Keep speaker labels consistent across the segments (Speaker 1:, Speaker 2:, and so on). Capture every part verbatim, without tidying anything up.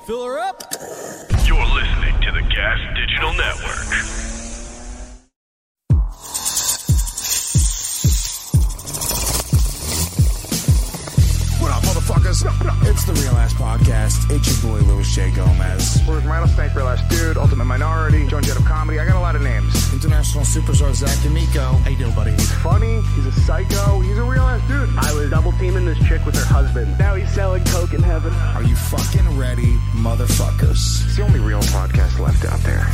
Speaker 1: Fill her up.
Speaker 2: You're listening to the Gas Digital Network.
Speaker 3: What up, motherfuckers? It's the Real Ass Podcast. It's your boy, Louis J. Gomez.
Speaker 4: We're with Rattlesnake, Real Ass Dude, Ultimate Minority, Joan Jett of Comedy. I got a lot of names.
Speaker 3: International superstar Zach D'Amico. How you doing, buddy?
Speaker 4: He's funny. He's a psycho. He's a real ass dude.
Speaker 5: I was double teaming this chick with her husband. Now he's selling coke in heaven.
Speaker 3: Are you fucking ready, motherfuckers?
Speaker 4: It's the only real podcast left out there.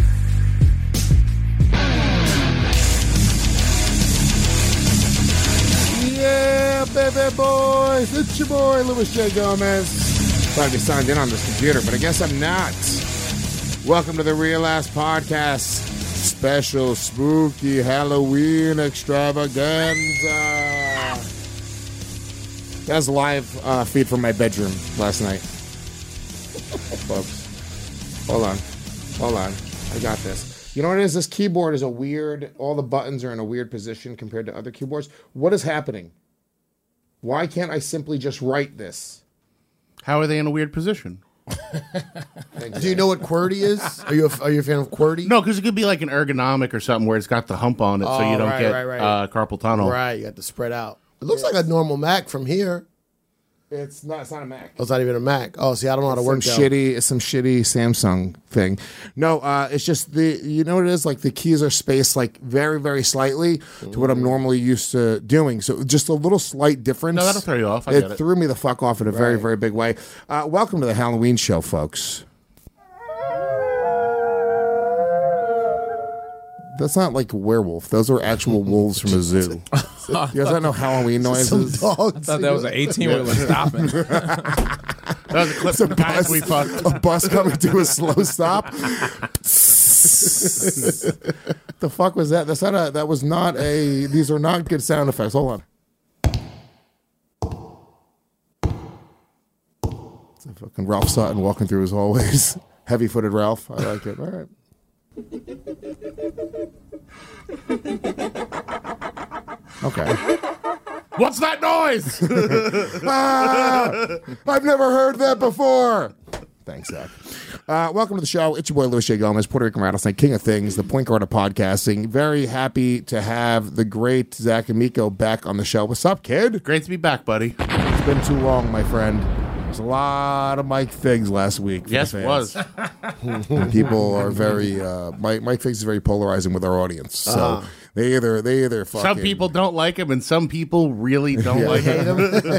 Speaker 6: Yeah, baby boys, it's your boy, Louis J. Gomez. Thought I'd be signed in on this computer, but I guess I'm not. Welcome to the Real Ass Podcast, special spooky Halloween extravaganza. That's a live uh, feed from my bedroom last night. Folks, hold on, hold on, I got this. You know what it is? This keyboard is a weird, all the buttons are in a weird position compared to other keyboards. What is happening? Why can't I simply just write this?
Speaker 7: How are they in a weird position?
Speaker 8: Do you know what QWERTY is? Are you a, are you a fan of QWERTY?
Speaker 7: No, because it could be like an ergonomic or something where it's got the hump on it so
Speaker 8: Oh,
Speaker 7: you don't
Speaker 8: right,
Speaker 7: get
Speaker 8: right, right.
Speaker 7: Uh, carpal tunnel.
Speaker 8: Right, you have to spread out. It looks like a normal Mac from here.
Speaker 6: It's not. It's not a Mac.
Speaker 8: Oh, it's not even a Mac. Oh, see, I don't know how to
Speaker 6: Some
Speaker 8: work that.
Speaker 6: shitty, it's some shitty Samsung thing. No, uh, it's just the. You know what it is? Like the keys are spaced like very, very slightly to what I'm normally used to doing. So just a little slight difference.
Speaker 7: No, that'll throw you off. I
Speaker 6: it
Speaker 7: get it.
Speaker 6: threw me the fuck off in a very,
Speaker 8: Right.
Speaker 6: very big way. Uh, welcome to the Halloween show, folks. That's not like a werewolf. Those are actual wolves from a zoo. You guys don't know Halloween noises?
Speaker 8: Some dogs.
Speaker 1: I thought that was an eighteen-wheeler stopping.
Speaker 7: That was a clip from Guys We Fucked.
Speaker 6: A bus coming to a slow stop. The fuck was that? That's not a. That was not a. These are not good sound effects. Hold on. It's a fucking Ralph Sutton walking through his hallways. Heavy-footed Ralph. I like it. All right. Okay.
Speaker 7: What's that noise?
Speaker 6: Ah, I've never heard that before. Thanks, Zach. Uh, welcome to the show. It's your boy, Louis J. Gomez, Puerto Rican Rattlesnake, king of things, the point guard of podcasting. Very happy to have the great Zach D'Amico back on the show. What's up, kid?
Speaker 7: Great to be back, buddy.
Speaker 6: It's been too long, my friend. There's a lot of Mike Figs last week. For
Speaker 7: Yes,
Speaker 6: the
Speaker 7: it was.
Speaker 6: fans. People are very, uh, Mike, Mike Figs is very polarizing with our audience. So
Speaker 8: Uh-huh.
Speaker 6: they either, they either fucking.
Speaker 7: Some people don't like him, and some people really don't
Speaker 6: Yeah.
Speaker 7: like him.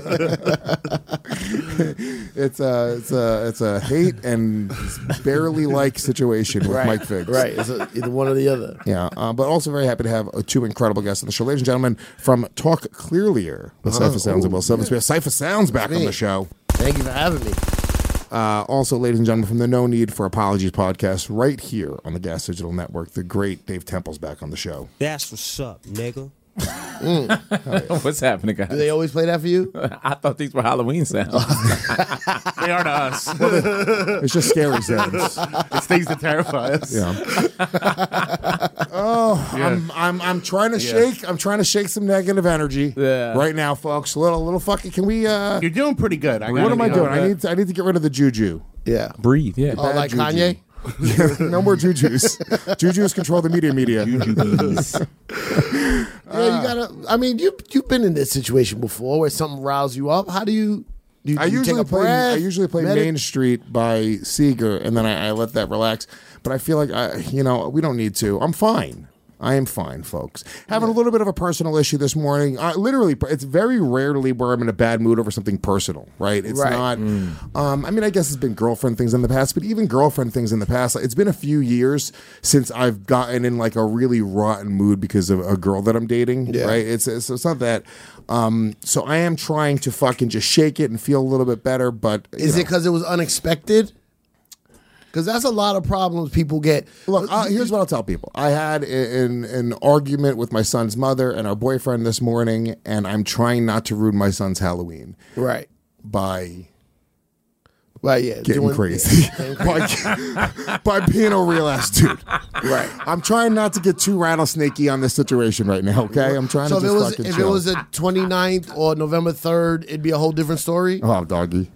Speaker 6: It's a, it's a, it's a hate and barely like situation with
Speaker 8: Right,
Speaker 6: Mike Figs.
Speaker 8: right. It's a, either one or the other.
Speaker 6: Yeah, uh, but also very happy to have uh, two incredible guests on the show. Ladies and gentlemen, from Talk Clearlier, the Cypher Sounds and Will Silvers. We have Cypher Sounds back on
Speaker 8: me.
Speaker 6: the show.
Speaker 8: Thank you for having me.
Speaker 6: Uh, also, ladies and gentlemen, from the No Need for Apologies podcast, right here on the Gas Digital Network, the great Dave Temple's back on the show.
Speaker 1: That's what's up, nigga.
Speaker 9: What's happening, guys?
Speaker 8: Do they always play that for you?
Speaker 9: I thought these were Halloween sounds.
Speaker 7: They are to us.
Speaker 6: It's just scary sounds.
Speaker 7: It's things that terrify us.
Speaker 6: Yeah. Oh,
Speaker 7: Yeah.
Speaker 6: I'm, I'm, I'm trying to
Speaker 7: Yeah.
Speaker 6: shake. I'm trying to shake some negative energy
Speaker 9: Yeah.
Speaker 6: right now, folks. A little, little fucking. Can we? Uh,
Speaker 7: You're doing pretty good. I
Speaker 6: what
Speaker 7: gotta
Speaker 6: am I
Speaker 7: be
Speaker 6: doing?
Speaker 7: honest.
Speaker 6: I need, to, I need to get rid of the juju.
Speaker 8: Yeah.
Speaker 9: Breathe, yeah.
Speaker 8: Oh, like
Speaker 6: juju.
Speaker 8: Kanye?
Speaker 6: No more jujus. Jujus control the media media.
Speaker 8: Yeah, you gotta. I mean, you you've been in this situation before where something riles you up. How do you? Do you,
Speaker 6: I
Speaker 8: do you
Speaker 6: usually
Speaker 8: take a
Speaker 6: play.
Speaker 8: breath,
Speaker 6: I usually play
Speaker 8: medit-
Speaker 6: Main Street by Seeger, and then I, I let that relax. But I feel like I, you know, we don't need to. I'm fine. I am fine, folks. Having a little bit of a personal issue this morning. I, literally, it's very rarely where I'm in a bad mood over something personal, right? It's
Speaker 8: Right.
Speaker 6: not. Um, I mean, I guess it's been girlfriend things in the past, but even girlfriend things in the past. Like, it's been a few years since I've gotten in like a really rotten mood because of a girl that I'm dating,
Speaker 8: Yeah.
Speaker 6: right? It's, it's it's not that. Um, so I am trying to fucking just shake it and feel a little bit better. But you
Speaker 8: Is
Speaker 6: know.
Speaker 8: it because it was unexpected? Because that's a lot of problems people get.
Speaker 6: Look, uh, here's what I'll tell people. I had an, an argument with my son's mother and our boyfriend this morning, and I'm trying not to ruin my son's Halloween
Speaker 8: Right.
Speaker 6: by
Speaker 8: Right, yeah.
Speaker 6: getting
Speaker 8: doing-
Speaker 6: crazy.
Speaker 8: yeah,
Speaker 6: by, by being a real ass dude.
Speaker 8: Right.
Speaker 6: I'm trying not to get too rattlesnakey on this situation right now, okay? I'm trying
Speaker 8: So
Speaker 6: to
Speaker 8: if
Speaker 6: just
Speaker 8: it was
Speaker 6: fucking
Speaker 8: if
Speaker 6: chill.
Speaker 8: it was the twenty-ninth or November third, it'd be a whole different story.
Speaker 6: Oh, doggy.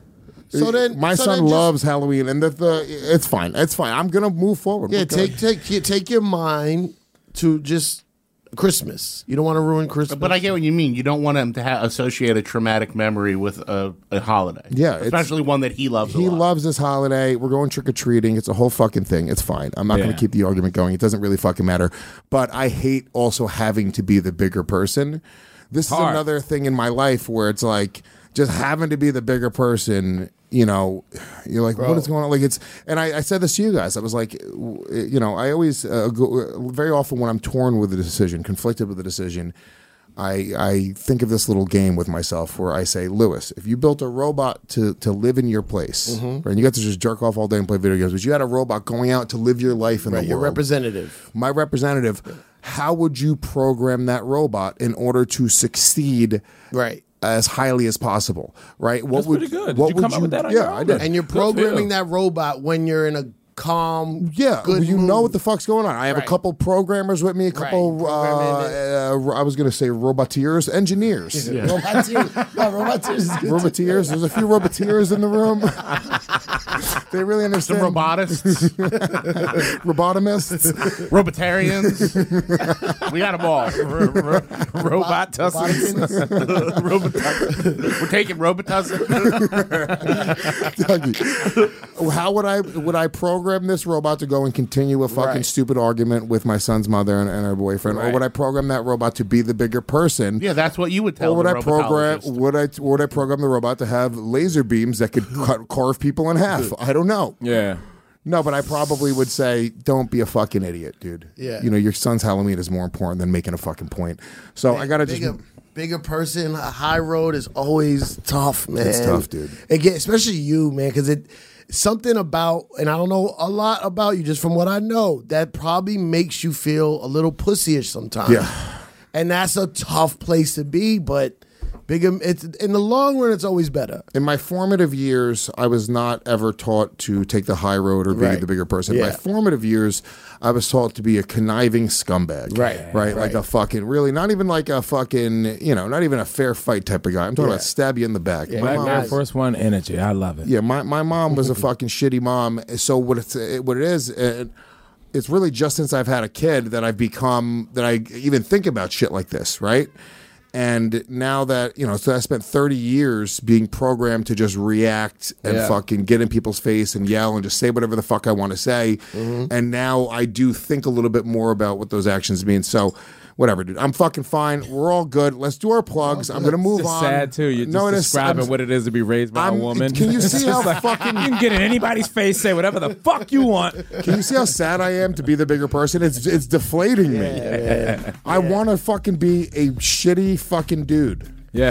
Speaker 8: So then,
Speaker 6: my
Speaker 8: so
Speaker 6: son
Speaker 8: then just-
Speaker 6: loves Halloween, and the, the it's fine. It's fine. I'm gonna move forward.
Speaker 8: Yeah,
Speaker 6: We're
Speaker 8: take
Speaker 6: good.
Speaker 8: take take your mind to just Christmas. You don't want to ruin Christmas.
Speaker 7: But I get what you mean. You don't want him to ha- associate a traumatic memory with a, a holiday.
Speaker 6: Yeah, it's-
Speaker 7: especially one that he loves.
Speaker 6: He
Speaker 7: a lot.
Speaker 6: loves this holiday. We're going trick or treating. It's a whole fucking thing. It's fine. I'm not
Speaker 9: Yeah.
Speaker 6: going to keep the argument going. It doesn't really fucking matter. But I hate also having to be the bigger person. This is
Speaker 9: Hard.
Speaker 6: another thing in my life where it's like just having to be the bigger person. You know, you're like, what is going on? Like it's, and I, I said this to you guys. I was like, w- you know, I always uh, go, very often when I'm torn with a decision, conflicted with a decision. I, I think of this little game with myself where I say, Lewis, if you built a robot to, to live in your place,
Speaker 8: Mm-hmm.
Speaker 6: right, and you got to just jerk off all day and play video games, but you had a robot going out to live your life in
Speaker 8: right,
Speaker 6: the
Speaker 8: your
Speaker 6: world.
Speaker 8: representative.
Speaker 6: My representative, how would you program that robot in order to succeed
Speaker 8: Right.
Speaker 6: as highly as possible? Right? What
Speaker 9: That's
Speaker 6: would,
Speaker 9: pretty good. Did
Speaker 6: What
Speaker 9: you
Speaker 6: would
Speaker 9: come up with that on
Speaker 6: yeah,
Speaker 9: your
Speaker 6: I
Speaker 9: own?
Speaker 6: did.
Speaker 8: And you're
Speaker 9: Good for you.
Speaker 8: programming that robot when you're in a calm,
Speaker 6: Yeah,
Speaker 8: good
Speaker 6: you
Speaker 8: mood.
Speaker 6: know what the fuck's going on. I have
Speaker 8: Right.
Speaker 6: a couple programmers with me, a couple,
Speaker 8: Right,
Speaker 6: uh,
Speaker 8: programming
Speaker 6: uh, I was going to say roboteers, engineers.
Speaker 8: Roboteers. No, Roboteers is good.
Speaker 6: Roboteers. There's a few roboteers in the room. They really
Speaker 7: Some
Speaker 6: understand.
Speaker 7: robotists,
Speaker 6: Robotomists.
Speaker 7: robotarians. We got them all.
Speaker 9: Robot tussles.
Speaker 7: Robot- We're taking robotussing.
Speaker 6: Dougie, how would I would I program this robot to go and continue a fucking
Speaker 8: Right.
Speaker 6: stupid argument with my son's mother and, and her boyfriend, or
Speaker 8: Right.
Speaker 6: would I program that robot to be the bigger person?
Speaker 7: Yeah, that's what you would tell
Speaker 6: Or would
Speaker 7: the
Speaker 6: I program?
Speaker 7: robotologist.
Speaker 6: Would I would I program the robot to have laser beams that could cut, carve people in half? I don't know.
Speaker 9: Yeah.
Speaker 6: No, but I probably would say, don't be a fucking idiot, dude.
Speaker 8: Yeah.
Speaker 6: You know, your son's Halloween is more important than making a fucking point. So I gotta just.
Speaker 8: bigger, bigger person. A high road is always tough, man.
Speaker 6: It's tough, dude.
Speaker 8: Again, especially you, man, because it something about, and I don't know a lot about you, just from what I know, that probably makes you feel a little pussyish sometimes.
Speaker 6: Yeah.
Speaker 8: And that's a tough place to be, but bigger. It's in the long run, it's always better.
Speaker 6: In my formative years, I was not ever taught to take the high road or be
Speaker 8: Right.
Speaker 6: the bigger person.
Speaker 8: Yeah.
Speaker 6: My formative years, I was taught to be a conniving scumbag.
Speaker 8: Right.
Speaker 6: Right. Like
Speaker 8: Right.
Speaker 6: a fucking, really, not even like a fucking, you know, not even a fair fight type of guy. I'm talking
Speaker 8: Yeah.
Speaker 6: about stab you in the back. My
Speaker 9: Black
Speaker 6: mom
Speaker 9: Air
Speaker 6: was-
Speaker 9: Force One energy. I love it.
Speaker 6: Yeah, my, my mom was a fucking shitty mom. So what it's it, what it is, it, it's really just since I've had a kid that I've become that I even think about shit like this, right? And now that you know, so I spent thirty years being programmed to just react and
Speaker 8: Yeah.
Speaker 6: fucking get in people's face and yell and just say whatever the fuck I want to say.
Speaker 8: Mm-hmm.
Speaker 6: And now I do think a little bit more about what those actions mean. So. Whatever, dude. I'm fucking fine. We're all good. Let's do our plugs. I'm gonna move
Speaker 9: It's
Speaker 6: on.
Speaker 9: sad too. You're just
Speaker 6: No, it is-
Speaker 9: describing
Speaker 6: I'm-
Speaker 9: what it is to be raised by
Speaker 6: I'm-
Speaker 9: a woman.
Speaker 6: Can you
Speaker 9: It's
Speaker 6: see
Speaker 9: just
Speaker 6: how
Speaker 9: like,
Speaker 6: fucking
Speaker 9: you can get in anybody's face, say whatever the fuck you want.
Speaker 6: Can you see how sad I am to be the bigger person? It's it's deflating me. I want to fucking be a shitty fucking dude.
Speaker 9: Yeah.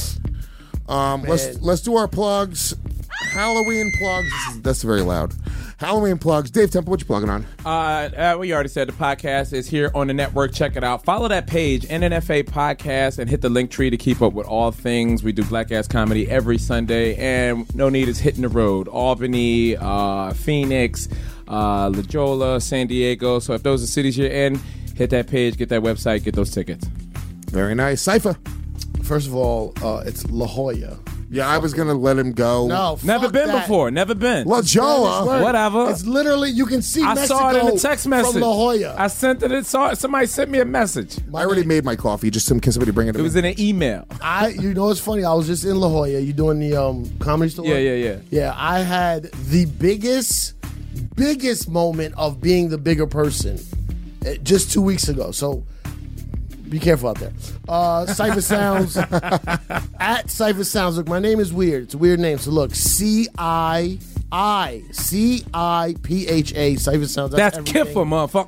Speaker 6: Um, let's let's do our plugs. Halloween plugs. This is, that's very loud. Halloween plugs. Dave Temple, what you plugging on?
Speaker 9: Uh, uh, we already said the podcast is here on the network. Check it out. Follow that page, N N F A Podcast, and hit the link tree to keep up with all things. We do Black Ass Comedy every Sunday, and No Need is hitting the road. Albany, uh, Phoenix, uh, La Jolla, San Diego. So if those are cities you're in, hit that page, get that website, get those tickets.
Speaker 6: Very nice. Cypher.
Speaker 8: First of all, uh, it's La Jolla.
Speaker 6: Yeah, I was gonna let him go.
Speaker 8: No,
Speaker 9: Never
Speaker 8: fuck
Speaker 9: been
Speaker 8: that.
Speaker 9: before. Never been.
Speaker 6: La Jolla.
Speaker 8: Word.
Speaker 9: Whatever.
Speaker 8: It's literally, you can see
Speaker 9: I
Speaker 8: Mexico
Speaker 9: saw it in the text message.
Speaker 8: from La Jolla.
Speaker 9: I sent it. it saw, somebody sent me a message.
Speaker 6: I already made my coffee. Just some can somebody bring it to
Speaker 9: It
Speaker 6: me.
Speaker 9: was in an email.
Speaker 8: I, you know, it's funny. I was just in La Jolla. You doing the um, comedy store?
Speaker 9: Yeah, yeah, yeah.
Speaker 8: Yeah, I had the biggest, biggest moment of being the bigger person uh, just two weeks ago. So be careful out there. Uh, Cypher Sounds at Cypher Sounds. Look, my name is weird. It's a weird name. So look, C I I C I P H A. Cypher Sounds.
Speaker 9: That's
Speaker 8: everything.
Speaker 9: Kiffer, motherfucker.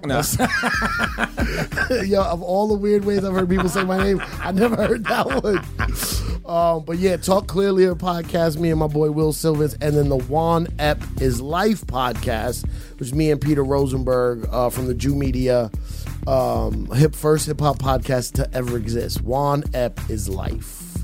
Speaker 9: Now.
Speaker 8: Yo, of all the weird ways I've heard people say my name, I never heard that one. Um, but yeah, Talk Clearly a podcast, me and my boy Will Silvers, and then the Juan Ep is Life podcast, which is me and Peter Rosenberg uh, from the Jew Media, um, hip first hip hop podcast to ever exist. Juan Ep is Life.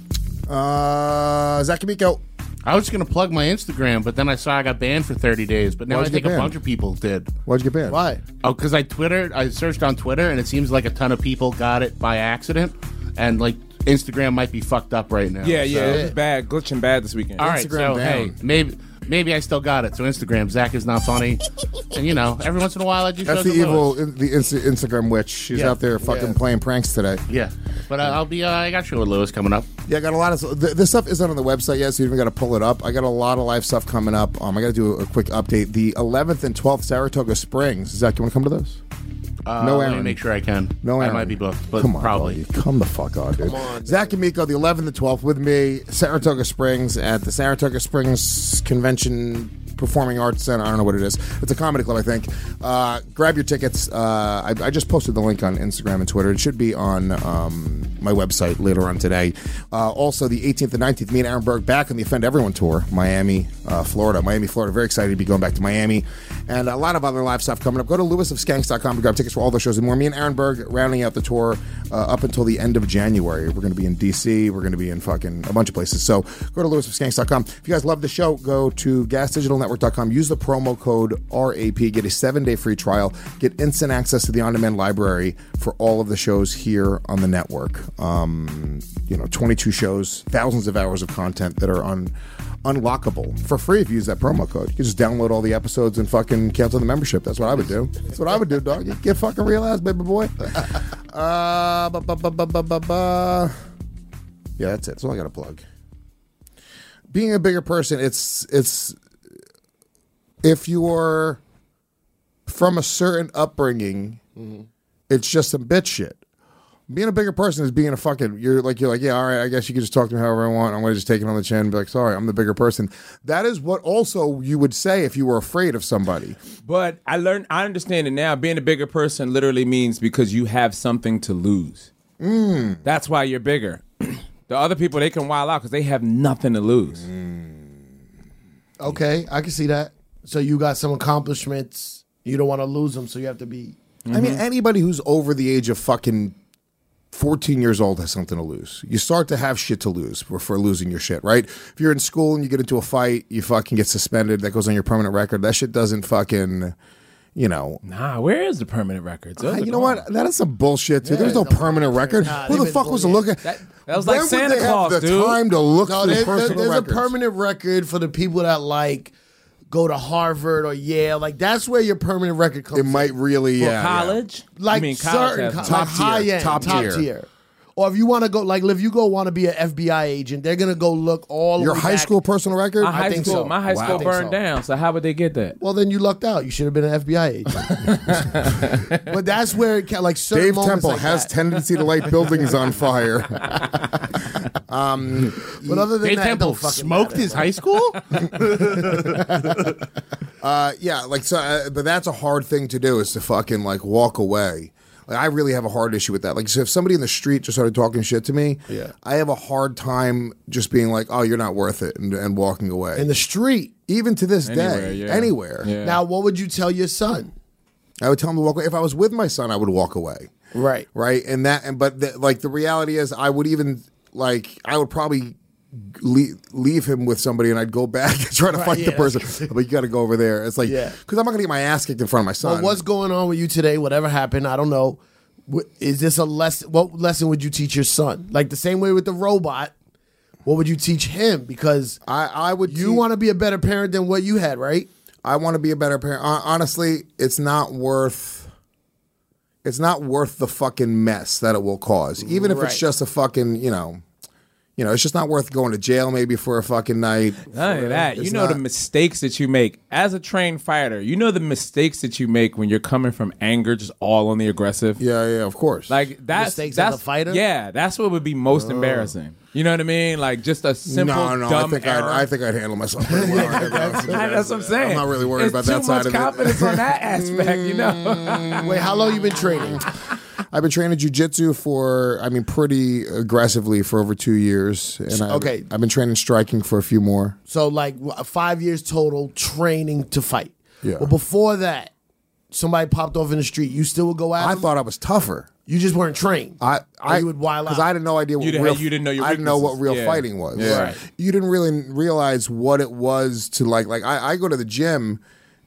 Speaker 6: Uh, Zach Amico.
Speaker 7: I was going to plug my Instagram, but then I saw I got banned for thirty days. But now
Speaker 6: Why'd
Speaker 7: I
Speaker 6: you
Speaker 7: think
Speaker 6: get
Speaker 7: a
Speaker 6: banned?
Speaker 7: bunch of people did.
Speaker 6: Why'd you get banned?
Speaker 8: Why?
Speaker 7: Oh, because I Twitter, I searched on Twitter, and it seems like a ton of people got it by accident. And like, Instagram might be fucked up right now.
Speaker 9: Yeah, yeah,
Speaker 7: so.
Speaker 9: it was bad, glitching bad this weekend.
Speaker 7: All right,
Speaker 6: Instagram
Speaker 7: so
Speaker 6: down.
Speaker 7: hey, maybe maybe I still got it. So Instagram, Zach is not funny, and you know, every once in a while I do.
Speaker 6: That's
Speaker 7: shows
Speaker 6: the
Speaker 7: with
Speaker 6: evil,
Speaker 7: Lewis.
Speaker 6: the Insta- Instagram witch. She's
Speaker 7: Yeah.
Speaker 6: out there fucking
Speaker 8: Yeah.
Speaker 6: playing pranks today.
Speaker 7: Yeah, but uh, I'll be. Uh, I got show with Lewis coming up.
Speaker 6: Yeah, I got a lot of th- this stuff isn't on the website yet, so you even got to pull it up. I got a lot of live stuff coming up. Um, I got to do a, a quick update. The eleventh and twelfth Saratoga Springs. Zach, you want to come to those?
Speaker 7: Uh,
Speaker 6: No,
Speaker 7: let me
Speaker 6: Aaron.
Speaker 7: make sure I can.
Speaker 6: No,
Speaker 7: I
Speaker 6: Aaron.
Speaker 7: might be booked, but
Speaker 6: Come on,
Speaker 7: probably.
Speaker 6: buddy. Come the fuck on, dude.
Speaker 8: on,
Speaker 6: Zach and Miko, the eleventh and twelfth, with me, Saratoga Springs at the Saratoga Springs Convention Performing Arts Center. I don't know what it is. It's a comedy club, I think. Uh, grab your tickets. Uh, I, I just posted the link on Instagram and Twitter. It should be on um, my website later on today. Uh, also, the eighteenth and nineteenth, me and Aaron Berg back on the Offend Everyone tour, Miami, uh, Florida. Miami, Florida. Very excited to be going back to Miami. And a lot of other live stuff coming up. Go to lewis of skanks dot com to grab tickets for all the shows and more. Me and Aaron Berg rounding out the tour uh, up until the end of January. We're going to be in D C. We're going to be in fucking a bunch of places. So go to lewis of skanks dot com. If you guys love the show, go to gas digital network dot com. Use the promo code R A P. Get a seven-day free trial. Get instant access to the on-demand library for all of the shows here on the network. Um, you know, twenty-two shows, thousands of hours of content that are on unlockable for free if you use that promo code. You can just download all the episodes and fucking cancel the membership. That's what I would do. That's what I would do, dog. You get fucking real ass, baby boy. Uh, ba, ba, ba, ba, ba, ba, ba. Yeah, that's it. That's all I got to plug. Being a bigger person, it's it's if you're from a certain upbringing, mm-hmm. it's just some bitch shit. Being a bigger person is being a fucking, you're like, you're like, yeah, all right, I guess you can just talk to me however I want. I'm going to just take it on the chin and be like, sorry, I'm the bigger person. That is what also you would say if you were afraid of somebody.
Speaker 9: But I learned, I understand it now. Being a bigger person literally means because you have something to lose.
Speaker 6: Mm.
Speaker 9: That's why you're bigger. The other people, they can wild out because they have nothing to lose.
Speaker 8: Okay, I can see that. So you got some accomplishments. You don't want to lose them, so you have to be.
Speaker 6: Mm-hmm. I mean, anybody who's over the age of fucking fourteen years old has something to lose. You start to have shit to lose for, for losing your shit, right? If you're in school and you get into a fight, you fucking get suspended. That goes on your permanent record. That shit doesn't fucking, you know.
Speaker 9: Nah, where is the permanent records? Those
Speaker 6: Uh,
Speaker 9: are
Speaker 6: you know
Speaker 9: gone.
Speaker 6: what? That is some bullshit, too.
Speaker 8: Yeah,
Speaker 6: There's no
Speaker 8: it's a
Speaker 6: permanent record.
Speaker 8: Nah,
Speaker 6: Who
Speaker 8: they've
Speaker 6: the
Speaker 8: been
Speaker 6: fuck was
Speaker 8: doing
Speaker 6: looking?
Speaker 9: That, that was like
Speaker 6: When would
Speaker 9: Santa
Speaker 6: they have
Speaker 9: Claus,
Speaker 6: the
Speaker 9: dude.
Speaker 6: time to look
Speaker 8: No,
Speaker 6: through
Speaker 8: there- there-
Speaker 6: personal
Speaker 8: there's
Speaker 6: records?
Speaker 8: a permanent record for the people that like go to Harvard or Yale. Like that's where your permanent record comes.
Speaker 6: It might really,
Speaker 9: For
Speaker 6: yeah.
Speaker 9: college?
Speaker 8: like
Speaker 9: I mean, college
Speaker 8: certain
Speaker 9: has
Speaker 8: co-
Speaker 9: them.
Speaker 6: Top
Speaker 8: like
Speaker 6: tier,
Speaker 8: high end,
Speaker 6: top
Speaker 8: top,
Speaker 6: tier.
Speaker 8: tier. Or if you want to go, like, if you go want to be an F B I agent, they're gonna go look all
Speaker 6: Yeah. Your
Speaker 8: the way
Speaker 6: high
Speaker 8: back.
Speaker 6: school personal record?
Speaker 9: My high
Speaker 8: think
Speaker 9: school,
Speaker 8: so.
Speaker 9: my high
Speaker 8: Wow. I
Speaker 9: school
Speaker 8: think
Speaker 9: burned
Speaker 8: so.
Speaker 9: down. So how would they get that?
Speaker 8: Well, then you lucked out. You should have been an F B I agent. But that's where, it ca- like, certain
Speaker 6: Dave
Speaker 8: moments
Speaker 6: Temple
Speaker 8: like
Speaker 6: has
Speaker 8: that.
Speaker 6: tendency to light buildings on fire.
Speaker 8: But other than
Speaker 7: Dave
Speaker 8: that, it
Speaker 7: Temple
Speaker 8: don't fucking
Speaker 7: smoked
Speaker 8: matter,
Speaker 7: his
Speaker 8: bro.
Speaker 7: high school?
Speaker 6: Uh, yeah, like so, uh, but that's a hard thing to do is to fucking like walk away. Like I really have a hard issue with that. Like, so if somebody in the street just started talking shit to me,
Speaker 8: Yeah.
Speaker 6: I have a hard time just being like, "Oh, you're not worth it," and, and walking away.
Speaker 8: In the street.
Speaker 6: Even to this
Speaker 9: Anywhere,
Speaker 6: day,
Speaker 9: yeah.
Speaker 6: anywhere,
Speaker 9: Yeah.
Speaker 8: Now, what would you tell your son?
Speaker 6: I would tell him to walk away. If I was with my son, I would walk away.
Speaker 8: Right.
Speaker 6: Right, and that, and but the, like the reality is, I would even like I would probably leave, leave him with somebody, and I'd go back and try to
Speaker 8: Right,
Speaker 6: fight
Speaker 8: yeah,
Speaker 6: the person.
Speaker 8: that's true.
Speaker 6: But you got to go over there. It's like
Speaker 8: Yeah.
Speaker 6: because I'm not gonna get my ass kicked in front of my son.
Speaker 8: But what's going on with you today? Whatever happened, I don't know. Wh- Is this a lesson? What lesson would you teach your son? Like the same way with the robot, what would you teach him? Because
Speaker 6: I, I would.
Speaker 8: you want to be a better parent than what you had, right?
Speaker 6: I want to be a better parent. Hon- Honestly, it's not worth. It's not worth the fucking mess that it will cause, even if
Speaker 8: Right.
Speaker 6: it's just a fucking, you know, you know, it's just not worth going to jail maybe for a fucking night.
Speaker 9: Not only that, you
Speaker 6: It's
Speaker 9: know
Speaker 6: not-
Speaker 9: the mistakes that you make as a trained fighter. You know the mistakes that you make when you're coming from anger, just all on the aggressive.
Speaker 6: Yeah, yeah, of course.
Speaker 9: Like that's
Speaker 8: Mistakes
Speaker 9: that's
Speaker 8: as a fighter?
Speaker 9: Yeah, that's what would be most embarrassing. You know what I mean? Like just a simple
Speaker 6: no, no,
Speaker 9: dumb
Speaker 6: I think
Speaker 9: error.
Speaker 6: I'd, I think I'd handle myself pretty well.
Speaker 9: that's, that's what I'm saying.
Speaker 6: I'm not really worried
Speaker 9: It's
Speaker 6: about that
Speaker 9: too
Speaker 6: side
Speaker 9: much
Speaker 6: of it.
Speaker 9: confidence on that aspect, you know.
Speaker 8: Wait, how long you been training?
Speaker 6: I've been training jiu-jitsu for, I mean, pretty aggressively for over two years. And I've,
Speaker 8: Okay.
Speaker 6: I've been training striking for a few more.
Speaker 8: So like wh- five years total training to fight.
Speaker 6: Yeah.
Speaker 8: Well, before that, somebody popped off in the street. You still would go after
Speaker 6: I
Speaker 8: them?
Speaker 6: thought I was tougher.
Speaker 8: You just weren't trained.
Speaker 6: I,
Speaker 8: Or
Speaker 6: I
Speaker 8: you would wild
Speaker 6: because
Speaker 8: out.
Speaker 6: I had no idea what
Speaker 9: You didn't-
Speaker 6: real.
Speaker 9: you didn't know your
Speaker 6: I didn't know what
Speaker 9: weaknesses.
Speaker 6: real
Speaker 9: Yeah.
Speaker 6: fighting was.
Speaker 9: Yeah. Right.
Speaker 6: You didn't really realize what it was to like. Like I, I go to the gym,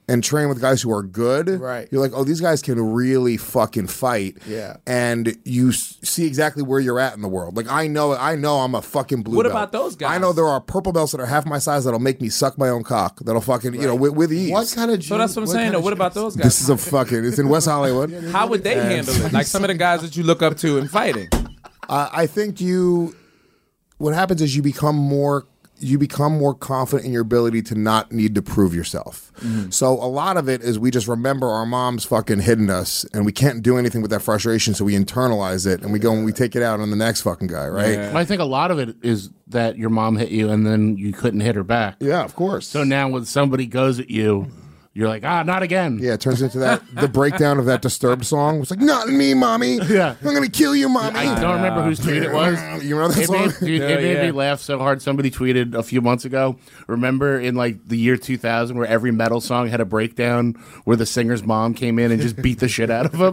Speaker 6: and train with guys who are good,
Speaker 8: Right.
Speaker 6: you're like, oh, these guys can really fucking fight.
Speaker 8: Yeah.
Speaker 6: And you s- see exactly where you're at in the world. Like, I know I know I'm a fucking blue
Speaker 9: What
Speaker 6: belt.
Speaker 9: about those guys?
Speaker 6: I know there are purple belts that are half my size that'll make me suck my own cock. That'll fucking, you know, with, with ease.
Speaker 8: What kind of?
Speaker 9: So that's what I'm saying.
Speaker 8: kind
Speaker 9: Though.
Speaker 8: of
Speaker 9: What
Speaker 8: shit-
Speaker 9: about those guys?
Speaker 6: This is a fucking, it's in West Hollywood.
Speaker 9: How would they handle it? Like some of the guys that you look up to in fighting.
Speaker 6: Uh, I think you, what happens is you become more, you become more confident in your ability to not need to prove yourself.
Speaker 9: Mm-hmm.
Speaker 6: So a lot of it is we just remember our moms fucking hitting us, and we can't do anything with that frustration, so we internalize it and we go and we take it out on the next fucking guy, right?
Speaker 9: Yeah.
Speaker 7: I think a lot of it is that your mom hit you and then you couldn't hit her back.
Speaker 6: Yeah, of course.
Speaker 7: So now when somebody goes at you, you're like, ah, not again.
Speaker 6: Yeah, it turns into that the breakdown of that Disturbed song. It's like, not me, mommy.
Speaker 7: Yeah.
Speaker 6: I'm gonna kill you, mommy.
Speaker 7: I don't remember whose tweet it was.
Speaker 6: You remember that
Speaker 7: It made,
Speaker 6: song?
Speaker 7: dude,
Speaker 9: Yeah,
Speaker 7: it made
Speaker 9: yeah.
Speaker 7: me laugh so hard. Somebody tweeted a few months ago. Remember in like the year two thousand, where every metal song had a breakdown where the singer's mom came in and just beat the shit out of him.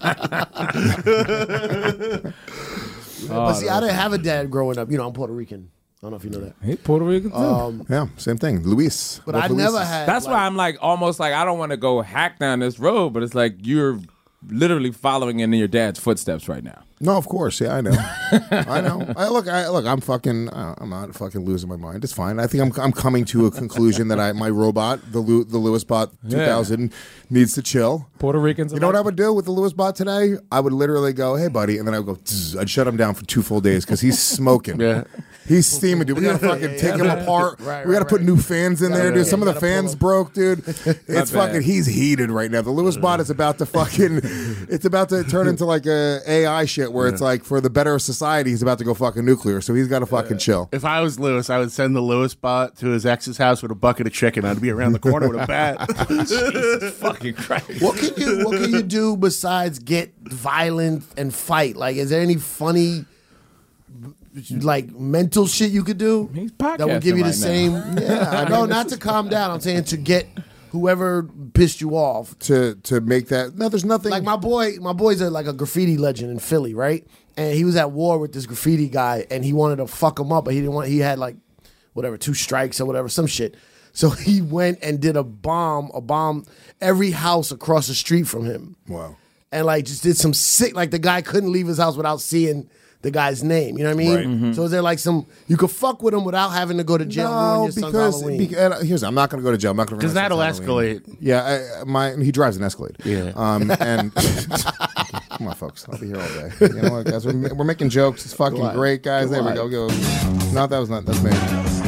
Speaker 8: But see, I didn't have a dad growing up. You know, I'm Puerto Rican. I don't know if you know that.
Speaker 9: Hey, Puerto Rican too.
Speaker 8: Um,
Speaker 6: Yeah, same thing. Luis.
Speaker 8: but
Speaker 6: Both
Speaker 8: I never
Speaker 6: Luises.
Speaker 8: had.
Speaker 9: That's
Speaker 8: like,
Speaker 9: why I'm like almost like I don't want to go hack down this road, but it's like you're literally following in your dad's footsteps right now.
Speaker 6: No, of course. Yeah, I know. I know. I, look, I, look. I'm fucking. Uh, I'm not fucking losing my mind. It's fine. I think I'm. I'm coming to a conclusion that I my robot, the Lu, the Lewis Bot two thousand, needs to chill.
Speaker 9: Puerto Ricans.
Speaker 6: You know what I would do with the Lewis Bot today? I would literally go, "Hey, buddy," and then I would go. Zzz, I'd shut him down for two full days because he's smoking.
Speaker 7: Yeah.
Speaker 6: He's steaming, dude. We gotta fucking take him apart.
Speaker 8: Right,
Speaker 6: we gotta
Speaker 8: right,
Speaker 6: put
Speaker 8: right.
Speaker 6: new fans in there,
Speaker 8: yeah,
Speaker 6: dude.
Speaker 8: yeah.
Speaker 6: Some
Speaker 8: You
Speaker 6: of the
Speaker 8: gotta pull
Speaker 6: fans
Speaker 8: them.
Speaker 6: broke, dude. It's
Speaker 9: bad.
Speaker 6: fucking. He's heated right now. The Lewis Bot is about to fucking. It's about to turn into like a A I shit where it's like for the better of society, he's about to go fucking nuclear. So he's got to fucking chill.
Speaker 7: If I was Lewis, I would send the Lewis bot to his ex's house with a bucket of chicken. I'd be around the corner with a bat. Jesus fucking Christ.
Speaker 8: What can you What can you do besides get violent and fight? Like, is there any funny, like mental shit you could do
Speaker 9: He's
Speaker 8: that would give you the
Speaker 9: podcasting right
Speaker 8: same? Yeah, no, not to calm down. I'm saying to get whoever pissed you off.
Speaker 6: To to make that. No, there's nothing.
Speaker 8: Like my boy, my boy's a, like a graffiti legend in Philly, right? And he was at war with this graffiti guy, and he wanted to fuck him up, but he didn't want. He had like whatever two strikes or whatever, some shit. So he went and did a bomb, a bomb every house across the street from him.
Speaker 6: Wow.
Speaker 8: And like just did some sick. Like the guy couldn't leave his house without seeing the guy's name. You know what I mean?
Speaker 6: Right. Mm-hmm.
Speaker 8: So is there like some you could fuck with him without having to go to jail? and ruin
Speaker 6: No,
Speaker 8: your son's
Speaker 6: because,
Speaker 8: Halloween?
Speaker 6: because here's I'm not going to go to jail. I'm not going to
Speaker 7: Because that'll escalate.
Speaker 6: Yeah, I, my he drives an Escalade.
Speaker 7: Yeah.
Speaker 6: Um, and come on, folks, I'll be here all day. You know what, guys? We're, we're making jokes. It's fucking
Speaker 8: Go on.
Speaker 6: great, guys.
Speaker 8: Go
Speaker 6: There we
Speaker 8: on.
Speaker 6: go. Go. No, that was not. That's me.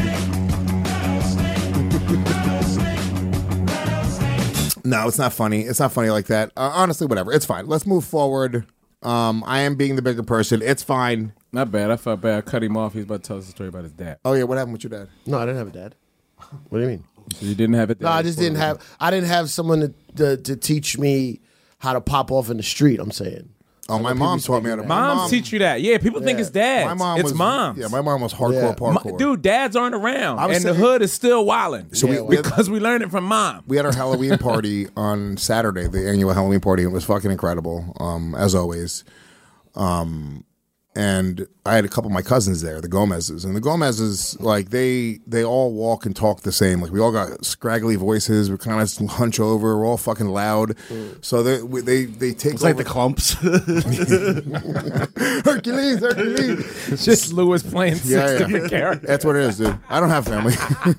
Speaker 6: No, it's not funny. It's not funny like that. Uh, honestly, whatever. It's fine. Let's move forward. Um, I am being the bigger person. It's fine.
Speaker 9: Not bad. I felt bad. I cut him off. He's about to tell us a story about his dad.
Speaker 6: Oh yeah, what happened with your dad?
Speaker 8: No, I didn't have a dad. What do you mean?
Speaker 9: So you didn't have it.
Speaker 8: No, I just didn't have. I didn't have someone to, to to teach me how to pop off in the street. I'm saying.
Speaker 6: Oh, my mom taught me how to. my
Speaker 9: Moms
Speaker 6: mom-
Speaker 9: teach you that. Yeah, people think it's dads.
Speaker 6: My mom
Speaker 9: it's
Speaker 6: was,
Speaker 9: moms.
Speaker 6: Yeah, my mom was hardcore
Speaker 8: Yeah.
Speaker 9: Ma-
Speaker 6: parkour.
Speaker 9: Dude, dads aren't around,
Speaker 6: I was
Speaker 9: and the
Speaker 6: saying-
Speaker 9: hood is still wilding.
Speaker 6: So we-
Speaker 8: Yeah,
Speaker 6: we had-
Speaker 9: because we learned it from mom.
Speaker 6: We had our Halloween party on Saturday, the annual Halloween party. It was fucking incredible, um, as always. Um, and I had a couple of my cousins there, the Gomez's, and the Gomez's, like they they all walk and talk the same. Like we all got scraggly voices. We kind of hunch over. We're all fucking loud. So they we- they they take
Speaker 7: It's like
Speaker 6: over-
Speaker 7: the clumps.
Speaker 6: Hercules, Hercules.
Speaker 9: It's just Lewis playing six
Speaker 6: Yeah, yeah.
Speaker 9: different characters.
Speaker 6: That's what it is, dude. I don't have family.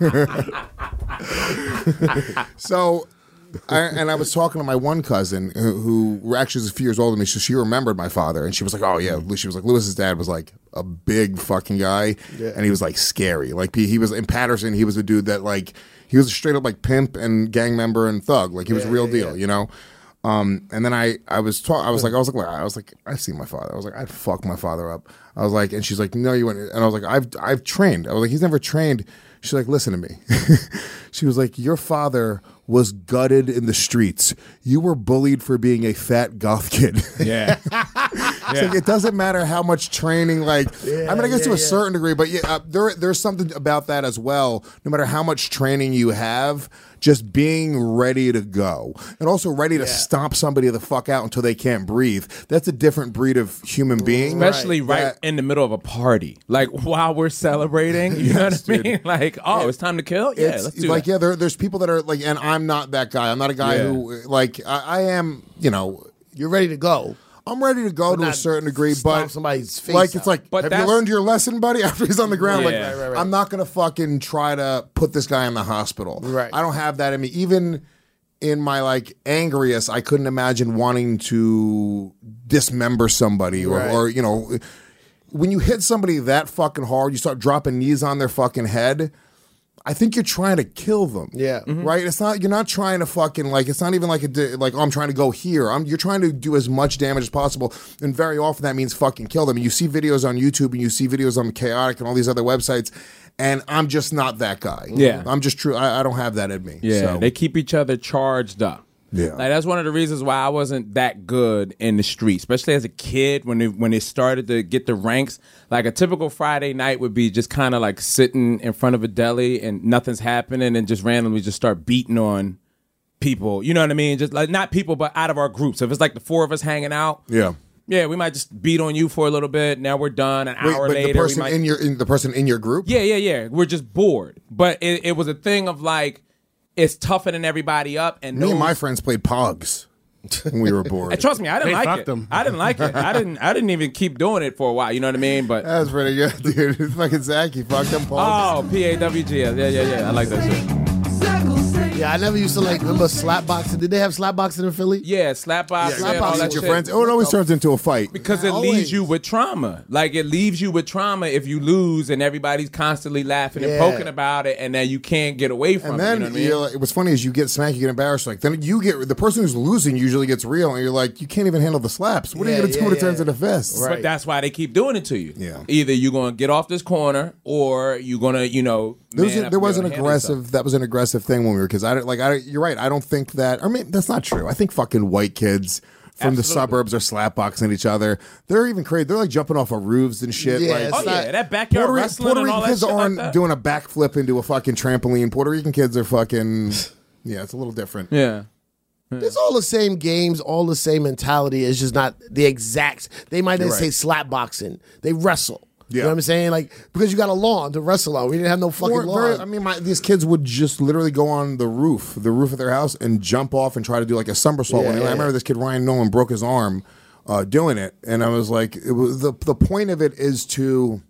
Speaker 6: So, I, and I was talking to my one cousin who, who actually is a few years older than me. So she remembered my father, and she was like, "Oh yeah." She was like, "Lewis's dad was like a big fucking guy, and he was like scary. Like he, he was in Patterson. He was a dude that like he was a straight up like pimp and gang member and thug. Like he was a real deal, you know." Um, and then I, I was talk, I was like, I was like, I was like, I've seen my father. I was like, I'd fuck my father up. I was like, and she's like, no, you wouldn't. And I was like, I've, I've trained. I was like, he's never trained. She's like, listen to me. She was like, your father was gutted in the streets. You were bullied for being a fat goth kid.
Speaker 9: Yeah.
Speaker 6: It's like, it doesn't matter how much training. Like,
Speaker 8: Yeah,
Speaker 6: I mean, I guess
Speaker 8: yeah,
Speaker 6: to a
Speaker 8: yeah.
Speaker 6: certain degree, but yeah, uh, there there's something about that as well. No matter how much training you have, just being ready to go and also ready to
Speaker 8: Yeah.
Speaker 6: stomp somebody the fuck out until they can't breathe. That's a different breed of human being.
Speaker 9: Especially right,
Speaker 6: That-
Speaker 9: in the middle of a party, like while we're celebrating. You know what I mean? Like, oh, it's time to kill. Yeah,
Speaker 6: It's
Speaker 9: let's do
Speaker 6: like
Speaker 9: that.
Speaker 6: yeah, there, there's people that are like, and I'm not that guy. I'm not a guy
Speaker 9: Yeah.
Speaker 6: who like I, I am. You know,
Speaker 8: You're ready to go.
Speaker 6: I'm ready to go
Speaker 8: But
Speaker 6: to a
Speaker 8: not
Speaker 6: certain degree,
Speaker 8: stomp
Speaker 6: but
Speaker 8: somebody's face
Speaker 6: like it's
Speaker 8: out.
Speaker 6: like,
Speaker 9: But
Speaker 6: have you
Speaker 9: that's-
Speaker 6: learned your lesson, buddy? After he's on the ground, like
Speaker 9: Yeah. Right,
Speaker 8: right, right.
Speaker 6: I'm not gonna fucking try to put this guy in the hospital.
Speaker 8: Right.
Speaker 6: I don't have that in me. Even in my like angriest, I couldn't imagine wanting to dismember somebody or,
Speaker 8: Right.
Speaker 6: or you know, when you hit somebody that fucking hard, you start dropping knees on their fucking head. I think you're trying to kill them.
Speaker 8: Yeah. Mhm.
Speaker 6: Right? It's not, you're not trying to fucking, like, it's not even like, a, di- like, oh, I'm trying to go here. I'm, you're trying to do as much damage as possible. And very often that means fucking kill them. And you see videos on YouTube and you see videos on Chaotic and all these other websites. And I'm just not that guy.
Speaker 9: Yeah.
Speaker 6: I'm just true. I, I don't have that in me.
Speaker 9: Yeah,
Speaker 6: So,
Speaker 9: they keep each other charged up.
Speaker 6: Yeah.
Speaker 9: Like that's one of the reasons why I wasn't that good in the street, especially as a kid when it, when it started to get the ranks. Like a typical Friday night would be just kind of like sitting in front of a deli and nothing's happening and just randomly just start beating on people. You know what I mean? Just like not people, but out of our group. So if it's like the four of us hanging out,
Speaker 6: yeah.
Speaker 9: yeah, we might just beat on you for a little bit. Now we're done. An
Speaker 6: Wait,
Speaker 9: hour
Speaker 6: but
Speaker 9: later,
Speaker 6: the person
Speaker 9: we might,
Speaker 6: in your, in, the person in your group?
Speaker 9: yeah, yeah, yeah. We're just bored. But it, it was a thing of like, it's toughening everybody up. And
Speaker 6: Me and
Speaker 9: those-
Speaker 6: my friends played Pogs when we were bored.
Speaker 9: And trust me, I didn't
Speaker 7: Hey,
Speaker 9: like
Speaker 7: fuck
Speaker 9: it.
Speaker 7: them.
Speaker 9: I didn't like it. I didn't. I didn't even keep doing it for a while. You know what I mean? But
Speaker 6: That was pretty good, dude. It's fucking Zach. You fucked them Pogs.
Speaker 9: oh, P A W G. Yeah, yeah, yeah. I like that shit.
Speaker 8: Yeah, I never used to like remember slap boxing. Did they have slap boxing in Philly?
Speaker 9: Yeah, slap box.
Speaker 8: slap
Speaker 9: and
Speaker 8: box
Speaker 9: all
Speaker 8: with
Speaker 9: that
Speaker 6: your
Speaker 9: shit.
Speaker 6: friends. Oh, it always turns into a fight.
Speaker 9: Because it
Speaker 8: Always.
Speaker 9: leaves you with trauma. Like it leaves you with trauma if you lose and everybody's constantly laughing and
Speaker 8: Yeah.
Speaker 9: poking about it, and then you can't get away from
Speaker 6: And
Speaker 9: it.
Speaker 6: then
Speaker 9: You know what I mean?
Speaker 6: you're like, what's funny is you get smacked, you get embarrassed. Like then you get the person who's losing usually gets real, and you're like, you can't even handle the slaps. What are
Speaker 8: Yeah,
Speaker 6: you gonna do
Speaker 8: yeah,
Speaker 6: when it
Speaker 8: yeah.
Speaker 6: turns into fists?
Speaker 8: Right.
Speaker 9: But that's why they keep doing it to you.
Speaker 6: Yeah.
Speaker 9: Either you're gonna get off this corner, or you're gonna, you know,
Speaker 6: There was,
Speaker 9: man
Speaker 6: a,
Speaker 9: up
Speaker 6: there
Speaker 9: and
Speaker 6: was
Speaker 9: be
Speaker 6: an
Speaker 9: able to handle yourself.
Speaker 6: aggressive. That was an aggressive thing when we were kids. I don't like. I you're right. I don't think that. Or maybe that's not true. I think fucking white kids from the
Speaker 9: Absolutely.
Speaker 6: suburbs are slapboxing each other. They're even crazy. They're like jumping off of roofs and shit.
Speaker 8: Yeah,
Speaker 6: like,
Speaker 8: it's
Speaker 9: Oh
Speaker 8: not-
Speaker 9: yeah, that backyard
Speaker 6: Puerto, Rican-
Speaker 9: wrestling
Speaker 6: Puerto
Speaker 9: and all
Speaker 6: Rican
Speaker 9: that
Speaker 6: kids
Speaker 9: shit like
Speaker 6: aren't
Speaker 9: that.
Speaker 6: doing a backflip into a fucking trampoline. Puerto Rican kids are fucking. Yeah, it's a little different.
Speaker 9: Yeah.
Speaker 8: It's all the same games, all the same mentality. It's just not the exact. They might
Speaker 6: You're
Speaker 8: not say
Speaker 6: right.
Speaker 8: slap boxing. They wrestle. You
Speaker 6: Yeah.
Speaker 8: know what I'm saying? Like because you got a lawn to wrestle on. We didn't have no fucking
Speaker 6: Or
Speaker 8: lawn.
Speaker 6: very- I mean, my, these kids would just literally go on the roof, the roof of their house, and jump off and try to do like a somersault.
Speaker 8: Yeah,
Speaker 6: when they-
Speaker 8: yeah,
Speaker 6: I remember this kid Ryan Nolan broke his arm uh, doing it, and I was like, it was the the point of it is to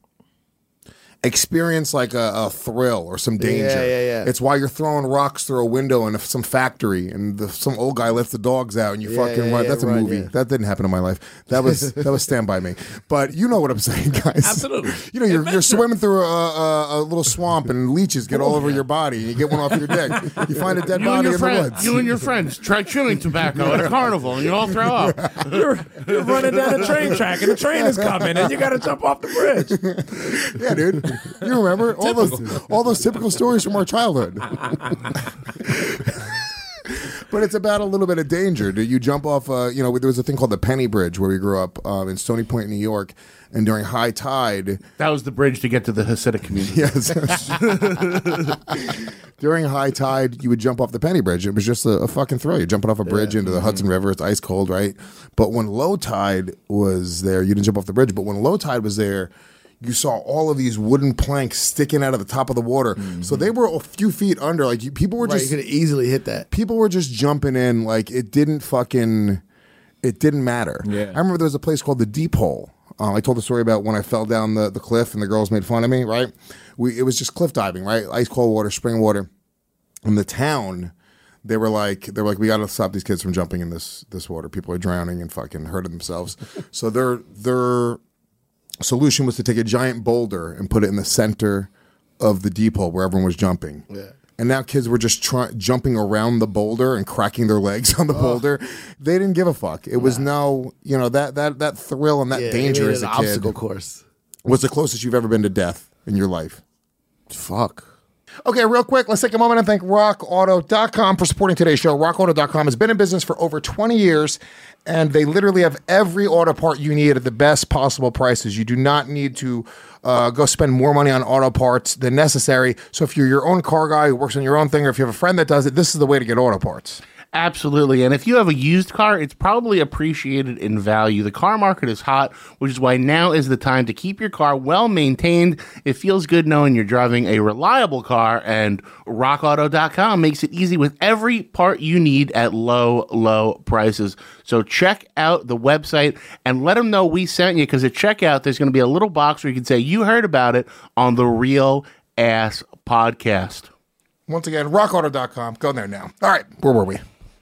Speaker 6: experience like a, a thrill or some danger.
Speaker 8: Yeah, yeah, yeah.
Speaker 6: It's why you're throwing rocks through a window in some factory, and the, some old guy lets the dogs out, and you
Speaker 8: Yeah,
Speaker 6: fucking
Speaker 8: yeah,
Speaker 6: run.
Speaker 8: yeah,
Speaker 6: That's a
Speaker 8: run,
Speaker 6: movie.
Speaker 8: yeah.
Speaker 6: That didn't happen in my life. That was that was Stand By Me. But you know what I'm saying, guys.
Speaker 9: Absolutely.
Speaker 6: You know, you're, you're
Speaker 9: Adventure.
Speaker 6: swimming through a, a, a little swamp, and leeches get all over your body, and you get one off your dick. You find a dead
Speaker 7: You and
Speaker 6: body
Speaker 7: your
Speaker 6: in
Speaker 7: friend,
Speaker 6: the woods.
Speaker 7: you and your friends try chewing tobacco at a carnival, and you all throw up.
Speaker 9: You're, you're running down a train track and the train is coming and you got to jump off the bridge.
Speaker 6: Yeah, dude. You remember all those all those typical stories from our childhood. But it's about a little bit of danger. Do you jump off? Uh, you know, there was a thing called the Penny Bridge where we grew up um, in Stony Point, New York, and during high tide,
Speaker 7: That was the bridge to get to the Hasidic community.
Speaker 6: yes, during high tide, you would jump off the Penny Bridge. It was just a, a fucking thrill. You're jumping off a bridge into the Hudson River. It's ice cold, right? But when low tide was there, you didn't jump off the bridge. But when low tide was there, you saw all of these wooden planks sticking out of the top of the water. So they were a few feet under. Like you, people were
Speaker 8: right, you
Speaker 6: just
Speaker 8: could have easily hit that.
Speaker 6: people were just jumping in. Like it didn't fucking it didn't matter.
Speaker 9: Yeah.
Speaker 6: I remember there was a place called the Deep Hole. Um, I told the story about when I fell down the, the cliff and the girls made fun of me. Right, we it was just cliff diving. Right, ice cold water, spring water. In the town, they were like, they were like, we got to stop these kids from jumping in this this water. People are drowning and fucking hurting themselves. So their their solution was to take a giant boulder and put it in the center of the deep hole where everyone was jumping.
Speaker 8: Yeah.
Speaker 6: And now kids were just try- jumping around the boulder and cracking their legs on the boulder. They didn't give a fuck. It was no, you know, that that that thrill and that
Speaker 8: Yeah,
Speaker 6: danger
Speaker 8: they made
Speaker 6: as
Speaker 8: it
Speaker 6: a
Speaker 8: an
Speaker 6: kid
Speaker 8: obstacle course.
Speaker 6: was the closest you've ever been to death in your life.
Speaker 8: Fuck.
Speaker 6: Okay, real quick, let's take a moment and thank rock auto dot com for supporting today's show. rock auto dot com has been in business for over twenty years, and they literally have every auto part you need at the best possible prices. You do not need to uh, go spend more money on auto parts than necessary. So if you're your own car guy who works on your own thing, or if you have a friend that does it, this is the way to get auto parts.
Speaker 7: Absolutely. And if you have a used car, it's probably appreciated in value. The car market is hot, which is why now is the time to keep your car well maintained. It feels good knowing you're driving a reliable car, and rock auto dot com makes it easy with every part you need at low, low prices. So check out the website and let them know we sent you, because at checkout, there's going to be a little box where you can say you heard about it on the Real Ass Podcast.
Speaker 6: Once again, rock auto dot com. Go there now. All right, where were we?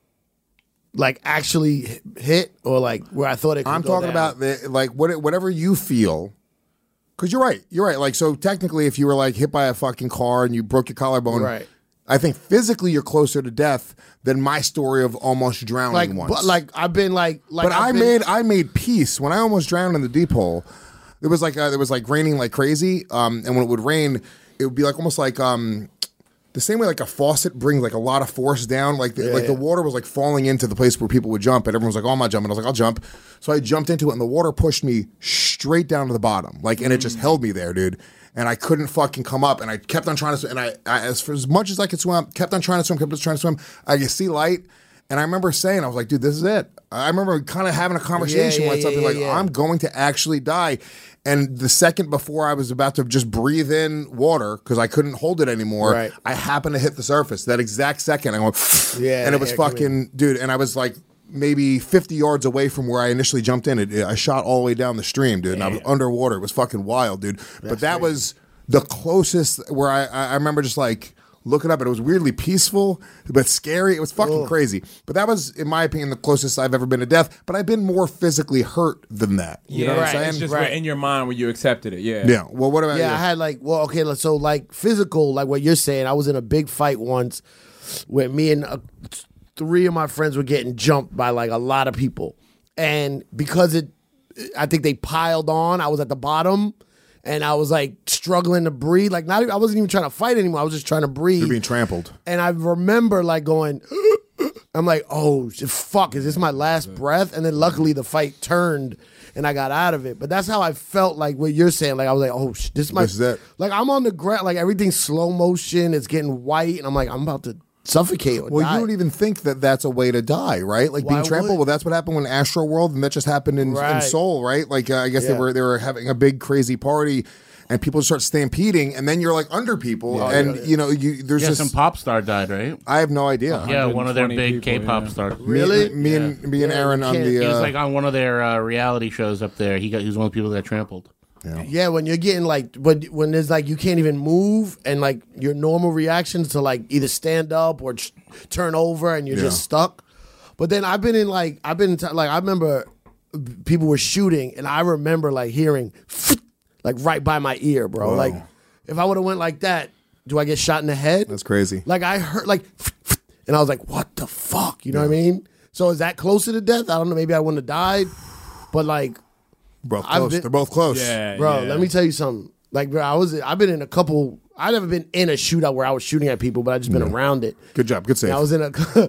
Speaker 8: Like actually hit, or like where I thought it could
Speaker 6: I'm
Speaker 8: go
Speaker 6: talking
Speaker 8: down?
Speaker 6: about the, like what, whatever you feel. Because you're right. You're right. Like, so technically, if you were like hit by a fucking car and you broke your collarbone,
Speaker 8: Right.
Speaker 6: I think physically you're closer to death than my story of almost drowning
Speaker 8: Like,
Speaker 6: once.
Speaker 8: but like I've been like, like
Speaker 6: but
Speaker 8: I've
Speaker 6: I
Speaker 8: been-
Speaker 6: made I made peace when I almost drowned in the deep hole. It was like uh, it was like raining like crazy, um, and when it would rain, it would be like almost like um, the same way like a faucet brings like a lot of force down. Like the,
Speaker 8: Yeah,
Speaker 6: like the
Speaker 8: yeah.
Speaker 6: water was like falling into the place where people would jump, and everyone was like, "Oh, I'm not jumping." I was like, "I'll jump." So I jumped into it, and the water pushed me straight down to the bottom, like, and it just held me there, dude. And I couldn't fucking come up, and I kept on trying to swim. And I, I as for as much as I could swim, kept on trying to swim, kept on trying to swim. I could see light. And I remember saying, I was like, dude, this is it. I remember kind of having a conversation
Speaker 8: Yeah, yeah,
Speaker 6: with something
Speaker 8: yeah,
Speaker 6: like,
Speaker 8: yeah.
Speaker 6: I'm going to actually die. And the second before I was about to just breathe in water, because I couldn't hold it anymore,
Speaker 8: Right.
Speaker 6: I happened to hit the surface. That exact second, I went,
Speaker 8: Yeah,
Speaker 6: and it was
Speaker 8: air came
Speaker 6: fucking, dude, and I was like maybe fifty yards away from where I initially jumped in. It, I shot all the way down the stream, dude, and I was underwater. It was fucking wild, dude. But that was the closest where I, I I remember just like, looking up, and it was weirdly peaceful, but scary. It was fucking
Speaker 8: Ugh.
Speaker 6: crazy. But that was, in my opinion, the closest I've ever been to death. But I've been more physically hurt than that. You know what I'm
Speaker 9: Right.
Speaker 6: saying?
Speaker 9: It's just
Speaker 8: Right.
Speaker 9: what- in your mind when you accepted it. Yeah.
Speaker 6: yeah. Well, what about
Speaker 8: Yeah,
Speaker 6: you?
Speaker 8: I had like, well, okay, like, so like physical, like what you're saying. I was in a big fight once where me and uh, three of my friends were getting jumped by like a lot of people, and because it, I think they piled on. I was at the bottom, and I was like struggling to breathe. Like, not even, I wasn't even trying to fight anymore. I was just trying to breathe.
Speaker 6: You're being trampled.
Speaker 8: And I remember like going, I'm like, oh shit, fuck, is this my last breath? And then luckily the fight turned and I got out of it. But that's how I felt, like what you're saying. Like I was like, oh, sh- this is my,
Speaker 6: This is it.
Speaker 8: like I'm on the ground, like everything's slow motion, it's getting white, and I'm like, I'm about to suffocate or
Speaker 6: Well,
Speaker 8: die.
Speaker 6: you don't even think that that's a way to die, right? Like
Speaker 8: Why
Speaker 6: being trampled.
Speaker 8: would-
Speaker 6: Well, that's what happened when Astro World, and that just happened in, in
Speaker 8: Right.
Speaker 6: Seoul, right? Like uh, I guess they
Speaker 8: Yeah.
Speaker 6: were they were having a big crazy party, and people start stampeding, and then you're like under people, and you know you there's
Speaker 7: Yeah,
Speaker 6: just
Speaker 7: some pop star died, right?
Speaker 6: I have no idea.
Speaker 7: Yeah, one of their
Speaker 9: one hundred
Speaker 7: big
Speaker 9: twenty
Speaker 7: K-pop
Speaker 9: people,
Speaker 7: stars.
Speaker 8: Really?
Speaker 6: Me, me and me and
Speaker 8: Yeah,
Speaker 6: Aaron
Speaker 8: you
Speaker 6: on
Speaker 8: can't-
Speaker 6: the.
Speaker 7: He was
Speaker 6: Uh,
Speaker 7: like on one of their uh, reality shows up there. He got he was one of the people that got trampled.
Speaker 8: Yeah, when you're getting like, when when there's like you can't even move, and like your normal reactions to like either stand up or ch- turn over, and you're
Speaker 6: Yeah.
Speaker 8: just stuck. But then I've been in like I've been in t- like I remember people were shooting, and I remember like hearing like right by my ear, bro.
Speaker 6: Wow.
Speaker 8: Like if I would have went like that, do I get shot in the head?
Speaker 6: That's crazy.
Speaker 8: Like I heard like, and I was like, what the fuck? You know what I mean? So is that closer to death? I don't know. Maybe I wouldn't have died, but like.
Speaker 6: both
Speaker 8: I've
Speaker 6: close.
Speaker 8: been-
Speaker 6: They're both close.
Speaker 9: Yeah.
Speaker 8: Bro,
Speaker 9: yeah.
Speaker 8: let me tell you something. Like, bro, I was I've been in a couple. I never been in a shootout where I was shooting at people, but I just been around it.
Speaker 6: Good job. Good save.
Speaker 8: And I was in a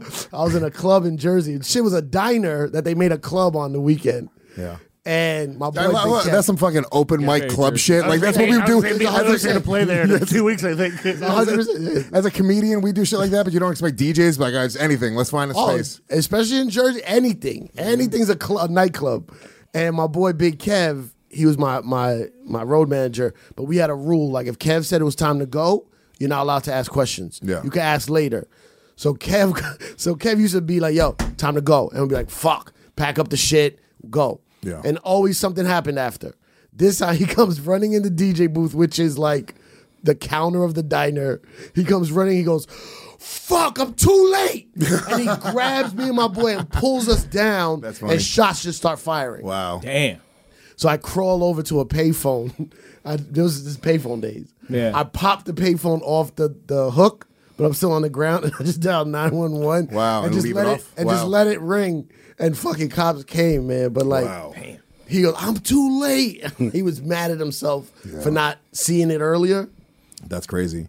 Speaker 8: I was in a club in Jersey. Shit was a diner that they made a club on the weekend.
Speaker 6: Yeah.
Speaker 8: And my boy,
Speaker 6: I love-
Speaker 8: Big Kev-
Speaker 6: that's some fucking open mic club
Speaker 9: Jersey.
Speaker 6: shit. Like that's what we
Speaker 7: I
Speaker 6: do.
Speaker 7: was gonna- I was going to play there in two weeks, I think.
Speaker 8: one hundred percent.
Speaker 6: As a comedian, we do shit like that, but you don't expect D Js. Like, guys, anything. Let's find a
Speaker 8: Oh,
Speaker 6: space.
Speaker 8: especially in Jersey, anything, anything's a, cl- a nightclub. And my boy Big Kev, he was my my my road manager. But we had a rule: like if Kev said it was time to go, you're not allowed to ask questions.
Speaker 6: Yeah.
Speaker 8: You can ask later. So Kev, so Kev used to be like, "Yo, time to go," and we'd be like, "Fuck, pack up the shit, go."
Speaker 6: Yeah.
Speaker 8: And always something happened after. This time he comes running in the D J booth, which is like the counter of the diner. He comes running. He goes, fuck, I'm too late. And he grabs me and my boy and pulls us down.
Speaker 6: That's funny.
Speaker 8: And shots just start firing.
Speaker 6: Wow.
Speaker 9: Damn.
Speaker 8: So I crawl over to a payphone. I, there was this payphone days.
Speaker 9: Yeah.
Speaker 8: I popped the payphone off the, the hook, but I'm still on the ground, and I just dialed nine one one.
Speaker 6: Wow, and
Speaker 8: just
Speaker 6: leave
Speaker 8: let
Speaker 6: it
Speaker 8: it,
Speaker 6: off?
Speaker 8: and
Speaker 6: Wow.
Speaker 8: just let it ring. And fucking cops came, man. But like,
Speaker 6: Wow.
Speaker 8: he goes, I'm too late. He was mad at himself for not seeing it earlier.
Speaker 6: That's crazy.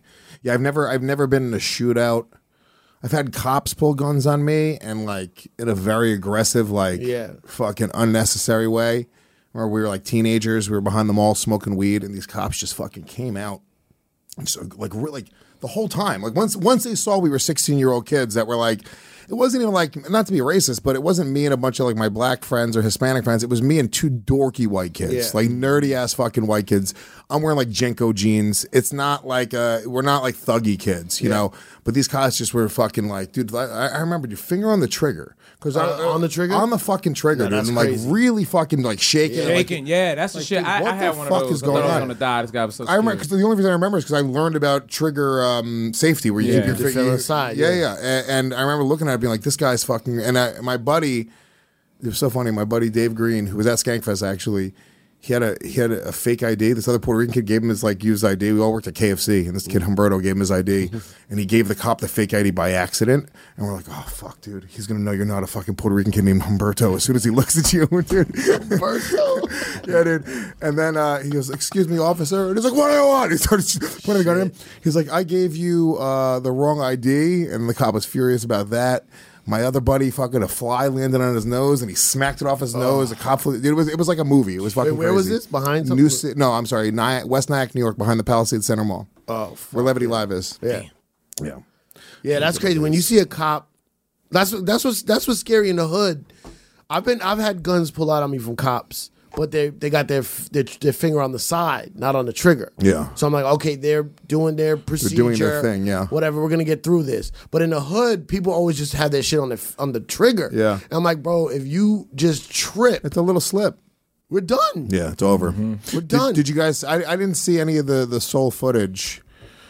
Speaker 6: Yeah, I've never I've never been in a shootout. I've had cops pull guns on me and like in a very aggressive, like
Speaker 8: Yeah.
Speaker 6: fucking unnecessary way. Where we were like teenagers, we were behind the mall smoking weed, and these cops just fucking came out. And so like really like the whole time. Like once once they saw we were sixteen year old kids that were like, it wasn't even like, not to be racist, but it wasn't me and a bunch of like my black friends or Hispanic friends. It was me and two dorky white kids,
Speaker 8: Yeah.
Speaker 6: like nerdy ass fucking white kids. I'm wearing like Jenko jeans. It's not like, uh, we're not like thuggy kids, you
Speaker 8: Yeah.
Speaker 6: know? But these cops just were fucking like, dude, I, I remember your finger on the trigger. Cause I,
Speaker 8: Uh, on the trigger?
Speaker 6: On the fucking trigger,
Speaker 8: No,
Speaker 6: dude.
Speaker 8: that's
Speaker 6: And like
Speaker 8: crazy.
Speaker 6: really fucking like shaking. it, like-
Speaker 9: Shaking, yeah, that's the
Speaker 6: like,
Speaker 9: shit.
Speaker 6: dude,
Speaker 9: I,
Speaker 6: what
Speaker 9: I had
Speaker 6: the
Speaker 9: one
Speaker 6: fuck
Speaker 9: of those.
Speaker 6: is
Speaker 9: I thought
Speaker 6: going
Speaker 9: I was
Speaker 6: on?
Speaker 9: gonna die. This guy was so
Speaker 6: I remember
Speaker 9: scared.
Speaker 6: because the only reason I remember is because I learned about trigger um, safety, where you
Speaker 9: Yeah.
Speaker 6: keep your
Speaker 8: To
Speaker 6: finger
Speaker 8: feel inside,
Speaker 6: Yeah,
Speaker 8: yeah.
Speaker 6: yeah. And, and I remember looking at it, being like, "This guy's fucking." And I, my buddy, it was so funny. My buddy Dave Green, who was at Skankfest, actually, he had a he had a, a fake I D. This other Puerto Rican kid gave him his like used I D. We all worked at K F C, and this kid Humberto gave him his I D, and he gave the cop the fake I D by accident. And we're like, "Oh fuck, dude, he's gonna know you're not a fucking Puerto Rican kid named Humberto as soon as he looks at you, dude." Humberto, yeah, dude. And then uh, he goes, "Excuse me, officer," and he's like, "What do you want?" He started pointing the gun at him. He's like, "I gave you uh, the wrong I D," and the cop was furious about that. My other buddy, fucking a fly landed on his nose, and he smacked it off his nose. A cop, flew, dude, it was it was like a movie. It was fucking.
Speaker 8: Wait, where was
Speaker 6: crazy.
Speaker 8: this? Behind
Speaker 6: New
Speaker 8: something?
Speaker 6: Ci- No, I'm sorry, Ny- West Nyack, New York, behind the Palisades Center Mall,
Speaker 8: Oh,
Speaker 6: where Levity Live is.
Speaker 8: yeah.
Speaker 6: Yeah.
Speaker 8: Yeah, that's crazy. When you see a cop, that's what that's what's that's what's scary in the hood. I've been I've had guns pull out on me from cops, but they they got their, their their finger on the side, not on the trigger.
Speaker 6: Yeah.
Speaker 8: So I'm like, okay, they're doing their procedure,
Speaker 6: doing their thing, yeah.
Speaker 8: Whatever, we're gonna get through this. But in the hood, people always just have their shit on the on the trigger.
Speaker 6: Yeah.
Speaker 8: And I'm like, bro, if you just trip,
Speaker 6: It's a little slip.
Speaker 8: we're done.
Speaker 6: Yeah, it's over.
Speaker 8: We're done.
Speaker 6: Did, did you guys? I, I didn't see any of the the Seoul footage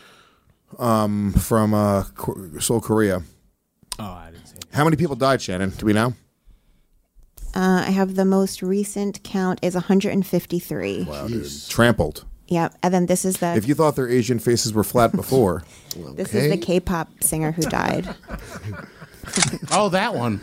Speaker 6: um, from uh, Ko- Seoul, Korea.
Speaker 9: Oh, I didn't see it.
Speaker 6: How many people died, Shannon? Do we know?
Speaker 10: Uh, I have the most recent count is one hundred fifty-three.
Speaker 6: Wow, dude. Trampled.
Speaker 10: Yep. And then this is the
Speaker 6: If you thought their Asian faces were flat before,
Speaker 10: this is the K-pop singer who died.
Speaker 7: Oh, that one.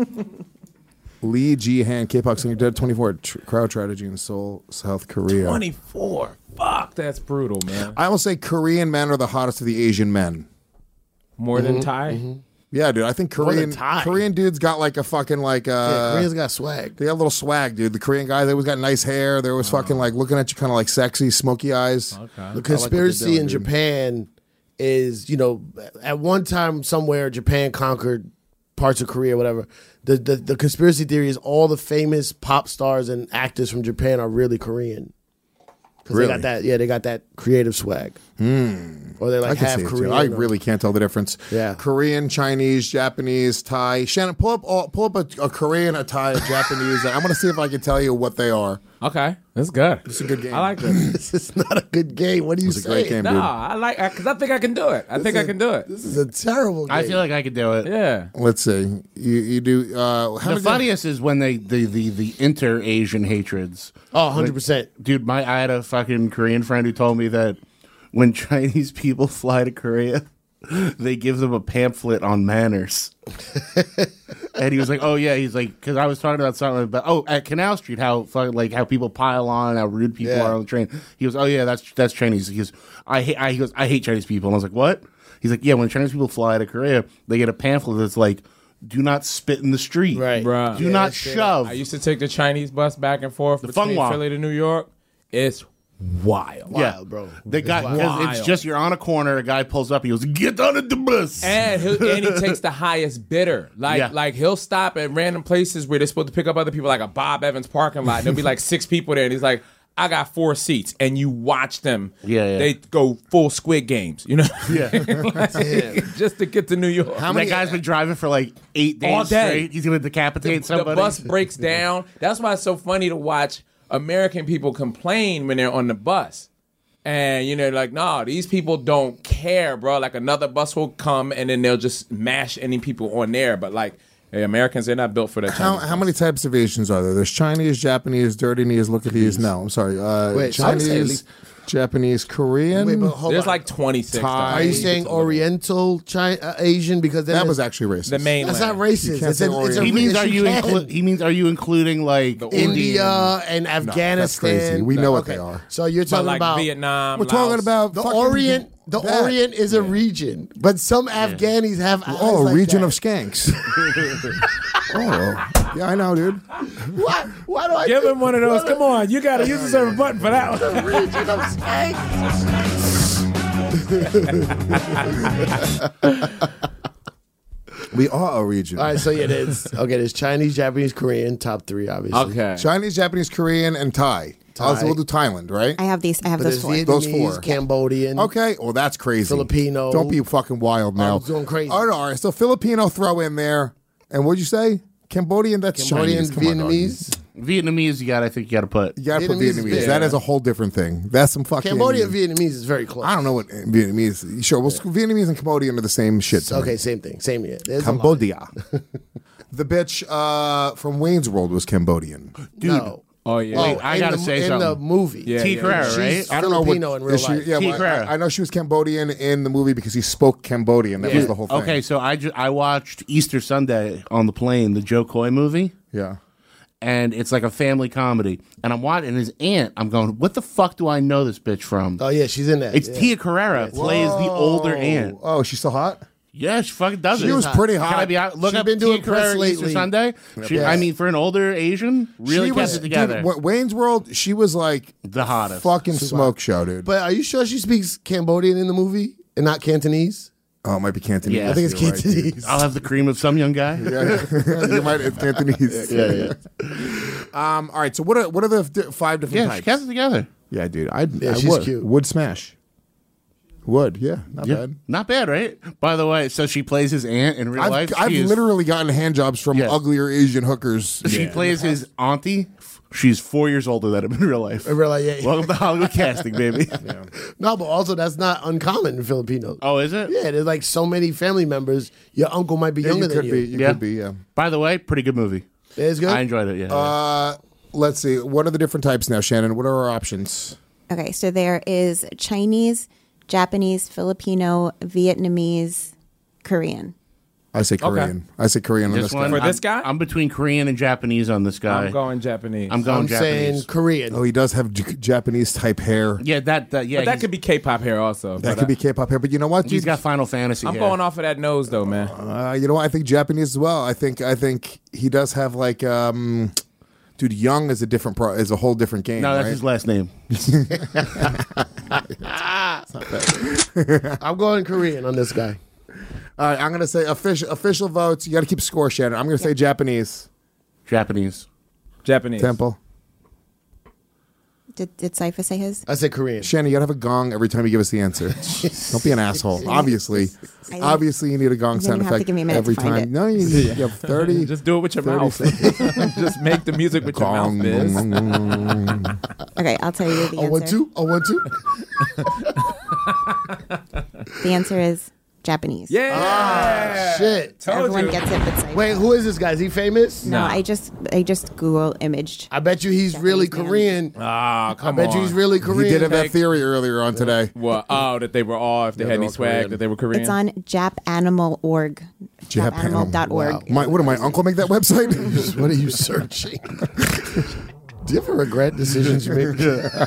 Speaker 6: Lee Ji-han, K-pop singer, dead twenty-four. Tr- crowd tragedy in Seoul, South Korea.
Speaker 9: twenty-four. Fuck, that's brutal, man.
Speaker 6: I will say Korean men are the hottest of the Asian men.
Speaker 9: More than Thai.
Speaker 6: Yeah, dude. I think
Speaker 8: than
Speaker 6: Korean
Speaker 8: Thai.
Speaker 6: Korean dudes got like a fucking like uh
Speaker 8: Yeah, Koreans got swag.
Speaker 6: they got a little swag, dude. The Korean guy, they always got nice hair. They always fucking like looking at you kind of like sexy, smoky eyes.
Speaker 9: Okay.
Speaker 8: The conspiracy
Speaker 6: doing,
Speaker 8: in
Speaker 6: dude.
Speaker 8: Japan is, you know, at one time somewhere Japan conquered parts of Korea, whatever. The, the the conspiracy theory is all the famous pop stars and actors from Japan are really Korean. Because
Speaker 6: Really?
Speaker 8: they got that, yeah, they got that creative swag. Or they're
Speaker 6: I
Speaker 8: like
Speaker 6: can
Speaker 8: half
Speaker 6: see it too.
Speaker 8: Korean.
Speaker 6: I
Speaker 8: or-
Speaker 6: really can't tell the difference.
Speaker 8: Yeah.
Speaker 6: Korean, Chinese, Japanese, Thai. Shannon, pull up all, pull up a, a Korean, a Thai, a Japanese. I'm gonna see if I can tell you what they are.
Speaker 9: Okay, that's good.
Speaker 6: It's a good game.
Speaker 9: I like this.
Speaker 8: This is not a good game. What do you
Speaker 6: It's a
Speaker 8: say?
Speaker 6: great game,
Speaker 9: no,
Speaker 6: dude.
Speaker 9: I like because I think I can do it. I think I can do it.
Speaker 8: This is a terrible game.
Speaker 7: I feel like I could do it.
Speaker 9: Yeah.
Speaker 6: Let's see. You you do. Uh, how
Speaker 7: The
Speaker 6: many-
Speaker 7: funniest is when they the the, the inter Asian hatreds.
Speaker 8: Oh, one hundred percent.
Speaker 7: Dude, my I had a fucking Korean friend who told me that when Chinese people fly to Korea, they give them a pamphlet on manners. And he was like, "Oh yeah," he's like, because I was talking about something about oh at Canal Street how fucking like how people pile on, how rude people
Speaker 8: Yeah.
Speaker 7: are on the train. He goes, "Oh yeah, that's that's Chinese." He goes, "I hate," I, he goes, "I hate Chinese people," and I was like, "What?" He's like, "Yeah, when Chinese people fly to Korea, they get a pamphlet that's like, do not spit in the street,
Speaker 8: Right.
Speaker 9: Bruh.
Speaker 7: Do
Speaker 8: Yeah,
Speaker 7: not
Speaker 8: that's it.
Speaker 7: shove."
Speaker 9: I used to take the Chinese bus back and forth between
Speaker 7: Funghua.
Speaker 9: Philly to New York. It's wild.
Speaker 7: Yeah,
Speaker 8: Wild, bro.
Speaker 7: They got because it's
Speaker 9: Wild.
Speaker 7: just you're on a corner. A guy pulls up. He goes, "Get on the bus."
Speaker 9: And he and he takes the highest bidder. Like
Speaker 7: Yeah.
Speaker 9: like he'll stop at random places where they're supposed to pick up other people, like a Bob Evans parking lot. And there'll be like six people there, and he's like, "I got four seats," and you watch them.
Speaker 7: Yeah, yeah.
Speaker 9: They go full Squid Games. You know,
Speaker 7: Yeah.
Speaker 9: Like, just to get to New York.
Speaker 6: How
Speaker 7: And
Speaker 6: many?
Speaker 7: that guy's been driving for like eight days
Speaker 9: All day.
Speaker 7: straight. He's gonna decapitate
Speaker 9: the
Speaker 7: somebody.
Speaker 9: bus breaks down. That's why it's so funny to watch American people complain when they're on the bus. And, you know, like, no, these people don't care, bro. Like, another bus will come, and then they'll just mash any people on there. But, like, hey, Americans, they're not built for that.
Speaker 6: How,
Speaker 9: Chinese
Speaker 6: how many types of Asians are there? There's Chinese, Japanese, dirty knees, look at these. No, I'm sorry. Uh,
Speaker 8: Wait, I would say at
Speaker 6: Chinese,
Speaker 8: least-
Speaker 6: Japanese, Korean.
Speaker 8: Wait, but hold
Speaker 9: There's
Speaker 8: on.
Speaker 9: like twenty-six.
Speaker 6: Thai.
Speaker 8: Are you saying Oriental China, uh, Asian? Because then
Speaker 6: that
Speaker 8: it's-
Speaker 6: was actually racist.
Speaker 9: The mainland.
Speaker 8: that's not racist.
Speaker 6: can't
Speaker 8: It's
Speaker 6: say
Speaker 8: a, it's a,
Speaker 6: Oriental.
Speaker 7: he means
Speaker 8: yes,
Speaker 7: are you
Speaker 8: can.
Speaker 7: inclu- He means are you including like
Speaker 8: India
Speaker 7: Indian?
Speaker 8: and Afghanistan?
Speaker 6: crazy. We know what
Speaker 8: Okay.
Speaker 6: they are.
Speaker 8: So you're
Speaker 9: But
Speaker 8: talking
Speaker 9: like
Speaker 8: about
Speaker 9: Vietnam.
Speaker 6: We're talking
Speaker 9: Laos.
Speaker 6: about
Speaker 8: the
Speaker 6: fucking-
Speaker 8: Orient. The
Speaker 6: that.
Speaker 8: Orient is a region, but some Afghanis have eyes
Speaker 6: Oh, a
Speaker 8: like
Speaker 6: region
Speaker 8: that.
Speaker 6: of skanks. Oh, yeah, I know, dude.
Speaker 8: Why, why do I
Speaker 9: Give
Speaker 8: think-
Speaker 9: him one of those.
Speaker 8: what
Speaker 9: Come on, you got to use a certain button for that
Speaker 8: a
Speaker 9: one.
Speaker 8: region of skanks?
Speaker 6: We are a region.
Speaker 8: All right, so yeah, there's okay. There's Chinese, Japanese, Korean, top three, obviously.
Speaker 9: Okay.
Speaker 6: Chinese, Japanese, Korean, and Thai. Also, we'll do Thailand, right?
Speaker 10: I have these. I have
Speaker 8: But
Speaker 10: those
Speaker 8: there's
Speaker 10: four.
Speaker 6: Those
Speaker 8: Vietnamese,
Speaker 6: four.
Speaker 8: Cambodian.
Speaker 6: Okay, well, that's crazy.
Speaker 8: Filipino.
Speaker 6: Don't be fucking wild now.
Speaker 8: I was going crazy.
Speaker 6: Oh, no, all right, so Filipino throw in there. And what'd you say? Cambodian, that's
Speaker 8: Cambodian,
Speaker 6: Chinese. Come on, dog.
Speaker 8: Vietnamese.
Speaker 7: Vietnamese, you got. I think you got to put.
Speaker 6: You gotta put
Speaker 8: Vietnamese is
Speaker 6: Vietnamese.
Speaker 8: big.
Speaker 6: That is a whole different thing. That's some fucking.
Speaker 8: Cambodian, Vietnamese is very close.
Speaker 6: I don't know what Vietnamese. Sure, well, Vietnamese and Cambodian are the same shit. to me.
Speaker 8: Okay, same thing. Same yeah. There's a line.
Speaker 6: Cambodia. The bitch uh, from Wayne's World was Cambodian.
Speaker 8: Dude. No.
Speaker 9: Oh, yeah.
Speaker 8: Oh,
Speaker 7: Wait, I
Speaker 8: in
Speaker 7: gotta
Speaker 8: the,
Speaker 7: say
Speaker 8: in
Speaker 7: something.
Speaker 8: the movie.
Speaker 9: Yeah,
Speaker 7: T.
Speaker 9: yeah,
Speaker 7: Carrera,
Speaker 8: She's
Speaker 7: right?
Speaker 6: I don't know what
Speaker 8: Filipino in real
Speaker 6: is she-
Speaker 8: life.
Speaker 6: Yeah,
Speaker 7: T.
Speaker 6: well,
Speaker 7: Carrera.
Speaker 6: I, I know she was Cambodian in the movie because he spoke Cambodian. That was the whole thing.
Speaker 7: Okay, so I, ju- I watched Easter Sunday on the plane, the Joe Coy movie,
Speaker 6: Yeah.
Speaker 7: and it's like a family comedy. And I'm watching his aunt. I'm going, what the fuck do I know this bitch from?
Speaker 8: Oh yeah, she's in that.
Speaker 7: It's
Speaker 8: yeah.
Speaker 7: Tia Carrera plays the older aunt.
Speaker 6: Oh, she's so hot?
Speaker 7: Yeah, she fucking does
Speaker 6: She
Speaker 7: it.
Speaker 6: was pretty hot.
Speaker 7: Can I be out? Look
Speaker 8: She's
Speaker 7: up
Speaker 8: been
Speaker 7: Tia
Speaker 8: doing
Speaker 7: Carrera
Speaker 8: press
Speaker 7: Easter
Speaker 8: lately.
Speaker 7: Sunday. She,
Speaker 8: Yeah.
Speaker 7: I mean, for an older Asian, really
Speaker 6: she
Speaker 7: kept
Speaker 6: was,
Speaker 7: it together.
Speaker 6: Dude, Wa- Wayne's World, she was like
Speaker 7: the hottest.
Speaker 6: fucking smoke show, dude.
Speaker 8: But are you sure she speaks Cambodian in the movie and not Cantonese?
Speaker 6: Oh, it might be Cantonese.
Speaker 7: Yeah.
Speaker 8: I think it's
Speaker 6: You're right, dude.
Speaker 8: Cantonese.
Speaker 7: I'll have the cream of some young guy.
Speaker 6: Yeah. You might. It's Cantonese.
Speaker 8: yeah, yeah.
Speaker 6: Um. All right. So what are what are the di- five different
Speaker 7: Yeah, she
Speaker 6: types?
Speaker 7: kept it together.
Speaker 6: Yeah, dude. I'd,
Speaker 8: Yeah,
Speaker 6: I
Speaker 8: she's
Speaker 6: would.
Speaker 8: cute.
Speaker 6: Would smash. Would. Yeah. Not
Speaker 7: Yeah.
Speaker 6: bad.
Speaker 7: Not bad, right? By the way, so she plays his aunt in real
Speaker 6: I've,
Speaker 7: life.
Speaker 6: I've
Speaker 7: She is-
Speaker 6: literally gotten hand jobs from
Speaker 7: Yeah.
Speaker 6: uglier Asian hookers.
Speaker 7: She plays his auntie. She's four years older than him in real life.
Speaker 8: In real life, yeah, yeah.
Speaker 7: Welcome to Hollywood casting, baby.
Speaker 8: No, but also that's not uncommon in Filipinos.
Speaker 7: Oh, is it?
Speaker 8: Yeah, there's like so many family members. Your uncle might be
Speaker 6: Yeah,
Speaker 8: younger
Speaker 6: you
Speaker 8: than
Speaker 6: could
Speaker 8: you.
Speaker 6: be. You
Speaker 7: Yeah.
Speaker 6: could be. Yeah.
Speaker 7: By the way, pretty good movie.
Speaker 8: It's good.
Speaker 7: I enjoyed it. Yeah.
Speaker 6: Uh, let's see. What are the different types now, Shannon? What are our options?
Speaker 10: Okay, so there is Chinese, Japanese, Filipino, Vietnamese, Korean.
Speaker 6: I say Korean. I say Korean on
Speaker 7: this
Speaker 6: this
Speaker 7: one
Speaker 6: guy.
Speaker 9: For this
Speaker 7: I'm-
Speaker 9: guy?
Speaker 7: I'm between Korean and Japanese on this guy.
Speaker 9: I'm going Japanese.
Speaker 7: I'm going
Speaker 8: I'm saying
Speaker 7: Japanese.
Speaker 8: Korean.
Speaker 6: Oh, he does have J- Japanese type hair.
Speaker 7: Yeah, that. that yeah,
Speaker 9: But that
Speaker 7: he's-
Speaker 9: could be K-pop hair also.
Speaker 6: That
Speaker 9: but,
Speaker 6: could be
Speaker 9: uh,
Speaker 6: K-pop hair, but you know what?
Speaker 7: He's
Speaker 6: dude?
Speaker 7: got Final Fantasy.
Speaker 9: I'm
Speaker 7: hair.
Speaker 9: going off of that nose though, man.
Speaker 6: Uh, you know what? I think Japanese as well. I think I think he does have like, um, dude, Young is a different pro, is a whole different game.
Speaker 7: No, that's
Speaker 6: right?
Speaker 7: his last name.
Speaker 8: I'm going Korean on this guy.
Speaker 6: All right, I'm gonna say official official votes. You got to keep score, Shannon. I'm gonna say Japanese.
Speaker 7: Japanese.
Speaker 9: Japanese.
Speaker 6: Temple.
Speaker 10: Did, did Cypher say his?
Speaker 8: I said Korean.
Speaker 6: Shannon, you gotta have a gong every time you give us the answer. Don't be an asshole. Obviously,
Speaker 10: I-
Speaker 6: obviously, you need a gong
Speaker 10: Then
Speaker 6: sound
Speaker 10: you have to
Speaker 6: effect
Speaker 10: give me a minute
Speaker 6: every
Speaker 10: to find
Speaker 6: time.
Speaker 10: it.
Speaker 6: No, you, you have thirty.
Speaker 9: Just do it with your
Speaker 6: thirty
Speaker 9: mouth. Just make the music with your
Speaker 6: Gong.
Speaker 9: mouth, Biz.
Speaker 10: Okay, I'll tell you the
Speaker 8: Oh, one,
Speaker 10: answer.
Speaker 8: two. Oh, one, two.
Speaker 10: The answer is Japanese.
Speaker 9: Yeah.
Speaker 8: Shit.
Speaker 9: Told
Speaker 10: Everyone
Speaker 9: you.
Speaker 10: gets it but Cypher.
Speaker 8: Wait, who is this guy? Is he famous?
Speaker 10: No,
Speaker 9: No.
Speaker 10: I just I just Google imaged.
Speaker 8: I bet you he's really
Speaker 10: Japanese man.
Speaker 8: Korean.
Speaker 9: Ah,
Speaker 8: I
Speaker 9: come
Speaker 8: bet
Speaker 9: on.
Speaker 8: you he's really
Speaker 6: You
Speaker 8: Korean.
Speaker 6: did have that theory earlier on today.
Speaker 9: What? Oh, that they were all, if they
Speaker 6: Yeah,
Speaker 9: had
Speaker 6: they're
Speaker 9: any
Speaker 6: all
Speaker 9: swag,
Speaker 6: Korean.
Speaker 9: that they were Korean.
Speaker 10: It's on Japanimal dot org. Japanimal dot org.
Speaker 8: Wow.
Speaker 6: My, what did my uncle make that website?
Speaker 8: What are you searching? Do you ever regret decisions you make?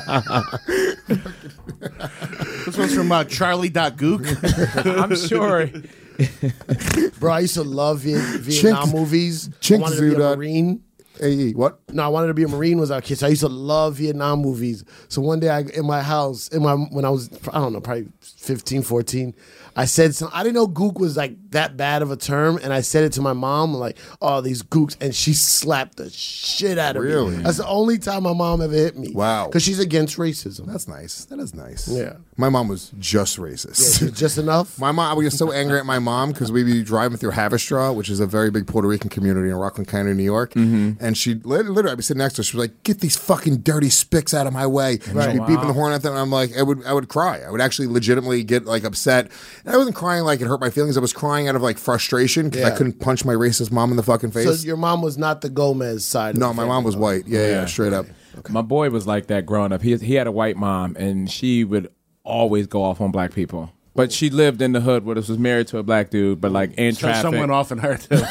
Speaker 7: This one's from uh, Charlie.gook.
Speaker 9: I'm sure.
Speaker 8: Bro, I used to love Viet- Vietnam
Speaker 6: Chink-
Speaker 8: movies. I
Speaker 6: Chink
Speaker 8: wanted to be a
Speaker 6: Zudot.
Speaker 8: Marine.
Speaker 6: Hey, what?
Speaker 8: No, I wanted to be a Marine when I was a kid. So I used to love Vietnam movies. So one day I, in my house, in my when I was, I don't know, probably fifteen, fourteen, I said some, I didn't know gook was like that bad of a term. And I said it to my mom, like, oh, these gooks. And she slapped the shit out of
Speaker 6: Really?
Speaker 8: me. That's the only time my mom ever hit me.
Speaker 6: Wow.
Speaker 8: Because she's against racism.
Speaker 6: That's nice. That is nice.
Speaker 8: Yeah.
Speaker 6: My mom was just
Speaker 8: Yeah,
Speaker 6: racist.
Speaker 8: she's just enough.
Speaker 6: My mom, I was so angry at my mom because we'd be driving through Haverstraw, which is a very big Puerto Rican community in Rockland County, New York. And she literally, I'd be sitting next to her. She was like, "Get these fucking dirty spicks out of my way." She'd be beeping the horn at them. And I'm like, I would, I would cry. I would actually legitimately get like upset. And I wasn't crying like it hurt my feelings. I was crying out of like frustration because I
Speaker 8: Yeah.
Speaker 6: couldn't punch my racist mom in the fucking
Speaker 8: So
Speaker 6: face.
Speaker 8: your mom was not the Gomez side of
Speaker 6: no,
Speaker 8: the
Speaker 6: my
Speaker 8: family.
Speaker 6: mom was white. Yeah, yeah, straight up.
Speaker 9: My boy was like that growing up. He he had a white mom, and she would always go off on black people. But she lived in the hood with us, was married to a black dude, but like in
Speaker 7: So
Speaker 9: traffic.
Speaker 7: someone off in her too.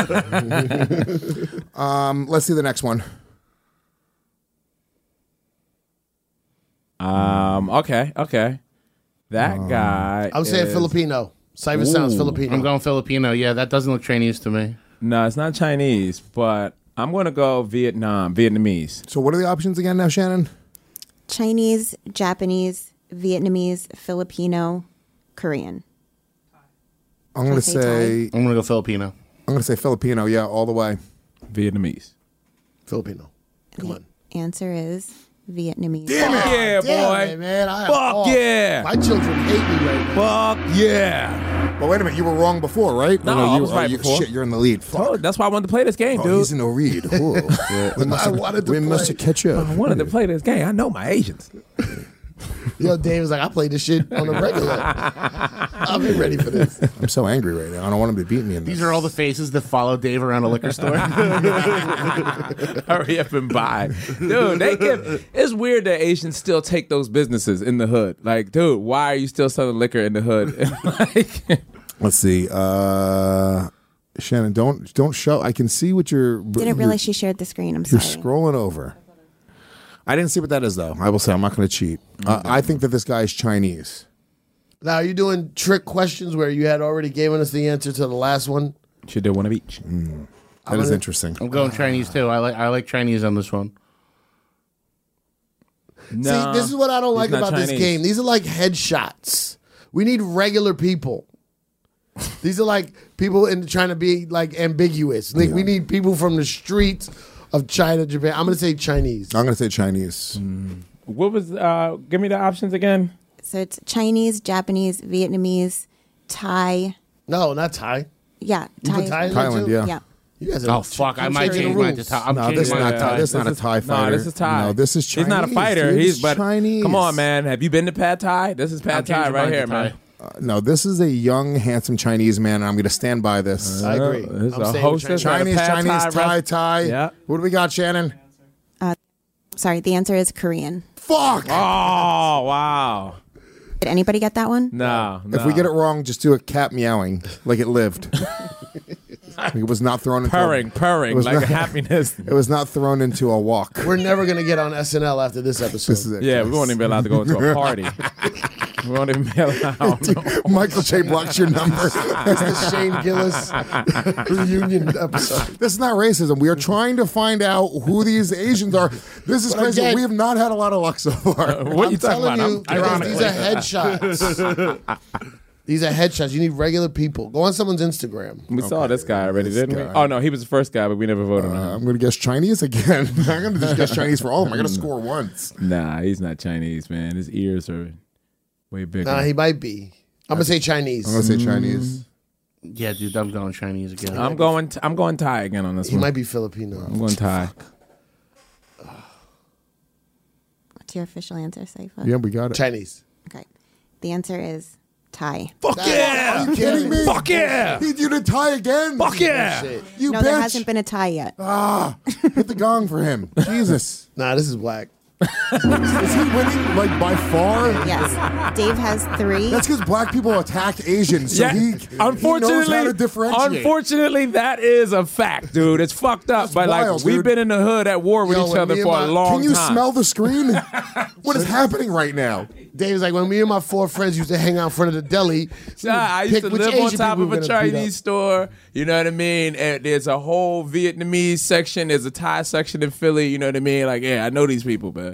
Speaker 6: Um, let's see the next one.
Speaker 9: Um. Okay. Okay. That guy.
Speaker 8: I'm saying
Speaker 9: is-
Speaker 8: Filipino. Cypher sounds Filipino.
Speaker 7: I'm going Filipino. Yeah, that doesn't look Chinese to me.
Speaker 9: No, it's not Chinese, but I'm going to go Vietnam, Vietnamese.
Speaker 6: So what are the options again now, Shannon?
Speaker 10: Chinese, Japanese, Vietnamese, Filipino, Korean.
Speaker 6: I'm going to
Speaker 10: Should I say
Speaker 6: say
Speaker 7: I'm going to go Filipino.
Speaker 6: I'm going to say Filipino. Yeah, all the way.
Speaker 9: Vietnamese.
Speaker 8: Filipino. Come on.
Speaker 10: Answer is Vietnamese.
Speaker 6: Damn it!
Speaker 9: Yeah,
Speaker 8: Damn
Speaker 9: boy.
Speaker 8: it, man. I,
Speaker 9: Fuck
Speaker 8: oh,
Speaker 9: yeah.
Speaker 8: My children hate me right now.
Speaker 9: Fuck yeah.
Speaker 6: But wait a minute, you were wrong before, right?
Speaker 9: No,
Speaker 6: Or
Speaker 9: I
Speaker 6: you,
Speaker 9: was
Speaker 6: oh,
Speaker 9: right
Speaker 6: you,
Speaker 9: before.
Speaker 6: Shit, you're in the lead. Fuck.
Speaker 9: Oh, that's why I wanted to play this game,
Speaker 6: Oh,
Speaker 9: dude.
Speaker 6: he's in the read. Ooh. We must
Speaker 8: I
Speaker 6: have,
Speaker 8: wanted to
Speaker 6: we
Speaker 8: play.
Speaker 6: must have catch up.
Speaker 9: I wanted to play this game. I know my Asians.
Speaker 8: Yo, Dave was like, I played this shit on the regular. I'll be ready for this.
Speaker 6: I'm so angry right now. I don't want him to beat me in this.
Speaker 7: These are all the faces that follow Dave around a liquor store.
Speaker 9: Hurry up and buy. Dude, they give, it's weird that Asians still take those businesses in the hood. Like, dude, why are you still selling liquor in the hood? Like,
Speaker 6: Let's see. Uh, Shannon, don't don't show. I can see what you're.
Speaker 10: Didn't realize she shared the screen. I'm
Speaker 6: You're
Speaker 10: sorry.
Speaker 6: scrolling over. I didn't see what that is, though. I will say I'm not going to cheat. Uh, I think that this guy is Chinese.
Speaker 8: Now, are you doing trick questions where you had already given us the answer to the last one?
Speaker 9: should do one of each.
Speaker 6: That is interesting.
Speaker 7: I'm going Chinese too. I like I like Chinese on this one.
Speaker 9: No,
Speaker 8: See, this is what I don't
Speaker 9: he's
Speaker 8: like
Speaker 9: not
Speaker 8: about this
Speaker 9: Chinese.
Speaker 8: game. These are like headshots. We need regular people. These are like people in trying to be like ambiguous. Like we need people from the streets of China, Japan. I'm gonna say Chinese.
Speaker 6: I'm going to say Chinese.
Speaker 9: What was, uh, give me the options again.
Speaker 10: So it's Chinese, Japanese, Vietnamese, Thai.
Speaker 8: No, not Thai.
Speaker 10: Yeah,
Speaker 8: You
Speaker 10: Thai.
Speaker 8: put Thai in there
Speaker 6: Thailand,
Speaker 8: too?
Speaker 6: yeah.
Speaker 10: Yeah.
Speaker 8: You guys are
Speaker 7: Oh fuck! I
Speaker 8: I'm
Speaker 7: might
Speaker 8: changing
Speaker 7: change
Speaker 8: the
Speaker 7: mine to
Speaker 8: rules.
Speaker 7: Thai. I'm
Speaker 6: No,
Speaker 7: changing
Speaker 6: this is
Speaker 7: mine
Speaker 6: not
Speaker 7: to
Speaker 6: Thai.
Speaker 7: Thai.
Speaker 6: This is not a
Speaker 9: is-
Speaker 6: Thai fighter.
Speaker 9: No, this is Thai.
Speaker 6: No, this is Chinese.
Speaker 9: He's not a fighter.
Speaker 6: dude.
Speaker 9: He's
Speaker 6: It's
Speaker 9: but
Speaker 6: Chinese.
Speaker 9: Come on, man. Have you been to Pad Thai? This is
Speaker 7: I'm
Speaker 9: Pad Thai
Speaker 7: changing
Speaker 9: right
Speaker 7: mine to
Speaker 9: here,
Speaker 7: Thai.
Speaker 9: man.
Speaker 6: Uh, no, this is a young, handsome Chinese man, and I'm going to stand by this.
Speaker 8: I agree.
Speaker 9: Uh, this is
Speaker 8: I'm
Speaker 9: a
Speaker 8: staying with
Speaker 9: hostess at a
Speaker 6: Chinese,
Speaker 9: Pad
Speaker 6: Chinese,
Speaker 9: Thai
Speaker 6: Thai,
Speaker 9: rest-
Speaker 6: Thai.
Speaker 9: Yeah.
Speaker 6: What do we got, Shannon?
Speaker 10: Sorry, the answer is Korean.
Speaker 6: Fuck!
Speaker 9: Oh, wow.
Speaker 10: Did anybody get that one?
Speaker 9: No, no.
Speaker 6: If we get it wrong, just do a cat meowing like it lived. It was not thrown into
Speaker 9: Purring,
Speaker 6: a,
Speaker 9: purring,
Speaker 6: it was
Speaker 9: like
Speaker 6: not-
Speaker 9: a happiness.
Speaker 6: It was not thrown into a walk.
Speaker 8: We're never gonna get on S N L after this episode.
Speaker 6: This is it.
Speaker 9: Yeah,
Speaker 6: guys.
Speaker 9: we won't even be allowed to go into a party. We won't even be allowed.
Speaker 6: Michael J. blocks your number.
Speaker 8: It's the Shane Gillis reunion episode.
Speaker 6: This is not racism. We are trying to find out who these Asians are. This is
Speaker 8: But
Speaker 6: crazy.
Speaker 8: again-
Speaker 6: we have not had a lot of luck so far.
Speaker 9: What are
Speaker 8: I'm
Speaker 9: you talking
Speaker 8: telling
Speaker 9: about?
Speaker 8: you,
Speaker 9: I'm-
Speaker 8: because these are headshots. These are headshots. You need regular people. Go on someone's Instagram.
Speaker 9: We saw this guy already,
Speaker 6: This
Speaker 9: didn't we?
Speaker 6: guy.
Speaker 9: Oh, no, he was the first guy, but we never voted on
Speaker 6: Uh,
Speaker 9: him.
Speaker 6: I'm going to guess Chinese again. I'm going to just guess Chinese for all of them. I got to score once.
Speaker 9: Nah, he's not Chinese, man. His ears are way bigger.
Speaker 8: Nah, he might be. I'm gonna say Chinese.
Speaker 6: I'm going to say Chinese.
Speaker 7: Yeah, dude, I'm going Chinese again.
Speaker 9: I'm going. T- I'm going Thai again on this
Speaker 8: He
Speaker 9: one.
Speaker 8: might be Filipino.
Speaker 9: I'm going Thai.
Speaker 10: What's your official answer, Saifa?
Speaker 6: Yeah, we got it.
Speaker 8: Chinese.
Speaker 10: Okay. The answer is Thai.
Speaker 9: Fuck yeah!
Speaker 6: Are you kidding me?
Speaker 9: Fuck yeah!
Speaker 6: He did a tie again.
Speaker 9: Fuck yeah!
Speaker 8: Shit.
Speaker 6: You
Speaker 10: no,
Speaker 6: bitch.
Speaker 10: there hasn't been a tie yet.
Speaker 6: Ah, hit the gong for him. Jesus.
Speaker 8: Nah, this is black.
Speaker 6: Is he winning, like, by far?
Speaker 10: Yes. Dave has three.
Speaker 6: That's because black people attack Asians, so
Speaker 9: Yeah,
Speaker 6: he,
Speaker 9: unfortunately,
Speaker 6: he knows how to differentiate.
Speaker 9: unfortunately, that is a fact, dude. It's fucked up.
Speaker 6: That's
Speaker 9: But
Speaker 6: wild,
Speaker 9: like, we've
Speaker 6: dude.
Speaker 9: been in the hood at war with
Speaker 8: Yo,
Speaker 9: each
Speaker 8: when
Speaker 9: other
Speaker 8: me
Speaker 9: for
Speaker 8: and
Speaker 9: a
Speaker 8: my-
Speaker 9: long
Speaker 6: Can you
Speaker 9: time.
Speaker 6: smell the screen? What is happening right now?
Speaker 8: Dave's like, when me and my four friends used to hang out in front of the deli. we
Speaker 9: Nah,
Speaker 8: would
Speaker 9: I used
Speaker 8: pick
Speaker 9: to
Speaker 8: which
Speaker 9: live on
Speaker 8: Asian
Speaker 9: top
Speaker 8: people
Speaker 9: of
Speaker 8: we
Speaker 9: a
Speaker 8: were gonna beat
Speaker 9: Chinese
Speaker 8: up.
Speaker 9: store. You know what I mean? And there's a whole Vietnamese section. There's a Thai section in Philly. You know what I mean? Like, yeah, I know these people, man.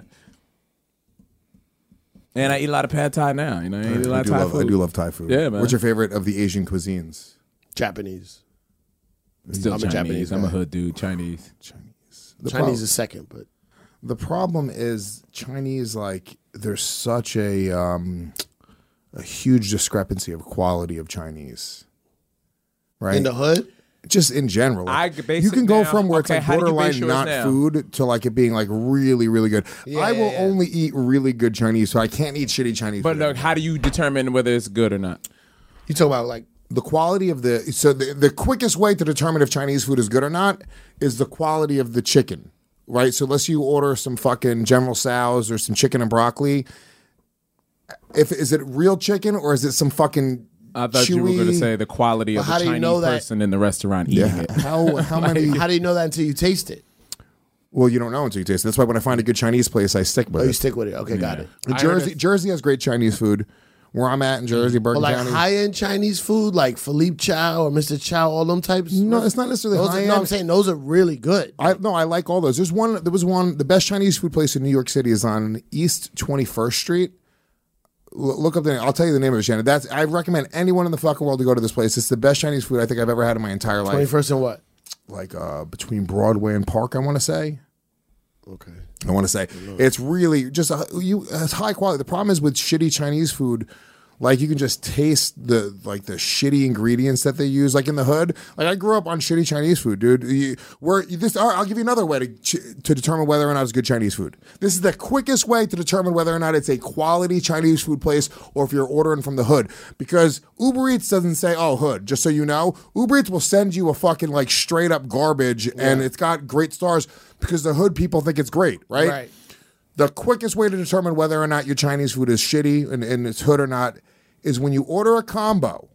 Speaker 9: And I eat a lot of pad Thai now. You know, I eat a lot
Speaker 6: I
Speaker 9: of
Speaker 6: do,
Speaker 9: Thai
Speaker 6: love,
Speaker 9: food.
Speaker 6: I do love Thai food.
Speaker 9: Yeah, man.
Speaker 6: What's your favorite of the Asian cuisines?
Speaker 8: Japanese.
Speaker 9: Still
Speaker 8: I'm a
Speaker 9: Chinese.
Speaker 8: Japanese
Speaker 9: I'm a
Speaker 8: guy.
Speaker 9: hood dude. Chinese.
Speaker 6: Chinese. The
Speaker 8: Chinese
Speaker 6: prob-
Speaker 8: is second, but
Speaker 6: The problem is Chinese, like, there's such a um, a huge discrepancy of quality of Chinese. Right?
Speaker 8: in the hood,
Speaker 6: Just in general.
Speaker 9: I
Speaker 6: Like,
Speaker 9: base
Speaker 6: you can
Speaker 9: it
Speaker 6: go
Speaker 9: now-
Speaker 6: from where
Speaker 9: okay,
Speaker 6: it's
Speaker 9: how
Speaker 6: like
Speaker 9: do you base
Speaker 6: borderline
Speaker 9: yours
Speaker 6: not
Speaker 9: now?
Speaker 6: food to like it being like really, really good.
Speaker 8: Yeah,
Speaker 6: I will
Speaker 8: yeah, yeah.
Speaker 6: only eat really good Chinese, so I can't eat shitty Chinese
Speaker 9: But
Speaker 6: food.
Speaker 9: look, how do you determine whether it's good or not?
Speaker 8: you talk about like
Speaker 6: the quality of the so the, the quickest way to determine if Chinese food is good or not is the quality of the chicken, right? So let's you order some fucking General Tso's or some chicken and broccoli. If is it real chicken or is it some fucking
Speaker 9: I thought
Speaker 6: chewy,
Speaker 9: you were going to say the quality of
Speaker 8: Well, how
Speaker 9: the
Speaker 8: do you
Speaker 9: Chinese
Speaker 8: know that?
Speaker 9: person in the restaurant eating
Speaker 6: yeah?
Speaker 9: it.
Speaker 6: How how many?
Speaker 8: how do you know that until you taste it?
Speaker 6: Well, you don't know until you taste it. That's why when I find a good Chinese place, I stick with
Speaker 8: Oh,
Speaker 6: it.
Speaker 8: you stick with it. Okay, got it.
Speaker 6: And
Speaker 7: I heard
Speaker 6: Jersey
Speaker 7: it-
Speaker 6: Jersey has great Chinese food. where I'm at in Jersey,
Speaker 8: But
Speaker 6: Bergen
Speaker 8: like
Speaker 6: County.
Speaker 8: high end Chinese food, like Philippe Chow or Mister Chow, all them types.
Speaker 6: No, it's not necessarily
Speaker 8: those
Speaker 6: high
Speaker 8: are,
Speaker 6: end.
Speaker 8: No, I'm saying those are really good.
Speaker 6: I no, I like all those. There's one. There was one. The best Chinese food place in New York City is on East twenty-first Street. L- look up the. I'll tell you the name of it, Shannon. That's. I recommend anyone in the fucking world to go to this place. It's the best Chinese food I think I've ever had in my entire life.
Speaker 8: twenty-first and what?
Speaker 6: Like uh, between Broadway and Park, I want to say.
Speaker 8: Okay.
Speaker 6: I want to say it's really just a, you. It's high quality. The problem is with shitty Chinese food. Like you can just taste the like the shitty ingredients that they use, like in the hood. Like I grew up on shitty Chinese food, dude. You, where you, this, I'll give you another way to to determine whether or not it's good Chinese food. This is the quickest way to determine whether or not it's a quality Chinese food place or if you're ordering from the hood. Because Uber Eats doesn't say, "Oh, hood." Just so you know, Uber Eats will send you a fucking like straight up garbage, yeah. and it's got great stars because the hood people think it's great, right?
Speaker 8: Right.
Speaker 6: The quickest way to determine whether or not your Chinese food is shitty and, and it's hood or not is when you order a combo,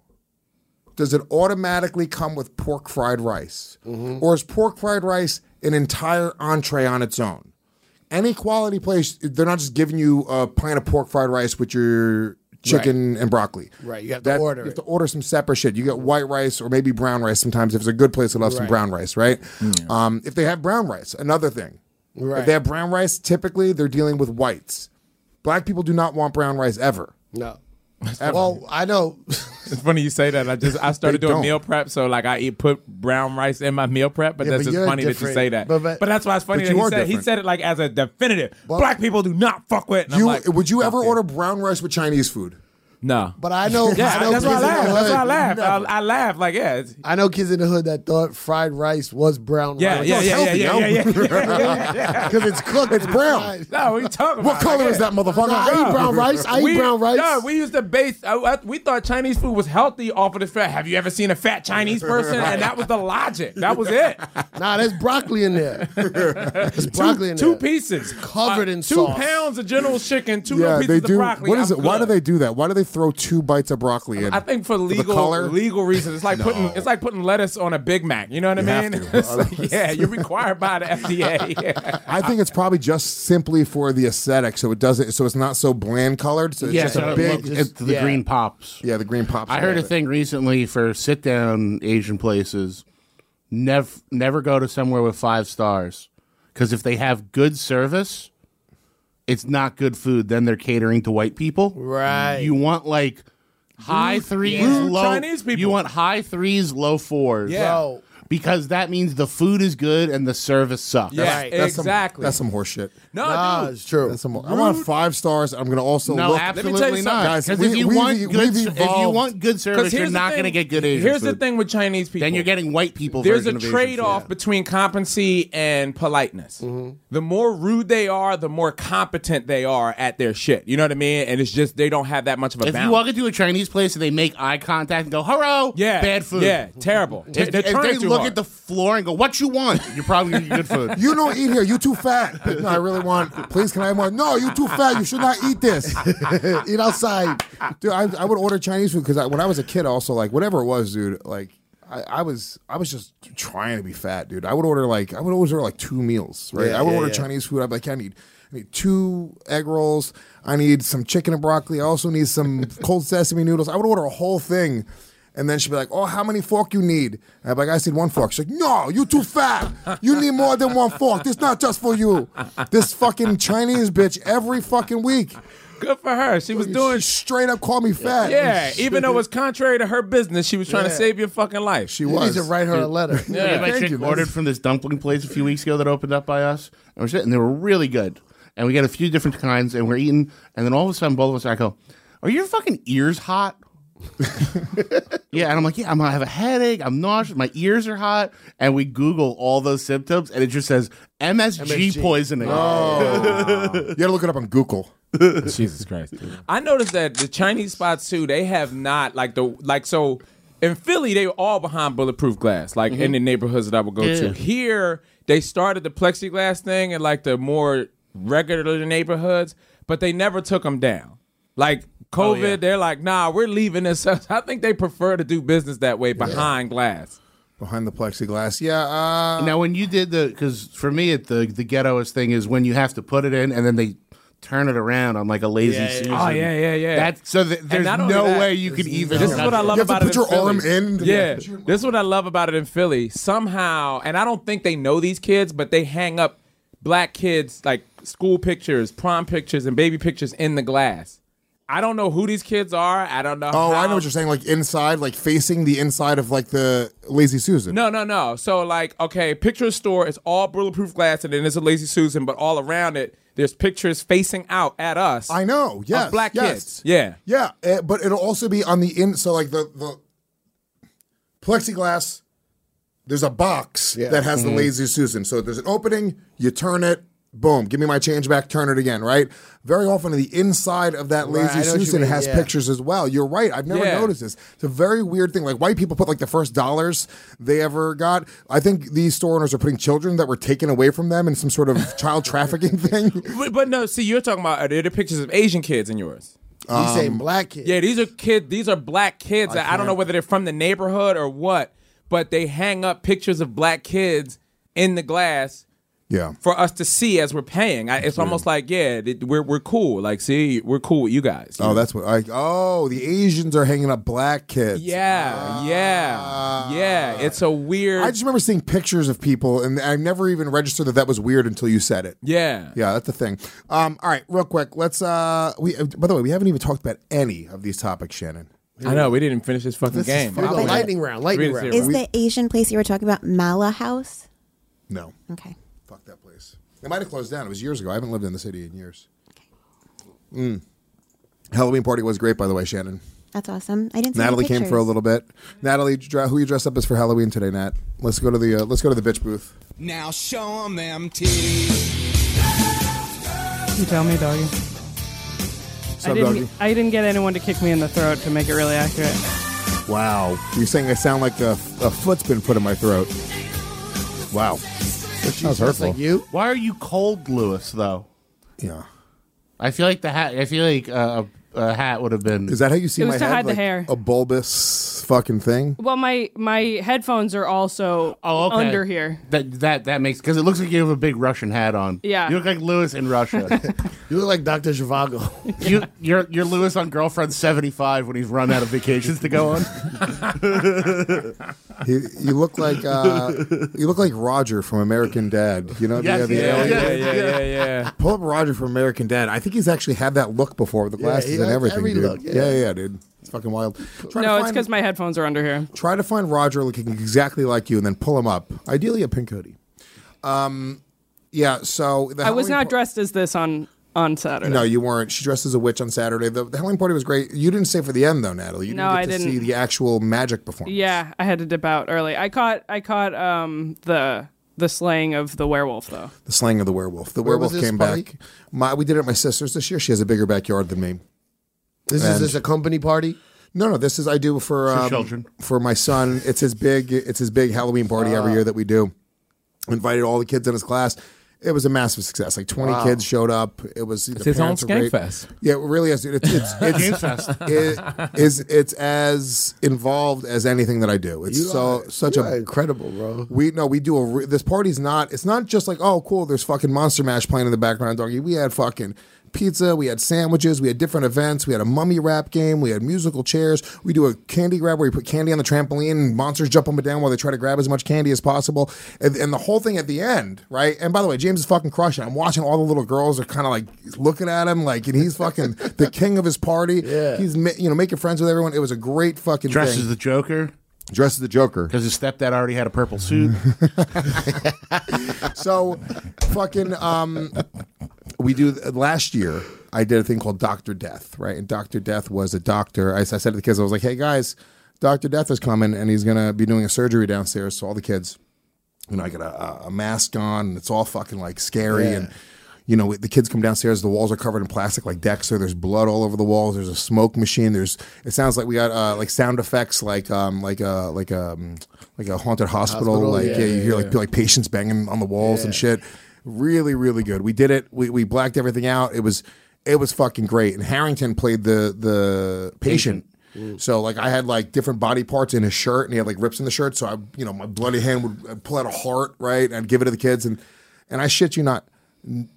Speaker 6: does it automatically come with pork fried rice? Mm-hmm. Or is pork fried rice an entire entree on its own? Any quality place, they're not just giving you a pint of pork fried rice with your chicken right. and broccoli.
Speaker 8: Right, you have
Speaker 6: that,
Speaker 8: to order
Speaker 6: You have
Speaker 8: it.
Speaker 6: to order some separate shit. You get white rice or maybe brown rice sometimes. If it's a good place, they'll have right. some brown rice, right? Yeah. Um, if they have brown rice, another thing.
Speaker 8: Right.
Speaker 6: If they have brown rice, typically they're dealing with whites. Black people do not want brown rice ever.
Speaker 8: No. Ever. Well, I know.
Speaker 9: It's funny you say that. I just I started doing
Speaker 6: don't.
Speaker 9: meal prep, so like I eat put brown rice in my meal prep. But
Speaker 8: Yeah,
Speaker 9: that's
Speaker 8: but
Speaker 9: just
Speaker 8: you're
Speaker 9: funny that you
Speaker 8: different.
Speaker 9: say that.
Speaker 8: But-
Speaker 9: But,
Speaker 8: but-
Speaker 9: that's why it's funny
Speaker 6: but
Speaker 9: that
Speaker 6: you
Speaker 9: he
Speaker 6: are
Speaker 9: said he
Speaker 6: different.
Speaker 9: said it like as a definitive.
Speaker 8: Well-
Speaker 9: Black people do not fuck with. And
Speaker 6: You,
Speaker 9: I'm like,
Speaker 6: would you ever
Speaker 9: okay.
Speaker 6: order brown rice with Chinese food?
Speaker 9: No.
Speaker 8: But I know.
Speaker 9: Yeah,
Speaker 8: I know
Speaker 9: that's why I
Speaker 8: kids in the
Speaker 9: laugh. That's
Speaker 8: hood-
Speaker 9: why I laugh.
Speaker 8: Never.
Speaker 9: I, I laugh like yeah. It's,
Speaker 8: I know kids in the hood that thought fried rice was brown
Speaker 9: yeah,
Speaker 8: rice.
Speaker 9: yeah, yeah, yeah, yeah, yeah, yeah, yeah, yeah.
Speaker 8: Because it's cooked.
Speaker 6: It's brown.
Speaker 9: No, what are you talking about?
Speaker 6: What color
Speaker 9: Like,
Speaker 6: is that motherfucker?
Speaker 8: No, I eat brown rice. I
Speaker 9: we,
Speaker 8: eat brown rice.
Speaker 9: No, we used to base. I, I, we thought Chinese food was healthy off of the fat. Have you ever seen a fat Chinese person? And that was the logic. That was it.
Speaker 8: Nah, there's broccoli in there. There's broccoli in
Speaker 9: Two
Speaker 8: there.
Speaker 9: pieces,
Speaker 8: Covered
Speaker 9: Uh,
Speaker 8: in
Speaker 9: two
Speaker 8: sauce.
Speaker 9: pounds of General Chicken, two
Speaker 6: Yeah,
Speaker 9: little
Speaker 6: they
Speaker 9: pieces
Speaker 6: do.
Speaker 9: of broccoli.
Speaker 6: What is
Speaker 9: I'm
Speaker 6: it? Why do
Speaker 9: good.
Speaker 6: they do that? Why do they throw two bites of broccoli in?
Speaker 9: I think for
Speaker 6: the
Speaker 9: legal
Speaker 6: color?
Speaker 9: legal reasons. It's like putting it's like putting lettuce on a Big Mac. You know what I
Speaker 6: You have
Speaker 9: mean?
Speaker 6: to.
Speaker 9: It's like, yeah, you're required by the F D A. Yeah.
Speaker 6: I think it's probably just simply for the aesthetic, so it doesn't. So it's not so bland colored. So it's
Speaker 7: Yeah,
Speaker 6: just
Speaker 7: so
Speaker 6: a big.
Speaker 7: it- it's the
Speaker 8: yeah.
Speaker 7: green pops.
Speaker 6: yeah, the green pops.
Speaker 7: I heard a
Speaker 6: of it.
Speaker 7: thing recently for sit down Asian places. Never, never go to somewhere with five stars because if they have good service, it's not good food. Then they're catering to white people.
Speaker 8: Right.
Speaker 7: You want like high threes,
Speaker 9: rude
Speaker 7: low.
Speaker 9: Chinese people.
Speaker 7: You want high threes, low fours.
Speaker 9: Yeah.
Speaker 8: Bro,
Speaker 7: Because that means the food is good and the service sucks.
Speaker 9: Yeah,
Speaker 8: Right.
Speaker 6: That's some-
Speaker 9: exactly.
Speaker 6: That's some horse shit.
Speaker 9: no,
Speaker 8: nah,
Speaker 9: dude.
Speaker 8: it's true.
Speaker 6: That's some. I want five stars. I'm going to also
Speaker 7: No,
Speaker 6: look.
Speaker 7: absolutely
Speaker 9: tell you
Speaker 7: not.
Speaker 9: something.
Speaker 6: Guys,
Speaker 7: Because
Speaker 6: we-
Speaker 7: if you
Speaker 6: we've-
Speaker 7: want
Speaker 6: we've
Speaker 7: good, if you
Speaker 6: evolved-
Speaker 7: want good service, you're
Speaker 9: here's the
Speaker 7: not going to
Speaker 9: thing-
Speaker 7: get good Asian
Speaker 9: Here's
Speaker 7: food.
Speaker 9: the thing with Chinese people.
Speaker 7: Then you're getting white people.
Speaker 9: There's a
Speaker 7: version of Asian
Speaker 9: trade-off
Speaker 7: food.
Speaker 9: between competency and politeness.
Speaker 8: Mm-hmm.
Speaker 9: The more rude they are, the more competent they are at their shit. You know what I mean? And it's just they don't have that much of a
Speaker 7: If
Speaker 9: balance.
Speaker 7: you walk into a Chinese place and they make eye contact and go, "Hello,"
Speaker 9: yeah,
Speaker 7: bad food.
Speaker 9: Yeah, terrible.
Speaker 7: If,
Speaker 9: They're
Speaker 7: if they
Speaker 9: trying too
Speaker 7: look
Speaker 9: hard.
Speaker 7: at the floor and go, "What you want?" You're probably gonna get good food.
Speaker 6: You don't eat here. You too fat. No, I really want. Please, can I have more? No, you too fat. You should not eat this.
Speaker 8: Eat outside.
Speaker 6: Dude, I, I would order Chinese food because when I was a kid, also like whatever it was, dude. Like I, I was, I was just trying to be fat, dude. I would order like, I would always order like two meals, right?
Speaker 8: Yeah,
Speaker 6: I would
Speaker 8: yeah,
Speaker 6: order
Speaker 8: yeah.
Speaker 6: Chinese food. I'd be like, I need, I need two egg rolls. I need some chicken and broccoli. I also need some cold sesame noodles. I would order a whole thing. And then she'd be like, "Oh, how many fork you need?" And I'd be like, "I just need one fork." She's like, "No, you too fat. You need more than one fork. This not just for you." This fucking Chinese bitch every fucking week.
Speaker 9: Good for her. She was doing.
Speaker 6: She straight up call me fat.
Speaker 9: Yeah, even though it was contrary to her business, she was trying to
Speaker 8: Yeah.
Speaker 9: save your fucking life.
Speaker 6: She
Speaker 8: You need
Speaker 6: was.
Speaker 8: to write her a letter.
Speaker 7: Yeah, my
Speaker 6: thank
Speaker 7: chick
Speaker 6: you, man.
Speaker 7: ordered from this dumpling place a few weeks ago that opened up by us, and we're sitting, and they were really good. And we got a few different kinds, and we're eating, and then all of a sudden, both of us, I go, "Are your fucking ears hot?" Yeah, and I'm like, "Yeah, I'm gonna have a headache. I'm nauseous. My ears are hot." And we Google all those symptoms, and it just says M S G,
Speaker 8: M S G.
Speaker 7: poisoning.
Speaker 6: Oh. You gotta look it up on Google.
Speaker 9: Jesus Christ. I noticed that the Chinese spots too, they have not like the like so in Philly they were all behind bulletproof glass, like in the neighborhoods that I would go
Speaker 7: Yeah.
Speaker 9: to. Here they started the plexiglass thing in like the more regular neighborhoods, but they never took them down. Like COVID,
Speaker 7: yeah.
Speaker 9: they're like, nah, we're leaving this. I think they prefer to do business that way behind glass.
Speaker 6: Behind the plexiglass. Yeah. Uh,
Speaker 7: Now, when you did the, because for me, it, the the ghettoest thing is when you have to put it in, and then they turn it around on like a lazy
Speaker 8: Yeah, yeah,
Speaker 7: Susan.
Speaker 9: Oh yeah, yeah, yeah.
Speaker 7: That's so th- there's
Speaker 9: not
Speaker 7: no
Speaker 9: only that,
Speaker 7: way you could even.
Speaker 9: This is what I love
Speaker 6: You have to
Speaker 9: about
Speaker 6: put
Speaker 9: it. in
Speaker 6: your arm
Speaker 9: Philly.
Speaker 6: in to
Speaker 9: Yeah,
Speaker 6: get your-
Speaker 9: this is what I love about it in Philly. Somehow, and I don't think they know these kids, but they hang up black kids like school pictures, prom pictures, and baby pictures in the glass. I don't know who these kids are. I don't know.
Speaker 6: Oh,
Speaker 9: how.
Speaker 6: I know what you're saying. Like inside, like facing the inside of like the Lazy Susan.
Speaker 9: No, no, no. So like, okay, picture store. It's all bulletproof glass, and then there's a Lazy Susan, but all around it, there's pictures facing out at us.
Speaker 6: I know. Yes,
Speaker 9: of black
Speaker 6: yes.
Speaker 9: kids. Yeah,
Speaker 6: Yeah, eh, but it'll also be on the in. So like the the plexiglass. There's a box
Speaker 8: Yeah.
Speaker 6: that has
Speaker 9: Mm-hmm.
Speaker 6: the Lazy Susan. So there's an opening. You turn it. Boom. Give me my change back. Turn it again. Right. Very often, the inside of that
Speaker 8: Right,
Speaker 6: Lazy
Speaker 8: I know what you
Speaker 6: Susan
Speaker 8: mean,
Speaker 6: has
Speaker 8: yeah.
Speaker 6: pictures as well. You're right. I've never
Speaker 9: Yeah.
Speaker 6: noticed this. It's a very weird thing. Like white people put like the first dollars they ever got. I think these store owners are putting children that were taken away from them in some sort of child trafficking thing.
Speaker 9: but, but no. See, you're talking about are there the pictures of Asian kids in yours?
Speaker 8: He's saying black kids.
Speaker 9: Yeah, these are kid. These are black kids. I, I don't know whether they're from the neighborhood or what, but they hang up pictures of black kids in the glass
Speaker 6: Yeah.
Speaker 9: for us to see as we're paying. I, it's almost like, yeah, th- we're we're cool. Like, see, we're cool with you guys.
Speaker 6: Oh, that's what I. Oh, the Asians are hanging up black kids.
Speaker 9: yeah, yeah, yeah. It's a weird.
Speaker 6: I just remember seeing pictures of people, and I never even registered that that was weird until you said it.
Speaker 9: yeah.
Speaker 6: Yeah, that's the thing. Um, all right, real quick, let's. Uh, we. uh, By the way, we haven't even talked about any of these topics, Shannon.
Speaker 9: I know we didn't finish this fucking game.
Speaker 8: Here we go. Lightning round. Lightning
Speaker 9: Read it
Speaker 8: round.
Speaker 9: to
Speaker 10: Is the Asian place you were talking about Mala House?
Speaker 6: No,
Speaker 10: Okay.
Speaker 6: fuck that place. It might have closed down. It was years ago. I haven't lived in the city in years. Mm. Halloween party was great, by the way, Shannon.
Speaker 10: That's awesome. I didn't see
Speaker 6: Natalie
Speaker 10: the
Speaker 6: came for a
Speaker 10: pictures.
Speaker 6: little bit. Natalie, dr- who you dressed up as for Halloween today, Nat? Let's go to the. Uh, let's go to the bitch booth.
Speaker 11: Now show 'em them titties.
Speaker 12: You tell me, doggy.
Speaker 6: What's
Speaker 12: I
Speaker 6: up,
Speaker 12: didn't,
Speaker 6: doggy?
Speaker 12: I didn't get anyone to kick me in the throat to make it really accurate.
Speaker 6: Wow, you're saying I sound like a, a foot's been put in my throat. Wow, that was hurtful.
Speaker 8: Like you?
Speaker 7: Why are you cold, Lewis? Though
Speaker 6: Yeah.
Speaker 7: I feel like the hat. I feel like uh, a, a hat would have been.
Speaker 6: Is that how you see
Speaker 12: It was
Speaker 6: my
Speaker 12: to
Speaker 6: head?
Speaker 12: hide the
Speaker 6: Like
Speaker 12: hair.
Speaker 6: A bulbous fucking thing.
Speaker 12: Well, my my headphones are also
Speaker 7: Oh, okay.
Speaker 12: under here.
Speaker 7: That that that makes because it looks like you have a big Russian hat on.
Speaker 12: Yeah.
Speaker 7: you look like Lewis in Russia.
Speaker 8: You look like Doctor Zhivago.
Speaker 7: you you're you're Lewis on Girlfriend seventy-five when he's run out of vacations to go on.
Speaker 6: You, you look like uh, you look like Roger from American Dad. You know,
Speaker 7: Yes,
Speaker 6: the, the
Speaker 7: yeah,
Speaker 6: alien?
Speaker 9: Yeah, yeah, yeah, yeah.
Speaker 6: Pull up Roger from American Dad. I think he's actually had that look before with the glasses
Speaker 8: he
Speaker 6: and
Speaker 8: has
Speaker 6: everything,
Speaker 8: every
Speaker 6: dude.
Speaker 8: look, yeah.
Speaker 6: yeah, yeah, dude. It's fucking wild. Try
Speaker 12: No,
Speaker 6: to
Speaker 12: it's
Speaker 6: find-
Speaker 12: because my headphones are under here.
Speaker 6: Try to find Roger looking exactly like you, and then pull him up. Ideally, a pink hoodie. Um, yeah. So the
Speaker 12: I was
Speaker 6: Halloween
Speaker 12: not
Speaker 6: par-
Speaker 12: dressed as this on on Saturday.
Speaker 6: No, you weren't. She dressed as a witch on Saturday. The, the Halloween party was great. You didn't stay for the end though, Natalie. You
Speaker 12: No,
Speaker 6: didn't get
Speaker 12: I
Speaker 6: to
Speaker 12: didn't.
Speaker 6: see the actual magic performance.
Speaker 12: Yeah, I had to dip out early. I caught I caught um the the slaying of the werewolf though.
Speaker 6: The slaying of the werewolf. The
Speaker 8: Where was
Speaker 6: werewolf
Speaker 8: this
Speaker 6: came
Speaker 8: party?
Speaker 6: back. My, we did it at my sister's this year. She has a bigger backyard than me.
Speaker 8: This
Speaker 6: And-
Speaker 8: is this a company party?
Speaker 6: No, no. This is I do for um,
Speaker 7: children.
Speaker 6: for my son. It's his big. It's his big Halloween party every year that we do. Invited all the kids in his class. It was a massive success. Like twenty
Speaker 8: Wow.
Speaker 6: kids showed up. It was
Speaker 9: It's
Speaker 6: the
Speaker 9: his own
Speaker 6: parents were great.
Speaker 9: Skankfest.
Speaker 6: Yeah, it really is. It's it's it's,
Speaker 7: Game Fest.
Speaker 6: it is it's as involved as anything that I do. It's
Speaker 8: You
Speaker 6: so
Speaker 8: are-
Speaker 6: such
Speaker 8: you
Speaker 6: a
Speaker 8: are incredible, bro.
Speaker 6: we no we do a re- this party's not it's not just like oh cool there's fucking Monster Mash playing in the background, doggy. We had fucking pizza, we had sandwiches, we had different events, we had a mummy rap game, we had musical chairs, we do a candy grab where you put candy on the trampoline and monsters jump up and down while they try to grab as much candy as possible, and, and the whole thing at the end, right? And by the way, James is fucking crushing. I'm watching all the little girls are kind of like looking at him like, and he's fucking the king of his party.
Speaker 8: Yeah.
Speaker 6: He's ma- you know making friends with everyone. It was a great fucking
Speaker 7: Dressed
Speaker 6: thing.
Speaker 7: as the Joker
Speaker 6: Dressed as the Joker.
Speaker 7: because his stepdad already had a purple suit.
Speaker 6: So, fucking, um, we do last year. I did a thing called Doctor Death, right? And Doctor Death was a doctor. I, I said to the kids, I was like, "Hey guys, Doctor Death is coming, and he's gonna be doing a surgery downstairs." So all the kids, you know, I got a, a mask on, and it's all fucking like scary,
Speaker 8: Yeah.
Speaker 6: and you know, the kids come downstairs. The walls are covered in plastic, like Dexter. There's blood all over the walls. There's a smoke machine. There's. It sounds like we got uh, like sound effects, like um, like a like a um, like a haunted hospital.
Speaker 8: Hospital,
Speaker 6: like
Speaker 8: yeah,
Speaker 6: yeah, you
Speaker 8: yeah,
Speaker 6: hear
Speaker 8: yeah.
Speaker 6: like like patients banging on the walls and shit. Really, really good. We did it. We we blacked everything out. It was it was fucking great. And Harrington played the the patient. So like I had like different body parts in his shirt, and he had like rips in the shirt. So I, you know, my bloody hand would I'd pull out a heart, right, and I'd give it to the kids, and and I shit you not.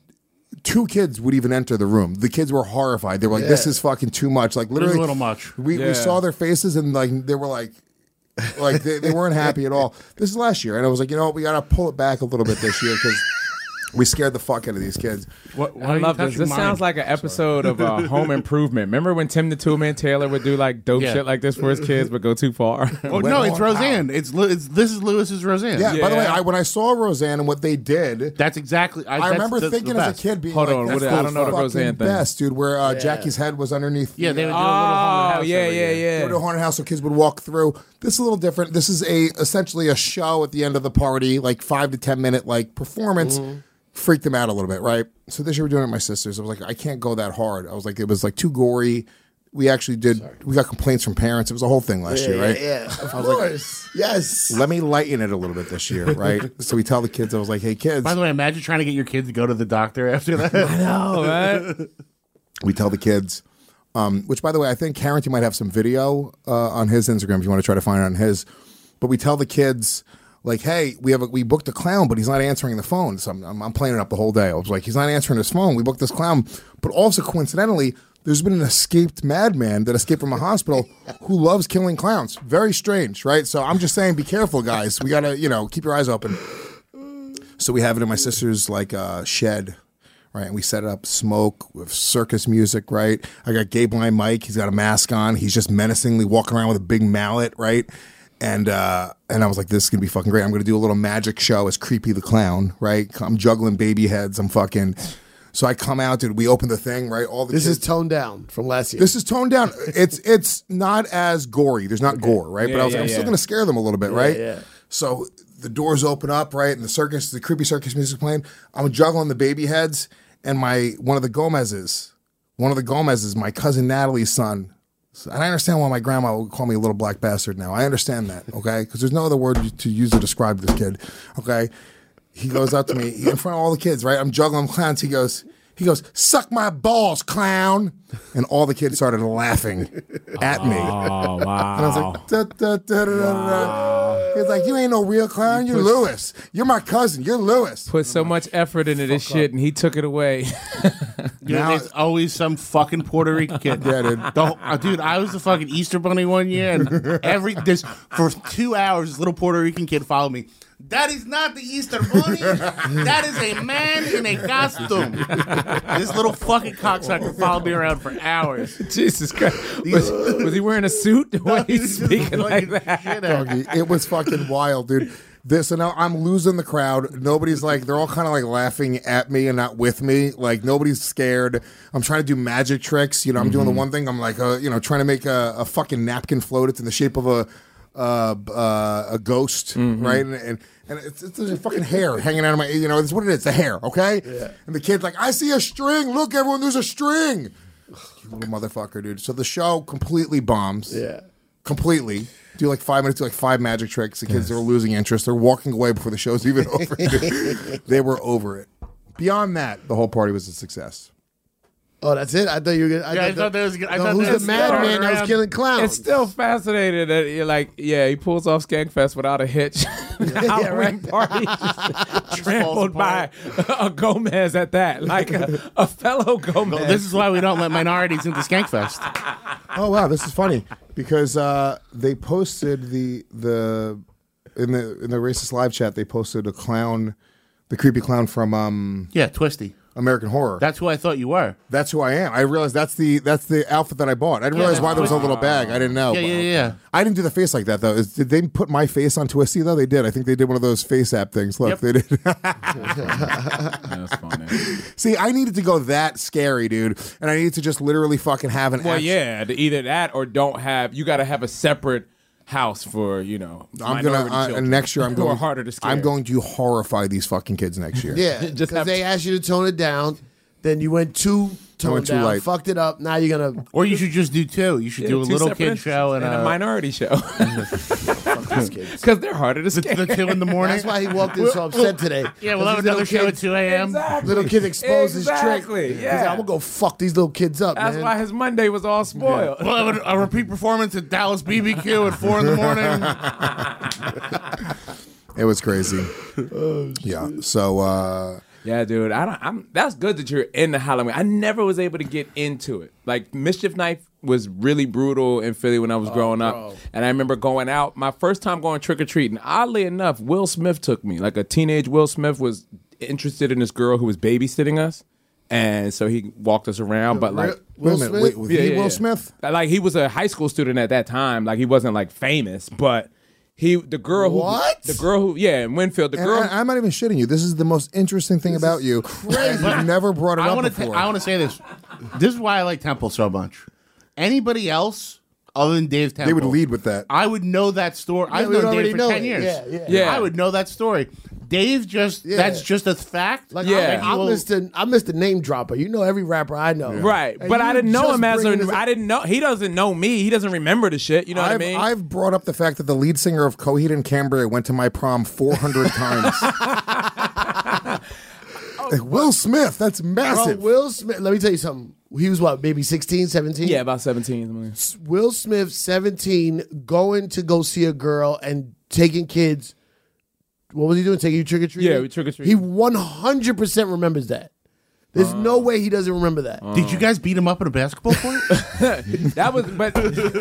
Speaker 6: two kids would even enter the room. The kids were horrified. They were like, "This
Speaker 8: Yeah.
Speaker 6: is fucking too much." Like literally,
Speaker 7: a little much.
Speaker 6: We
Speaker 9: Yeah.
Speaker 6: we saw their faces and like they were like, like they, they weren't happy at all. This is last year, and I was like, you know what, we got to pull it back a little bit this year because we scared the fuck out of these kids.
Speaker 7: What, why
Speaker 9: I
Speaker 7: are you
Speaker 9: love this.
Speaker 7: touching
Speaker 9: This
Speaker 7: mine?
Speaker 9: sounds like an episode of uh, Home Improvement. Remember when Tim the Toolman Taylor would do like dope
Speaker 7: Yeah.
Speaker 9: shit like this for his kids, but go too far?
Speaker 7: Oh no, it's Roseanne. It's, Lu- it's this is Lewis's Roseanne.
Speaker 6: Yeah. By the way,
Speaker 9: Yeah.
Speaker 6: I, when I saw Roseanne and what they did,
Speaker 7: That's exactly. I,
Speaker 6: I
Speaker 7: that's
Speaker 6: remember
Speaker 7: the-
Speaker 6: thinking
Speaker 7: the
Speaker 6: as a
Speaker 7: best.
Speaker 6: kid being
Speaker 9: Hold
Speaker 6: like,
Speaker 9: on,
Speaker 6: "That's
Speaker 9: what- I
Speaker 6: the
Speaker 9: don't know the
Speaker 6: fucking
Speaker 9: Roseanne thing.
Speaker 6: best, dude." Where uh, Jackie's head was underneath.
Speaker 7: Yeah, they
Speaker 6: the,
Speaker 7: would do
Speaker 6: uh,
Speaker 7: a little haunted
Speaker 9: Oh,
Speaker 7: house
Speaker 9: yeah,
Speaker 7: every
Speaker 9: yeah,
Speaker 7: year.
Speaker 6: They
Speaker 9: yeah.
Speaker 6: would do a haunted house so kids would walk through. This is a little different. This is a essentially a show at the end of the party, like five to ten minute like performance.
Speaker 9: Mm-hmm.
Speaker 6: Freaked them out a little bit, right? So this year we're doing it with my sisters. I was like, I can't go that hard. I was like, it was like too gory. We actually did. We got complaints from parents. It was a whole thing last
Speaker 8: Yeah,
Speaker 6: year, right?
Speaker 8: yeah, yeah. Of
Speaker 6: I was like,
Speaker 8: course. Yes.
Speaker 6: let me lighten it a little bit this year, right? So we tell the kids, I was like, hey kids.
Speaker 7: By the way, imagine trying to get your kids to go to the doctor after that.
Speaker 9: Oh, man.
Speaker 6: We tell the kids, um, which by the way, I think Carrington might have some video uh, on his Instagram if you want to try to find it on his. But we tell the kids, like, hey, we have a, we booked a clown, but he's not answering the phone. So I'm, I'm, I'm playing it up the whole day. I was like, he's not answering his phone. We booked this clown, but also coincidentally, there's been an escaped madman that escaped from a hospital who loves killing clowns. Very strange, right? So I'm just saying, be careful, guys. We gotta, you know, keep your eyes open. So we have it in my sister's like uh, shed. Right, and we set it up, smoke with circus music, right? I got Gay Blind Mike. He's got a mask on. He's just menacingly walking around with a big mallet, right? And uh, and I was like, this is gonna be fucking great. I'm gonna do a little magic show as Creepy the Clown, right? I'm juggling baby heads. I'm fucking. So I come out, dude. We open the thing, right? All the
Speaker 8: This
Speaker 6: kids,
Speaker 8: is toned down from last year.
Speaker 6: this is toned down. It's it's not as gory. There's not gore, right?
Speaker 9: Yeah,
Speaker 6: but I was
Speaker 9: yeah,
Speaker 6: like, I'm
Speaker 9: yeah.
Speaker 6: still gonna scare them a little bit, right?
Speaker 8: yeah.
Speaker 6: So the doors open up, right? And the circus, the creepy circus music playing. I'm juggling the baby heads, and my one of the Gomez's, one of the Gomez's, my cousin Natalie's son. So- and I understand why my grandma would call me a little black bastard now. I understand that, okay? Because there's no other word to use to describe this kid, okay? He goes up to me in front of all the kids, right? I'm juggling clowns. He goes, he goes, suck my balls, clown. And all the kids started laughing at me.
Speaker 9: Oh, wow.
Speaker 6: And I was like, da, da, da, da, da, da. He's like, you ain't no real clown. You're Lewis. You're my cousin. You're Lewis.
Speaker 9: Put so much effort into this shit, and he took it away.
Speaker 7: Dude,
Speaker 6: Now-
Speaker 7: it's always some fucking Puerto Rican kid.
Speaker 6: Yeah, dude.
Speaker 7: The whole- uh, dude, I was the fucking Easter Bunny one year, and every this for two hours, this little Puerto Rican kid followed me. That is not the Easter Bunny. That is a man in a costume. This little fucking cocksucker followed me around for hours.
Speaker 9: Jesus Christ. Was, was he wearing a suit? Why he's speaking like that?
Speaker 6: Doggy, it was fucking wild, dude. This so now I'm losing the crowd. Nobody's like, they're all kind of like laughing at me and not with me. Like nobody's scared. I'm trying to do magic tricks. You know, I'm doing the one thing. I'm like, uh, you know, trying to make a, a fucking napkin float. It's in the shape of a uh, uh, a ghost, right? And and, and it's, it's there's a fucking hair hanging out of my. You know, it's what it is. The hair, okay? Yeah. And the kid's like, I see a string. Look, everyone, there's a string. You little motherfucker, dude. So the show completely bombs.
Speaker 8: Yeah.
Speaker 6: Completely. Do like five minutes, do like five magic tricks. The kids are losing interest. They're walking away before the show's even over. They were over it. Beyond that, the whole party was a success.
Speaker 8: Oh, that's it? I thought you were going to.
Speaker 7: Yeah, I thought that was good. I
Speaker 8: no,
Speaker 7: thought
Speaker 8: who's
Speaker 7: that
Speaker 8: the
Speaker 7: was
Speaker 8: madman that was
Speaker 7: around.
Speaker 8: killing clowns?
Speaker 9: It's still fascinating that you're like, yeah, he pulls off Skankfest without a hitch. Halloween party just trampled by a Gomez at that, like a, a fellow Gomez.
Speaker 7: Well, this is why we don't let minorities into Skankfest.
Speaker 6: Oh wow, this is funny because uh, they posted the the in the in the racist live chat. They posted a clown, the creepy clown from um,
Speaker 7: Yeah, Twisty.
Speaker 6: American Horror.
Speaker 7: That's who I thought you were.
Speaker 6: That's who I am. I realized that's the that's the outfit that I bought. I didn't
Speaker 7: Yeah,
Speaker 6: realize
Speaker 7: that's
Speaker 6: why there was a
Speaker 7: Twisty.
Speaker 6: little bag. I didn't know.
Speaker 7: Yeah, yeah, yeah.
Speaker 6: I didn't do the face like that though. Is, did they put my face on Twisty though? They did. I think they did one of those face app things. Look,
Speaker 7: Yep.
Speaker 6: they did.
Speaker 9: That's funny.
Speaker 6: See, I needed to go that scary, dude, and I needed to just literally fucking have an.
Speaker 9: Well,
Speaker 6: act-
Speaker 9: yeah, either that or don't have. You got to have a separate house for you know.
Speaker 6: I'm gonna
Speaker 9: minority
Speaker 6: uh,
Speaker 9: children
Speaker 6: and next year. I'm
Speaker 9: who
Speaker 6: going
Speaker 9: are harder to scare.
Speaker 6: I'm going to horrify these fucking kids next year.
Speaker 8: Yeah,
Speaker 9: Just
Speaker 8: because
Speaker 9: have
Speaker 8: they
Speaker 9: to-
Speaker 8: asked you to tone it down. Then you went too toned
Speaker 6: went too
Speaker 8: down,
Speaker 6: light.
Speaker 8: fucked it up. Now you're gonna
Speaker 7: Or you should just do two. You should
Speaker 9: Yeah,
Speaker 7: do a
Speaker 9: two
Speaker 7: little
Speaker 9: separate
Speaker 7: kid show and,
Speaker 9: and
Speaker 7: a,
Speaker 9: a minority show
Speaker 8: fuck these kids.
Speaker 9: because they're harder to scare.
Speaker 7: the two in the morning.
Speaker 8: That's why he walked in so upset today.
Speaker 7: Yeah, we'll
Speaker 8: 'Cause
Speaker 7: have
Speaker 8: these
Speaker 7: another
Speaker 8: little
Speaker 7: show at
Speaker 8: kids-
Speaker 7: two a.m.
Speaker 9: Exactly.
Speaker 8: Little kid exposed his trick.
Speaker 9: Exactly,
Speaker 8: He's
Speaker 9: yeah.
Speaker 8: like, I'm gonna go fuck these little kids up,
Speaker 9: That's
Speaker 8: man.
Speaker 9: why his Monday was all spoiled.
Speaker 7: We'll have a, a repeat performance at Dallas B B Q at four in the morning.
Speaker 6: It was crazy. Yeah. So uh,
Speaker 9: Yeah, dude. I don't. I'm. That's good that you're into Halloween. I never was able to get into it. Like Mischief Night was really brutal in Philly when I was
Speaker 8: Oh,
Speaker 9: growing
Speaker 8: bro.
Speaker 9: up, and I remember going out. My first time going trick or treating. Oddly enough, Will Smith took me. Like a teenage Will Smith was interested in this girl who was babysitting us, and so he walked us around. But like,
Speaker 6: Will Wait a minute, Smith? wait, was he Will Smith?
Speaker 9: Like he was a high school student at that time. Like he wasn't like famous, but. He, the girl who,
Speaker 6: What?
Speaker 9: the girl who, yeah, in Winfield, the
Speaker 6: And
Speaker 9: girl.
Speaker 6: I, I'm not even shitting you. This is the most interesting thing about you. Crazy. You've never brought it
Speaker 7: I
Speaker 6: up
Speaker 7: wanna
Speaker 6: before.
Speaker 7: ta- I want to say this. This is why I like Temple so much. Anybody else other than Dave Temple,
Speaker 6: They would lead with that.
Speaker 7: I would know that story.
Speaker 8: Yeah,
Speaker 7: I've
Speaker 8: we
Speaker 7: known
Speaker 8: already
Speaker 7: Dave for
Speaker 8: know
Speaker 7: ten
Speaker 8: it.
Speaker 7: years.
Speaker 8: Yeah, yeah.
Speaker 9: Yeah.
Speaker 7: I would know that story. Dave just
Speaker 8: Yeah.
Speaker 7: that's just a fact.
Speaker 8: Like,
Speaker 9: Yeah.
Speaker 8: I'm, I'm Mister I'm Mister Name Dropper. You know every rapper I know.
Speaker 9: Right,
Speaker 8: And
Speaker 9: but
Speaker 8: you
Speaker 9: I didn't know
Speaker 8: just
Speaker 9: him as
Speaker 8: bringing
Speaker 9: a.
Speaker 8: this-
Speaker 9: I didn't know he doesn't know me. He doesn't remember the shit. You know what
Speaker 6: I've,
Speaker 9: I mean?
Speaker 6: I've brought up the fact that the lead singer of Coheed and Cambria went to my prom four hundred times. Like, Will Smith, that's
Speaker 8: Bro,
Speaker 6: massive.
Speaker 8: Will Smith, let me tell you something. He was what, maybe sixteen, seventeen?
Speaker 9: yeah, about seventeen.
Speaker 8: Will Smith, seventeen, going to go see a girl and taking kids. What was he doing? Taking you trick or treating?
Speaker 9: Yeah, we trick-or-treating.
Speaker 8: He one hundred percent remembers that. There's no way he doesn't remember that.
Speaker 7: Did you guys beat him up at a basketball court?
Speaker 9: That was, but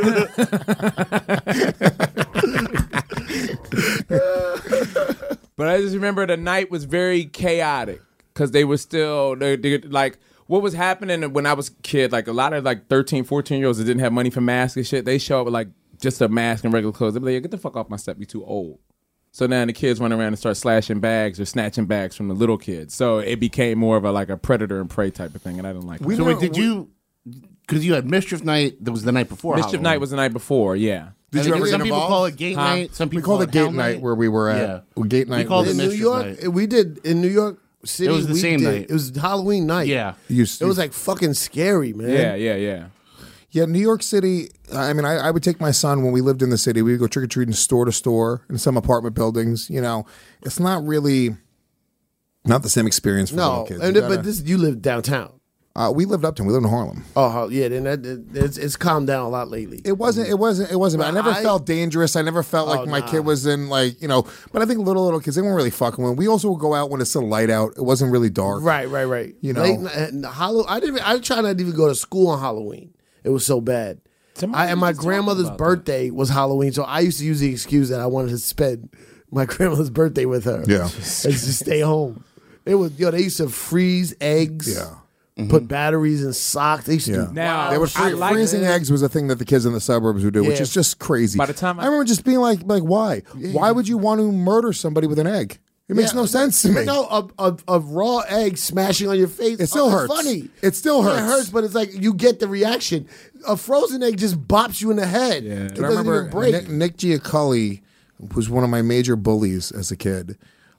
Speaker 9: but I just remember the night was very chaotic because they were still they, they, like what was happening when I was a kid. Like a lot of like thirteen, fourteen year olds that didn't have money for masks and shit. They show up with like just a mask and regular clothes. They'd be like, "Get the fuck off my step, you too old." So now the kids run around and start slashing bags or snatching bags from the little kids. So it became more of a like a predator and prey type of thing, and I didn't like it.
Speaker 7: so wait, did you? Because you had Mischief Night that was the night before.
Speaker 9: Mischief
Speaker 7: Halloween.
Speaker 9: Night was the night before, yeah.
Speaker 6: Did
Speaker 7: And
Speaker 6: you
Speaker 7: again,
Speaker 6: ever
Speaker 7: some
Speaker 6: get
Speaker 7: people
Speaker 6: involved?
Speaker 7: call it Gate
Speaker 9: Huh?
Speaker 7: Night. Some
Speaker 6: We
Speaker 7: people
Speaker 6: call
Speaker 7: call
Speaker 6: it
Speaker 7: it
Speaker 6: Gate
Speaker 7: Hell
Speaker 6: Night where we were at.
Speaker 7: Yeah.
Speaker 6: Well, Gate Night.
Speaker 7: called
Speaker 6: was-
Speaker 7: it
Speaker 8: In New
Speaker 7: Mischief
Speaker 8: York,
Speaker 7: Night.
Speaker 8: we did in New York City.
Speaker 7: It was the
Speaker 8: we
Speaker 7: same
Speaker 8: did-
Speaker 7: night.
Speaker 8: It was Halloween night.
Speaker 7: Yeah.
Speaker 6: You-
Speaker 8: It was like fucking scary, man.
Speaker 9: Yeah, yeah, yeah.
Speaker 6: Yeah, New York City. I mean, I, I would take my son when we lived in the city. We would go trick or treating store to store in some apartment buildings. You know, it's not really not the same experience for little
Speaker 8: No,
Speaker 6: kids.
Speaker 8: and
Speaker 6: You
Speaker 8: then-
Speaker 6: gotta-
Speaker 8: but this you live downtown.
Speaker 6: uh, we lived uptown. We lived in Harlem.
Speaker 8: Oh yeah, then that, it- it's, it's calmed down a lot lately.
Speaker 6: It wasn't. It wasn't. It wasn't. I
Speaker 8: But
Speaker 6: never
Speaker 8: I-
Speaker 6: felt dangerous. I never felt like
Speaker 8: Oh,
Speaker 6: my
Speaker 8: nah.
Speaker 6: kid was in like you know. But I think little little kids they weren't really fucking with. We also would go out when it's still light out. It wasn't really dark.
Speaker 8: Right, right, right.
Speaker 6: You know.
Speaker 8: Late night, and Hallow- I didn't. I tried not to even go to school on Halloween. It was so bad.
Speaker 9: Somebody
Speaker 8: I, and my
Speaker 9: was talking
Speaker 8: grandmother's
Speaker 9: about
Speaker 8: birthday was Halloween, so I used to use the excuse that I wanted to spend my grandmother's birthday with her.
Speaker 6: Yeah.
Speaker 8: and just stay home. It was yo. They used to freeze eggs.
Speaker 6: Yeah.
Speaker 8: Put batteries in socks. They used to
Speaker 6: Yeah.
Speaker 8: do
Speaker 9: Now,
Speaker 6: They would
Speaker 9: I
Speaker 6: free,
Speaker 9: like
Speaker 6: freezing
Speaker 9: it.
Speaker 6: eggs was a thing that the kids in the suburbs would do, which
Speaker 8: Yeah.
Speaker 6: is just crazy.
Speaker 9: By the time I-
Speaker 6: I remember just being like, like why? Why would you want to murder somebody with an egg? It makes
Speaker 8: Yeah.
Speaker 6: no sense to me.
Speaker 8: No, a, a, a raw egg smashing on your face.
Speaker 6: It still
Speaker 8: oh,
Speaker 6: hurts.
Speaker 8: It's funny.
Speaker 6: It still
Speaker 8: Yeah,
Speaker 6: hurts.
Speaker 8: It hurts, but it's like you get the reaction. A frozen egg just bops you in the head.
Speaker 9: Yeah.
Speaker 8: It
Speaker 6: I
Speaker 8: doesn't
Speaker 6: remember
Speaker 8: even break.
Speaker 6: Nick, Nick Giaculli was one of my major bullies as a kid.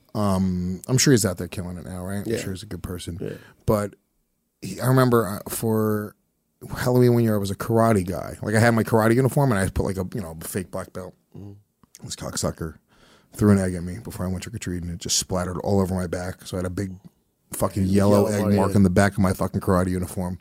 Speaker 6: Um, I'm sure he's out there killing it now, right?
Speaker 8: Yeah.
Speaker 6: I'm sure he's a good person. But he, I remember uh, for Halloween one year, I was a karate guy. Like I had my karate uniform and I put like a you know a fake black belt. This cocksucker threw an egg at me before I went trick or treating. It just splattered all over my back. So I had a big fucking yellow,
Speaker 8: Yellow
Speaker 6: egg
Speaker 8: mark,
Speaker 6: mark
Speaker 8: yeah.
Speaker 6: in the back of my fucking karate uniform.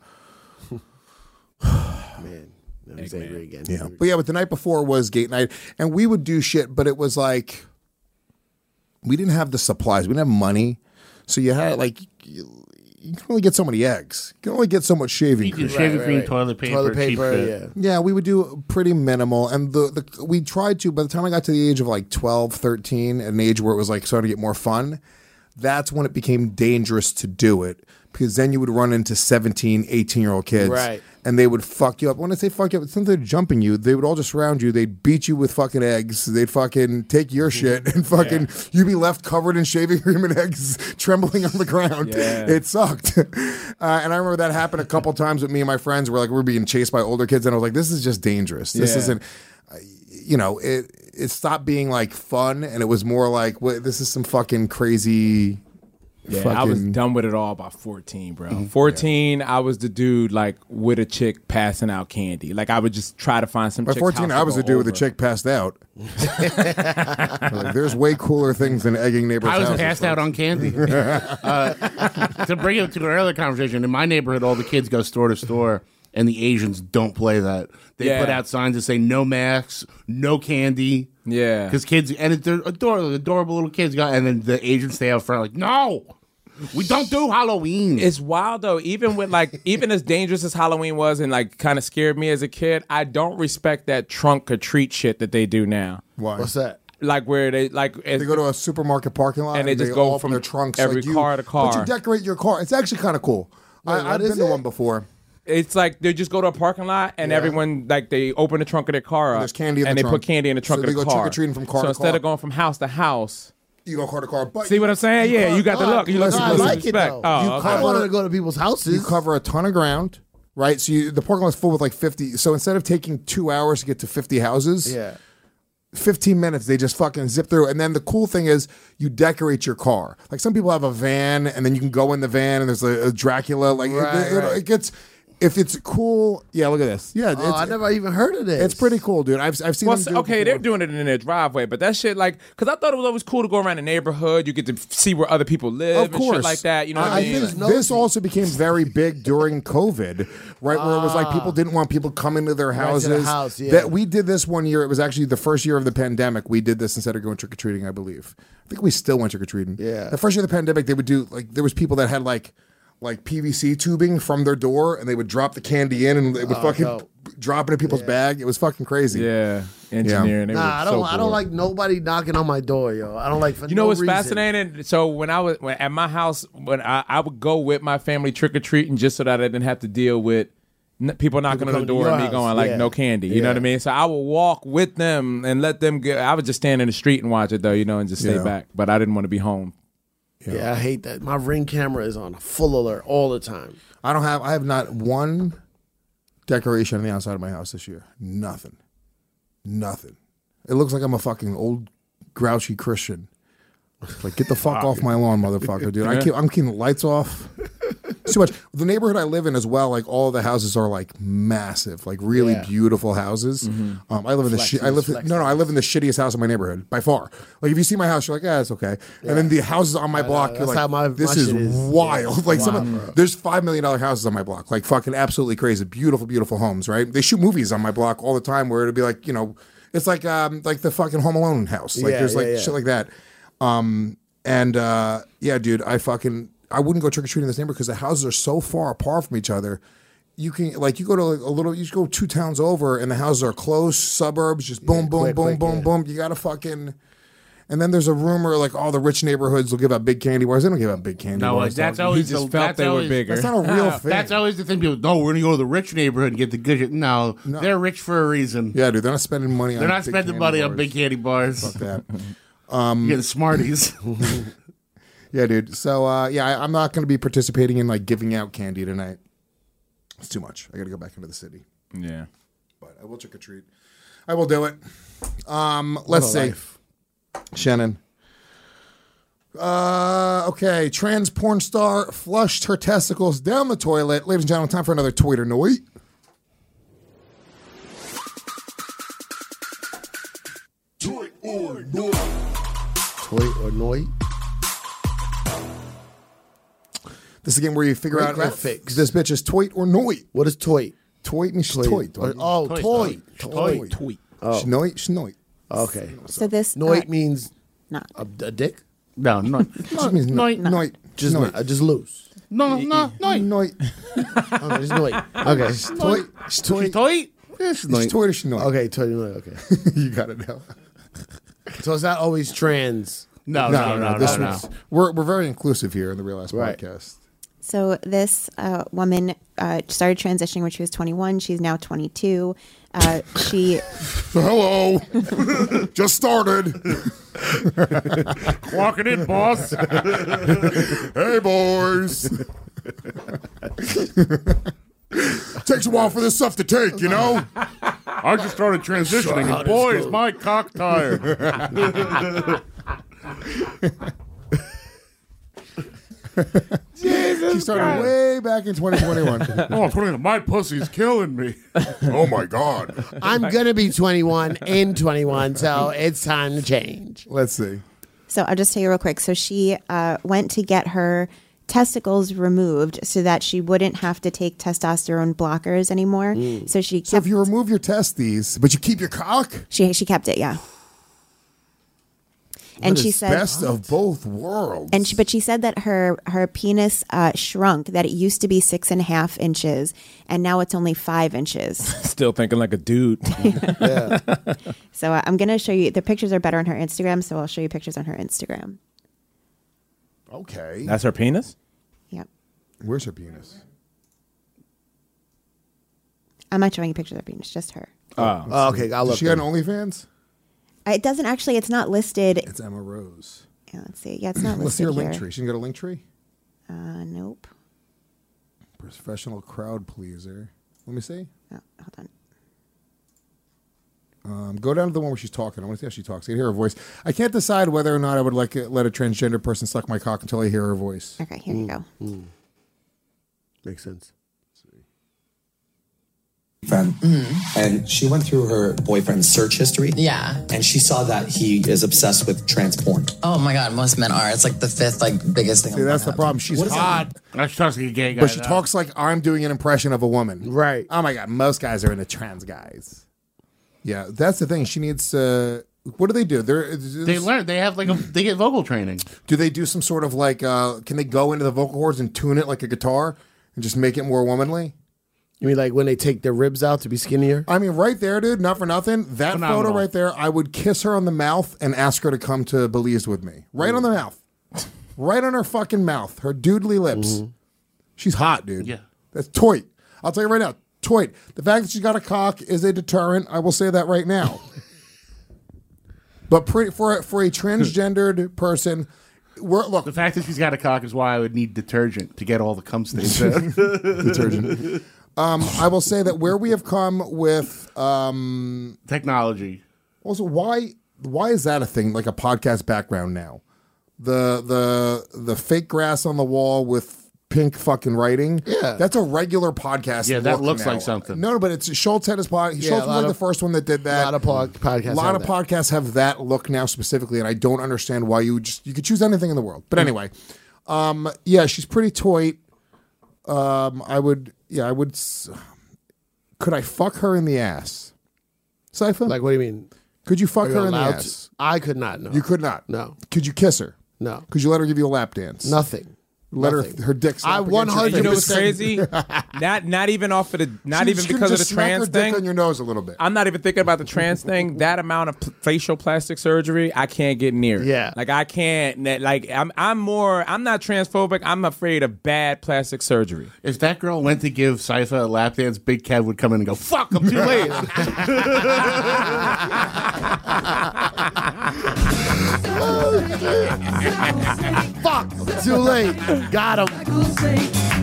Speaker 8: Man, now he's angry again.
Speaker 6: Yeah, but yeah, but the night before was Gate Night, and we would do shit, but it was like we didn't have the supplies, we didn't have money, so you had like you, you can only get so many eggs, you can only get so much shaving
Speaker 7: You can
Speaker 6: cream.
Speaker 7: shaving
Speaker 8: right,
Speaker 7: cream,
Speaker 8: right.
Speaker 7: toilet paper,
Speaker 8: Toilet
Speaker 7: cheap
Speaker 8: paper,
Speaker 7: shit.
Speaker 8: yeah.
Speaker 6: Yeah, we would do pretty minimal, and the, the we tried to. By the time I got to the age of like twelve, thirteen, an age where it was like starting to get more fun, that's when it became dangerous to do it because then you would run into seventeen, eighteen year old kids,
Speaker 8: Right.
Speaker 6: and they would fuck you up. When I say fuck you up, it's not they're jumping you. They would all just surround you. They'd beat you with fucking eggs. They'd fucking take your shit and fucking you'd be left covered in shaving cream and eggs, trembling on the ground.
Speaker 9: Yeah.
Speaker 6: It sucked. Uh, and I remember that happened a couple times with me and my friends. Where like we were being chased by older kids, and I was like, "This is just dangerous. This
Speaker 9: Yeah.
Speaker 6: isn't." Uh, you know, it it stopped being like fun, and it was more like, "Wait, this is some fucking crazy."
Speaker 9: Yeah,
Speaker 6: fucking,
Speaker 9: I was done with it all by fourteen, bro. fourteen, I was the dude like with a chick passing out candy. Like I would just try to find some.
Speaker 6: By
Speaker 9: chick's
Speaker 6: fourteen,
Speaker 9: house
Speaker 6: I
Speaker 9: to
Speaker 6: was
Speaker 9: go
Speaker 6: the dude with a
Speaker 9: over.
Speaker 6: chick passed out. Like, there's way cooler things than egging neighbors'
Speaker 7: I was
Speaker 6: houses,
Speaker 7: passed out
Speaker 6: folks.
Speaker 7: on candy. uh, to bring it to an earlier conversation, in my neighborhood, all the kids go store to store, and the Asians don't play that. They
Speaker 9: Yeah.
Speaker 7: put out signs that say no masks, no candy.
Speaker 9: Yeah.
Speaker 7: Because kids, and it- they're adorable, adorable little kids, got, and then the Asians stay out front like, no, We don't do Halloween.
Speaker 9: It's wild though. Even with like, even as dangerous as Halloween was and like kind of scared me as a kid, I don't respect that trunk or treat shit that they do now.
Speaker 6: Why?
Speaker 8: What's that?
Speaker 9: Like where they like
Speaker 6: They go to a supermarket parking lot
Speaker 9: And they just go
Speaker 6: open
Speaker 9: from
Speaker 6: their trunks
Speaker 9: every
Speaker 6: like you,
Speaker 9: car to car.
Speaker 6: But you decorate your car. It's actually kind of cool.
Speaker 8: Wait,
Speaker 6: I,
Speaker 8: what
Speaker 6: I've
Speaker 8: is
Speaker 6: been to
Speaker 8: it?
Speaker 6: one before.
Speaker 9: It's like they just go to a parking lot and
Speaker 6: Yeah.
Speaker 9: everyone like they open the trunk of their car up
Speaker 6: There's candy in
Speaker 9: and
Speaker 6: the
Speaker 9: they
Speaker 6: trunk.
Speaker 9: put candy in the trunk
Speaker 6: So
Speaker 9: of
Speaker 6: they
Speaker 9: the
Speaker 6: go
Speaker 9: car.
Speaker 6: trick-or-treating from car
Speaker 9: so
Speaker 6: to
Speaker 9: instead
Speaker 6: car.
Speaker 9: of going from house to house,
Speaker 6: You go car to car. But
Speaker 9: see what I'm saying? Yeah, you got the look. You look
Speaker 8: No, I
Speaker 9: some
Speaker 8: like it
Speaker 9: respect.
Speaker 8: though.
Speaker 9: Oh,
Speaker 8: you
Speaker 9: okay.
Speaker 8: I wanted to go to people's houses.
Speaker 6: You cover a ton of ground, right? So you, the parking lot's full with like fifty. So instead of taking two hours to get to fifty houses,
Speaker 8: yeah.
Speaker 6: fifteen minutes, they just fucking zip through. And then the cool thing is you decorate your car. Like some people have a van and then you can go in the van and there's a, a Dracula. Like
Speaker 8: Right,
Speaker 6: it, it,
Speaker 8: right.
Speaker 6: it gets, if it's cool, yeah, look at this. Yeah,
Speaker 8: Oh,
Speaker 6: it's,
Speaker 8: I never even heard of this.
Speaker 6: it's pretty cool, dude. I've, I've seen
Speaker 9: Well,
Speaker 6: them
Speaker 9: so-
Speaker 6: do it
Speaker 9: okay,
Speaker 6: before.
Speaker 9: they're doing it in their driveway, but that shit, like, because I thought it was always cool to go around the neighborhood. You get to see where other people live
Speaker 6: Of
Speaker 9: and
Speaker 6: course,
Speaker 9: shit like that. You know what I,
Speaker 6: I
Speaker 9: mean?
Speaker 6: think
Speaker 9: Like-
Speaker 6: this also became very big during COVID, right? Where it was like people didn't want people coming to their
Speaker 8: Right to
Speaker 6: houses.
Speaker 8: the house, yeah.
Speaker 6: That we did this one year. It was actually the first year of the pandemic. We did this instead of going trick or treating, I believe. I think we still went trick or treating.
Speaker 8: Yeah.
Speaker 6: The first year of the pandemic, they would do like there was people that had like like P V C tubing from their door, and they would drop the candy in, and it would
Speaker 8: Oh,
Speaker 6: fucking
Speaker 8: dope.
Speaker 6: drop it in people's bag. It was fucking crazy.
Speaker 9: yeah, engineering. They were
Speaker 8: Nah, I don't.
Speaker 9: so
Speaker 8: I don't
Speaker 9: cool.
Speaker 8: like nobody knocking on my door, yo. I don't like. For
Speaker 9: You know
Speaker 8: no
Speaker 9: what's
Speaker 8: reason.
Speaker 9: fascinating? So when I was when, at my house, when I, I would go with my family trick or treating, just so that I didn't have to deal with n- people knocking
Speaker 8: People
Speaker 9: on the
Speaker 8: coming to
Speaker 9: door
Speaker 8: your
Speaker 9: and me
Speaker 8: house,
Speaker 9: going like
Speaker 8: yeah.
Speaker 9: no candy. You
Speaker 8: Yeah.
Speaker 9: know what I mean? So I would walk with them and let them get. I would just stand in the street and watch it though, you know, and just stay
Speaker 6: Yeah.
Speaker 9: back. But I didn't want to be home.
Speaker 8: Yeah. I hate that. My Ring camera is on full alert all the time.
Speaker 6: I don't have. I have not one decoration on the outside of my house this year. Nothing. Nothing. It looks like I'm a fucking old grouchy Christian. Like, get the fuck off my lawn, motherfucker, dude. I keep, I'm keeping the lights off. It's too much. The neighborhood I live in as well, like all the houses are like massive, like really
Speaker 8: Yeah.
Speaker 6: beautiful houses. Um, I live in the
Speaker 8: Flex
Speaker 6: shi- I
Speaker 8: is
Speaker 6: live
Speaker 8: flex
Speaker 6: no no I live in the shittiest house in my neighborhood by far. Like if you see my house, you're like, yeah, it's okay. And then the houses on my block, you're
Speaker 8: that's
Speaker 6: like,
Speaker 8: how my-
Speaker 6: this
Speaker 8: my
Speaker 6: is
Speaker 8: shit is.
Speaker 6: wild.
Speaker 8: Yeah,
Speaker 6: Like some
Speaker 8: wild,
Speaker 6: of-
Speaker 8: bro.
Speaker 6: there's five million dollar houses on my block, like fucking absolutely crazy, beautiful, beautiful homes. Right? They shoot movies on my block all the time where it'll be like, you know, it's like um like the fucking Home Alone house. Like
Speaker 8: Yeah,
Speaker 6: there's like
Speaker 8: yeah, yeah.
Speaker 6: shit like that. Um and uh yeah, dude, I fucking I wouldn't go trick or treating in this neighborhood because the houses are so far apart from each other. You can like you go to like a little, you just go two towns over, and the houses are close suburbs. Just boom, boom,
Speaker 8: quick,
Speaker 6: boom,
Speaker 8: quick,
Speaker 6: boom,
Speaker 8: yeah.
Speaker 6: boom. You gotta fucking. And then there's a rumor like all the rich neighborhoods will give out big candy bars. They don't give out big candy
Speaker 7: No,
Speaker 6: bars.
Speaker 7: that's
Speaker 6: dog.
Speaker 7: always
Speaker 9: He just
Speaker 7: the,
Speaker 9: felt
Speaker 7: that's
Speaker 9: they were
Speaker 7: always,
Speaker 9: bigger.
Speaker 6: That's not a real thing.
Speaker 7: That's always the thing. People, no, we're gonna go to the rich neighborhood and get the good shit. No, they're rich for a reason.
Speaker 6: Yeah, dude, they're not spending money.
Speaker 7: They're
Speaker 6: on
Speaker 7: not
Speaker 6: big
Speaker 7: spending
Speaker 6: candy
Speaker 7: money on
Speaker 6: bars.
Speaker 7: big candy bars.
Speaker 6: Fuck that.
Speaker 7: You're getting Smarties.
Speaker 6: Yeah, dude. So uh, yeah, I, I'm not going to be participating in like giving out candy tonight. It's too much. I got to go back into the city.
Speaker 9: Yeah.
Speaker 6: But I will trick or treat. I will do it. Um, let's
Speaker 8: a
Speaker 6: see.
Speaker 8: life.
Speaker 6: Shannon. Uh, okay. Trans porn star flushed her testicles down the toilet. Ladies and gentlemen, time for another tweet or noit. Tweet or noit.
Speaker 8: Toy or noi?
Speaker 6: This is a game where you figure
Speaker 8: Great
Speaker 6: out if
Speaker 8: graphics.
Speaker 6: this bitch is toit or noit.
Speaker 8: What is toy?
Speaker 6: Toit and she's toit.
Speaker 8: Or-
Speaker 6: dog.
Speaker 8: oh,
Speaker 7: Toy,
Speaker 8: toy.
Speaker 6: Toy.
Speaker 9: Tweet.
Speaker 6: She's noit. She's noit.
Speaker 8: Okay.
Speaker 10: So this
Speaker 8: Noit
Speaker 10: uh,
Speaker 8: means
Speaker 10: not.
Speaker 8: a, a dick?
Speaker 7: No, no,
Speaker 6: She means noit.
Speaker 7: no,
Speaker 6: Noit.
Speaker 8: Just
Speaker 6: noit.
Speaker 8: uh, just loose.
Speaker 7: no, no, no.
Speaker 6: Noit.
Speaker 8: Okay, just noit. Okay.
Speaker 6: Toit. She's toit.
Speaker 7: Toy? Yes,
Speaker 6: She's toit or she's noit.
Speaker 8: Okay, toy noit. Okay.
Speaker 6: You got it now.
Speaker 8: So it's not always trans.
Speaker 7: No, no, no, no,
Speaker 6: this
Speaker 7: no.
Speaker 6: was- We're we're very inclusive here in the Real Ass
Speaker 8: Right.
Speaker 6: Podcast.
Speaker 10: So this uh, woman uh, started transitioning when she was twenty-one. She's now twenty-two. Uh, she
Speaker 6: Hello. Just started.
Speaker 7: Walking in, boss.
Speaker 6: Hey, boys. Takes a while for this stuff to take, you know?
Speaker 7: I just started transitioning, and boy, is my cock tired.
Speaker 6: She started way back in twenty twenty-one.
Speaker 7: Oh, putting my pussy's killing me.
Speaker 6: Oh, my God.
Speaker 8: I'm gonna be twenty-one in twenty-one, so it's time to change.
Speaker 6: Let's see.
Speaker 10: So I'll just tell you real quick. So she uh, went to get her testicles removed so that she wouldn't have to take testosterone blockers anymore. So she
Speaker 6: So
Speaker 10: kept
Speaker 6: if you remove your testes, but you keep your cock?
Speaker 10: she she kept it, yeah. And
Speaker 6: That
Speaker 10: she
Speaker 6: is
Speaker 10: said
Speaker 6: best of both worlds.
Speaker 10: And she, but she said that her her penis uh, shrunk. That it used to be six and a half inches, and now it's only five inches.
Speaker 9: Still thinking like a dude.
Speaker 8: Yeah.
Speaker 10: So uh, I'm gonna show you. The pictures are better on her Instagram, so I'll show you pictures on her Instagram.
Speaker 6: Okay.
Speaker 9: That's her penis?
Speaker 10: Yep.
Speaker 6: Where's her penis?
Speaker 10: I'm not showing you pictures of her penis, just her.
Speaker 9: Oh,
Speaker 8: Oh, okay. I'll
Speaker 6: Does
Speaker 8: look.
Speaker 6: she got an OnlyFans?
Speaker 10: It doesn't actually. It's not listed.
Speaker 6: It's Emma Rose.
Speaker 10: Yeah, let's see. Yeah, it's not
Speaker 6: Let's see
Speaker 10: listed
Speaker 6: her link
Speaker 10: here.
Speaker 6: tree. She can go to link tree.
Speaker 10: Uh, nope.
Speaker 6: Professional crowd pleaser. Let me see.
Speaker 10: Oh, hold on.
Speaker 6: Um, go down to the one where she's talking. I want to see how she talks. I can hear her voice. I can't decide whether or not I would like to let a transgender person suck my cock until I hear her voice.
Speaker 10: Okay, here you go.
Speaker 8: Mm. Makes sense.
Speaker 13: Friend. And she went through her boyfriend's search history.
Speaker 14: Yeah.
Speaker 13: And she saw that he is obsessed with trans porn.
Speaker 14: Oh my god, most men are. It's like the fifth like biggest thing.
Speaker 6: See, that's the problem. She's hot,
Speaker 7: She talks like a gay guy.
Speaker 6: but she
Speaker 7: though.
Speaker 6: talks like I'm doing an impression of a woman.
Speaker 8: Right.
Speaker 6: Oh my god, most guys are into trans guys. Yeah, that's the thing. She needs to. What do they do? They're,
Speaker 7: They learn. They have like a. They get vocal training.
Speaker 6: Do they do some sort of like? Uh, can they go into the vocal cords and tune it like a guitar and just make it more womanly?
Speaker 8: You mean like when they take their ribs out to be skinnier?
Speaker 6: I mean, right there, dude. Not for nothing. That
Speaker 7: Phenomenal.
Speaker 6: photo right there. I would kiss her on the mouth and ask her to come to Belize with me. Right on the mouth. Right on her fucking mouth. Her doodly lips. She's hot, dude.
Speaker 7: Yeah.
Speaker 6: That's toit. I'll tell you right now. Toit. The fact that she's got a cock is a deterrent. I will say that right now. But pre- for a, for a transgendered person, we're, look.
Speaker 7: The fact that she's got a cock is why I would need detergent to get all the cum stains out.
Speaker 6: Detergent. Um, I will say that where we have come with um,
Speaker 7: technology.
Speaker 6: Also, why why is that a thing? Like a podcast background now, the the the fake grass on the wall with pink fucking writing.
Speaker 8: Yeah,
Speaker 6: that's a regular podcast.
Speaker 7: Yeah, that
Speaker 6: look
Speaker 7: looks
Speaker 6: now.
Speaker 7: like something.
Speaker 6: No, no, but it's Schultz had his pod.
Speaker 8: Yeah,
Speaker 6: Schultz
Speaker 8: a
Speaker 6: was
Speaker 8: lot
Speaker 6: like
Speaker 8: of-
Speaker 6: the first one that did that.
Speaker 8: A lot of pod- podcasts
Speaker 6: A lot
Speaker 8: have
Speaker 6: of
Speaker 8: that.
Speaker 6: podcasts have that look now specifically, and I don't understand why you would just you could choose anything in the world. But anyway, um, yeah, she's pretty toit. Um, I would, yeah, I would. s- Could I fuck her in the ass? Cypher?
Speaker 8: Like, what do you mean?
Speaker 6: Could you fuck
Speaker 8: Are you
Speaker 6: her in the
Speaker 8: allowed
Speaker 6: ass?
Speaker 8: to? I could not. No.
Speaker 6: You could not.
Speaker 8: No.
Speaker 6: Could you kiss her?
Speaker 8: No.
Speaker 6: Could you let her give you a lap dance?
Speaker 8: Nothing.
Speaker 6: Let
Speaker 8: Nothing.
Speaker 6: her her dick. slap
Speaker 8: I
Speaker 6: against
Speaker 8: one
Speaker 6: your
Speaker 8: hundred
Speaker 6: face.
Speaker 9: You know what's crazy? not not even off of the not
Speaker 6: She
Speaker 9: even
Speaker 6: just couldn't
Speaker 9: because of the
Speaker 6: just smack
Speaker 9: trans
Speaker 6: her dick
Speaker 9: thing.
Speaker 6: on your nose a little bit.
Speaker 9: I'm not even thinking about the trans thing. That amount of p- facial plastic surgery, I can't get near. it.
Speaker 8: Yeah.
Speaker 9: like I can't. Like I'm I'm more. I'm not transphobic. I'm afraid of bad plastic surgery.
Speaker 7: If that girl went to give Cypher a lap dance, Big Kev would come in and go, "Fuck, I'm too late."
Speaker 8: Fuck. Too late. Got him.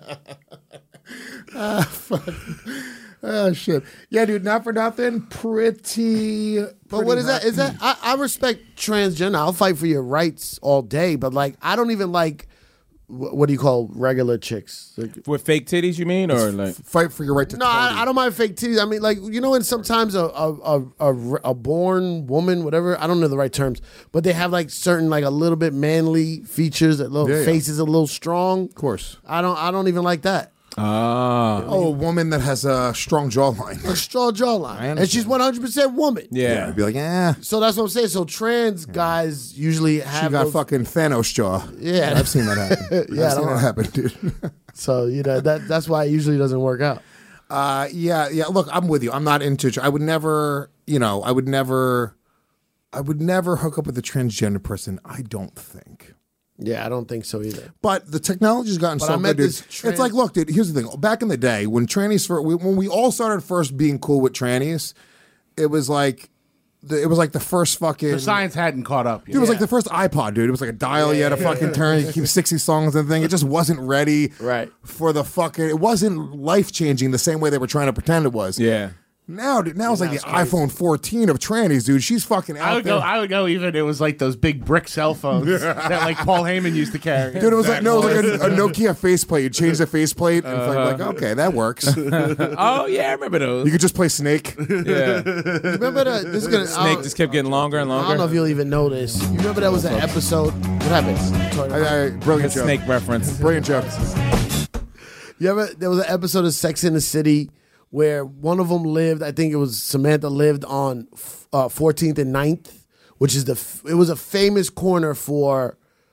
Speaker 6: Ah, fuck. Oh shit. Yeah, dude. Not for nothing. Pretty.
Speaker 8: But what is that? Is that I, I respect transgender. I'll fight for your rights all day. But like, I don't even like. wh- What do you call regular chicks? Like,
Speaker 9: With fake titties, you mean, or like
Speaker 6: fight for your right to?
Speaker 8: no, I, I don't mind fake titties. I mean, like you know, when sometimes a a, a a a born woman, whatever, I don't know the right terms, but they have like certain like a little bit manly features. That little
Speaker 6: Yeah, yeah.
Speaker 8: face is a little strong.
Speaker 6: Of course.
Speaker 8: I don't. I don't even like that.
Speaker 9: Ah.
Speaker 6: Oh, a woman that has a strong jawline.
Speaker 8: A strong jawline, and she's one hundred percent woman.
Speaker 9: Yeah.
Speaker 6: I'd be like, eh.
Speaker 8: So that's what I'm saying. So trans guys usually have
Speaker 6: She got
Speaker 8: those-
Speaker 6: fucking Thanos jaw.
Speaker 8: Yeah.
Speaker 6: I've seen that happen.
Speaker 8: Yeah, I
Speaker 6: I've seen
Speaker 8: don't-
Speaker 6: that happen, dude.
Speaker 8: So you know that that's why it usually doesn't work out.
Speaker 6: Uh, yeah, yeah. Look, I'm with you. I'm not into. I would never, you know, I would never, I would never hook up with a transgender person. I don't think.
Speaker 8: Yeah, I don't think so either.
Speaker 6: But the technology's gotten
Speaker 8: But
Speaker 6: so
Speaker 8: I
Speaker 6: good,
Speaker 8: met
Speaker 6: dude.
Speaker 8: this trans-
Speaker 6: It's like, look, dude. Here's the thing. Back in the day, when trannies first, when we all started first being cool with trannies, it was like, the, it was like the first fucking.
Speaker 7: The science hadn't caught up yet.
Speaker 6: Dude, it was like the first iPod, dude. It was like a dial you had to fucking turn. You could keep sixty songs and thing. It just wasn't ready
Speaker 8: right.
Speaker 6: for the fucking. It wasn't life changing the same way they were trying to pretend it was.
Speaker 9: Yeah.
Speaker 6: Now, dude, now it's like
Speaker 8: Now
Speaker 6: the
Speaker 8: it's crazy.
Speaker 6: iPhone fourteen of trannies, dude. She's fucking out
Speaker 7: I would
Speaker 6: there.
Speaker 7: go. I would go. Even it was like those big brick cell phones that like Paul Heyman used to carry.
Speaker 6: Dude, it was like no, it was like a, a Nokia faceplate. You change the faceplate, and it's like, like, okay, that works.
Speaker 9: Oh yeah, I remember those.
Speaker 6: You could just play Snake.
Speaker 9: Yeah.
Speaker 8: Remember that? This is gonna.
Speaker 9: Snake just kept getting longer and
Speaker 8: I
Speaker 9: longer.
Speaker 8: don't know if you'll even know this. You remember that was an episode. What happened?
Speaker 6: I, I, brilliant joke.
Speaker 9: Snake reference.
Speaker 6: Brilliant joke.
Speaker 8: You ever? There was an episode of Sex in the City where one of them lived. I think it was Samantha lived on uh, fourteenth and ninth, which is the f- it was a famous corner for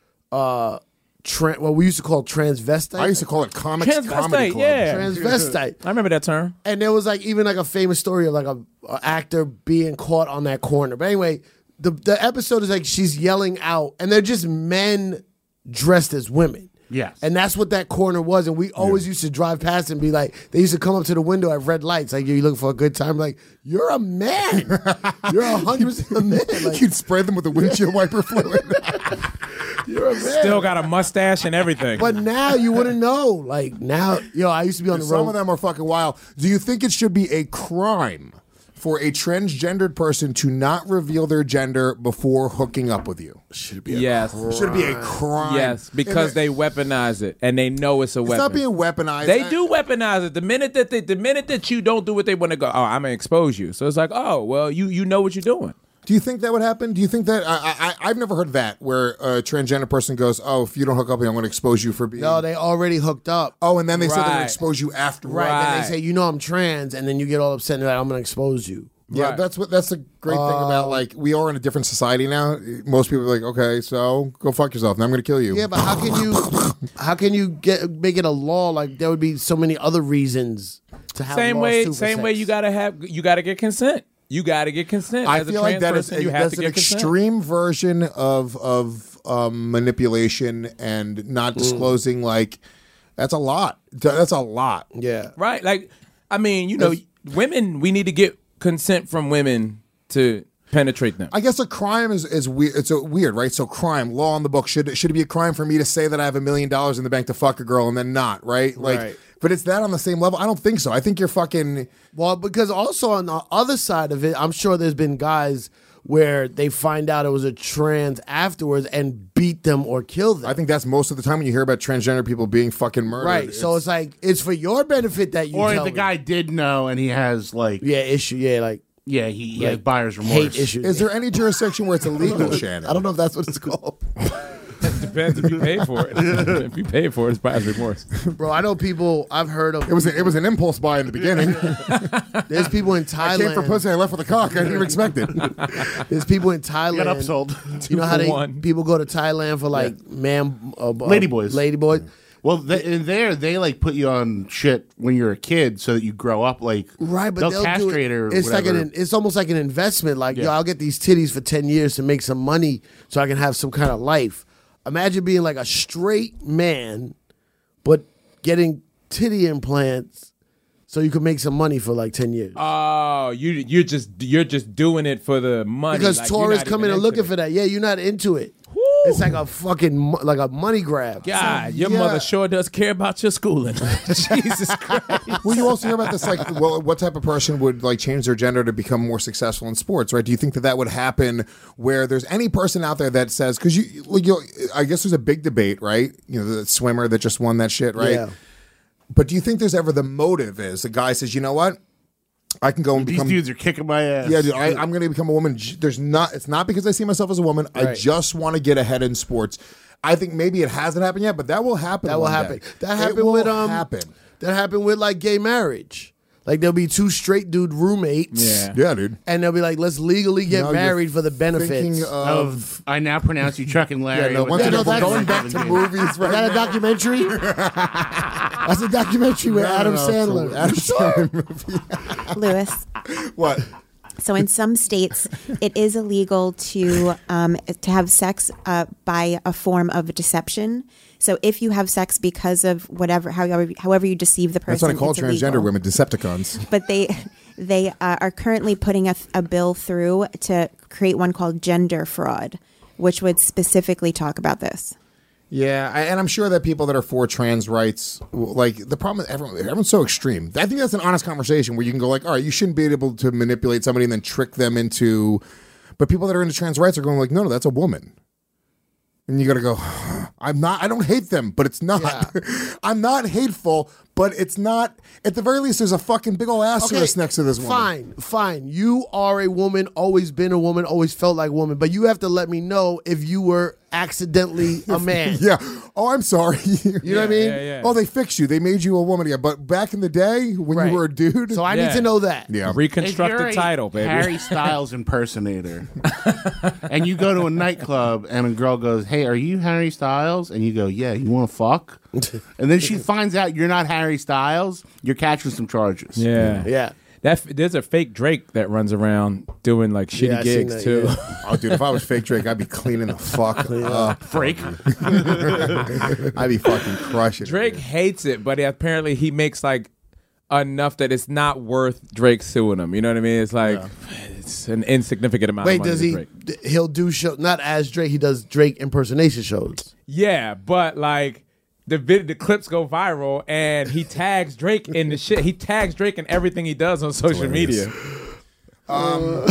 Speaker 8: uh tra- what we used to call transvestite.
Speaker 6: I used to call it comics
Speaker 9: Transvestite,
Speaker 6: comedy club.
Speaker 9: yeah.
Speaker 8: Transvestite.
Speaker 9: I remember that term.
Speaker 8: And there was like even like a famous story of like a, a actor being caught on that corner. But anyway, the the episode is like she's yelling out, and they're just men dressed as women.
Speaker 7: Yes.
Speaker 8: And that's what that corner was. And we always used to drive past and be like, they used to come up to the window at red lights, like, you looking for a good time? Like, you're a man. You're a hundred percent a man. Like,
Speaker 6: You'd spray them with the windshield wiper fluid.
Speaker 8: you're a man.
Speaker 9: Still got a mustache and everything.
Speaker 8: But now you wouldn't know. Like now, yo, I used to be on the road.
Speaker 6: Some of them are fucking wild. Do you think it should be a crime for a transgendered person to not reveal their gender before hooking up with you?
Speaker 8: Should it be
Speaker 9: yes.
Speaker 6: Should it be a crime?
Speaker 9: Yes, because they weaponize it and they know it's a
Speaker 6: It's
Speaker 9: weapon.
Speaker 6: not being weaponized.
Speaker 9: They
Speaker 6: I-
Speaker 9: do weaponize it. The minute that they, the minute that you don't do what they want to go, oh, I'm gonna expose you. So it's like, oh, well, you you know what you're doing.
Speaker 6: Do you think that would happen? Do you think that I, I I've never heard that where a transgender person goes, "Oh, if you don't hook up with me, I'm going to expose you for being."
Speaker 8: No, they already hooked up.
Speaker 6: Oh, and then they said they're going
Speaker 9: Right.
Speaker 6: to expose you after.
Speaker 8: Right. Then they say, you know, I'm trans, and then you get all upset and you're like, I'm going to expose you.
Speaker 6: Yeah,
Speaker 9: Right.
Speaker 6: that's what that's the great thing about like we are in a different society now. Most people are like, okay, so go fuck yourself. Now I'm going to kill you.
Speaker 8: Yeah, but how can you how can you get make it a law? Like there would be so many other reasons to have
Speaker 9: Same
Speaker 8: laws
Speaker 9: way,
Speaker 8: too for
Speaker 9: same way.
Speaker 8: sex.
Speaker 9: You gotta have, you gotta get consent. You gotta get consent.
Speaker 6: I
Speaker 9: As a
Speaker 6: feel like
Speaker 9: trans
Speaker 6: that is
Speaker 9: person, you have
Speaker 6: that's
Speaker 9: to
Speaker 6: an
Speaker 9: get consent.
Speaker 6: extreme version of of um, manipulation and not
Speaker 8: Mm.
Speaker 6: disclosing. Like that's a lot. That's a lot.
Speaker 8: Yeah.
Speaker 9: Right? Like, I mean, you know, women. We need to get consent from women to penetrate them.
Speaker 6: I guess a crime is, is weird. It's a weird, right? So crime, law on the book. Should should it be a crime for me to say that I have a million dollars in the bank to fuck a girl and then not, right? Like,
Speaker 8: Right.
Speaker 6: but it's that on the same level. I don't think so. I think you're fucking.
Speaker 8: Well, because also on the other side of it, I'm sure there's been guys where they find out it was a trans afterwards and beat them or kill them.
Speaker 6: I think that's most of the time when you hear about transgender people being fucking murdered.
Speaker 8: Right. So it's like it's for your benefit that you
Speaker 7: Or
Speaker 8: tell
Speaker 7: the
Speaker 8: me.
Speaker 7: guy did know and he has like
Speaker 8: Yeah, issue. Yeah, like
Speaker 7: yeah he, he has
Speaker 8: like,
Speaker 7: buyer's remorse.
Speaker 8: hate issues.
Speaker 6: Is there any jurisdiction where it's illegal, Shannon?
Speaker 8: I don't know if that's what it's called.
Speaker 9: It depends if you pay for it. If you pay for it, it's buyer's remorse.
Speaker 8: Bro, I know people I've heard of.
Speaker 6: It was a, it was an impulse buy in the beginning.
Speaker 8: There's people in
Speaker 6: I came for
Speaker 8: Thailand.
Speaker 6: pussy. I left with a cock. I didn't even expect it.
Speaker 8: There's people in Thailand.
Speaker 7: Got upsold.
Speaker 8: You know how
Speaker 9: for
Speaker 8: they
Speaker 9: one.
Speaker 8: people go to Thailand for like man, uh, uh,
Speaker 7: Ladyboys.
Speaker 8: ladyboys.
Speaker 7: Well, th- in there they like put you on shit when you're a kid so that you grow up like
Speaker 8: Right, but
Speaker 7: they'll,
Speaker 8: they'll do
Speaker 7: castrate
Speaker 8: it.
Speaker 7: or
Speaker 8: It's like
Speaker 7: whatever.
Speaker 8: an. It's almost like an investment. Like, yo,
Speaker 7: Yeah.
Speaker 8: I'll get these titties for ten years to make some money, so I can have some kind of life. Imagine being like a straight man, but getting titty implants, so you can make some money for like ten years.
Speaker 9: Oh, you you're just you're just doing it for the money.
Speaker 8: because
Speaker 9: Like, you're
Speaker 8: tourists
Speaker 9: not
Speaker 8: come
Speaker 9: even
Speaker 8: in and
Speaker 9: into
Speaker 8: looking
Speaker 9: it.
Speaker 8: for that. Yeah, you're not into it. It's like a fucking mo- like a money grab.
Speaker 9: God, your
Speaker 6: yeah.
Speaker 9: mother sure does care about your schooling. Jesus Christ.
Speaker 6: Well, you also hear about this, like, well, what type of person would like change their gender to become more successful in sports, right? Do you think that that would happen where there's any person out there that says, because you, like, you, I guess there's a big debate, right? You know, the swimmer that just won that shit, right?
Speaker 8: Yeah.
Speaker 6: But do you think there's ever the motive is the guy says, you know what? I can go and
Speaker 7: These
Speaker 6: become.
Speaker 7: dudes are kicking my ass.
Speaker 6: Yeah, dude, I, I'm going to become a woman. J- There's not. It's not because I see myself as a woman. I
Speaker 8: Right.
Speaker 6: just want to get ahead in sports. I think maybe it hasn't happened yet, but that will happen.
Speaker 8: That will
Speaker 6: one
Speaker 8: happen.
Speaker 6: day.
Speaker 8: That
Speaker 6: It
Speaker 8: happened
Speaker 6: will
Speaker 8: with um.
Speaker 6: happen.
Speaker 8: That happened with like gay marriage. Like there'll be two straight dude roommates.
Speaker 9: Yeah.
Speaker 6: Yeah, dude.
Speaker 8: And they'll be like, let's legally get
Speaker 6: Now you're
Speaker 8: married for the benefits.
Speaker 6: Thinking of,
Speaker 7: Of I now pronounce you Chuck and Larry.
Speaker 6: yeah, no,
Speaker 7: with
Speaker 6: once
Speaker 7: that
Speaker 6: again, we're
Speaker 7: double
Speaker 6: going back to
Speaker 7: seven
Speaker 6: movies
Speaker 8: Is
Speaker 6: right
Speaker 8: that a
Speaker 6: now.
Speaker 8: documentary? That's a documentary with
Speaker 6: No, no,
Speaker 8: Adam
Speaker 6: no, it's a
Speaker 8: Sandler.
Speaker 6: Adam Sandler movie.
Speaker 10: Lewis.
Speaker 6: What?
Speaker 10: So in some states, it is illegal to um, to have sex uh, by a form of deception. So if you have sex because of whatever, however, however you deceive the person,
Speaker 6: That's what I call
Speaker 10: it's
Speaker 6: transgender
Speaker 10: illegal.
Speaker 6: women, Decepticons.
Speaker 10: But they they uh, are currently putting a, a bill through to create one called gender fraud, which would specifically talk about this.
Speaker 6: Yeah, I, and I'm sure that people that are for trans rights, like the problem is everyone, everyone's so extreme. I think that's an honest conversation where you can go like, all right, you shouldn't be able to manipulate somebody and then trick them into. But people that are into trans rights are going like, no, no, that's a woman. And you got to go, I'm not, I don't hate them, but it's not.
Speaker 8: Yeah.
Speaker 6: I'm not hateful, but it's not. At the very least, there's a fucking big old asterisk next to this woman.
Speaker 8: Fine, fine. You are a woman, always been a woman, always felt like a woman, but you have to let me know if you were accidentally a man.
Speaker 6: Yeah. Oh, I'm sorry. You know
Speaker 8: what I mean?
Speaker 9: Yeah, yeah.
Speaker 6: Oh, they fixed you. They made you a woman again. But back in the day, when
Speaker 8: Right.
Speaker 6: you were a dude.
Speaker 8: So I
Speaker 9: Yeah.
Speaker 8: need to know that.
Speaker 6: Yeah.
Speaker 9: Reconstruct
Speaker 7: If you're
Speaker 9: the
Speaker 7: a
Speaker 9: title, baby.
Speaker 7: Harry Styles impersonator, and you go to a nightclub and a girl goes, "Hey, are you Harry Styles?" And you go, "Yeah, you want to fuck?" And then she finds out you're not Harry Styles. You're catching some charges.
Speaker 9: Yeah.
Speaker 8: Yeah.
Speaker 9: That f- there's a fake Drake that runs around doing like shitty
Speaker 8: Yeah, I seen
Speaker 9: gigs
Speaker 8: that,
Speaker 9: too.
Speaker 8: yeah.
Speaker 6: Oh, dude, if I was fake Drake, I'd be cleaning the fuck up.
Speaker 7: Freak.
Speaker 6: I'd be fucking crushing.
Speaker 9: Drake hates it, but apparently he makes like enough that it's not worth Drake suing him. You know what I mean? It's like it's an insignificant amount.
Speaker 8: Wait,
Speaker 9: of money
Speaker 8: does
Speaker 9: to
Speaker 8: he?
Speaker 9: Drake.
Speaker 8: d- He'll do show not as Drake. He does Drake impersonation shows.
Speaker 9: Yeah, but like the vid- the clips go viral, and he tags Drake in the shit. He tags Drake in everything he does on social media.
Speaker 6: Um,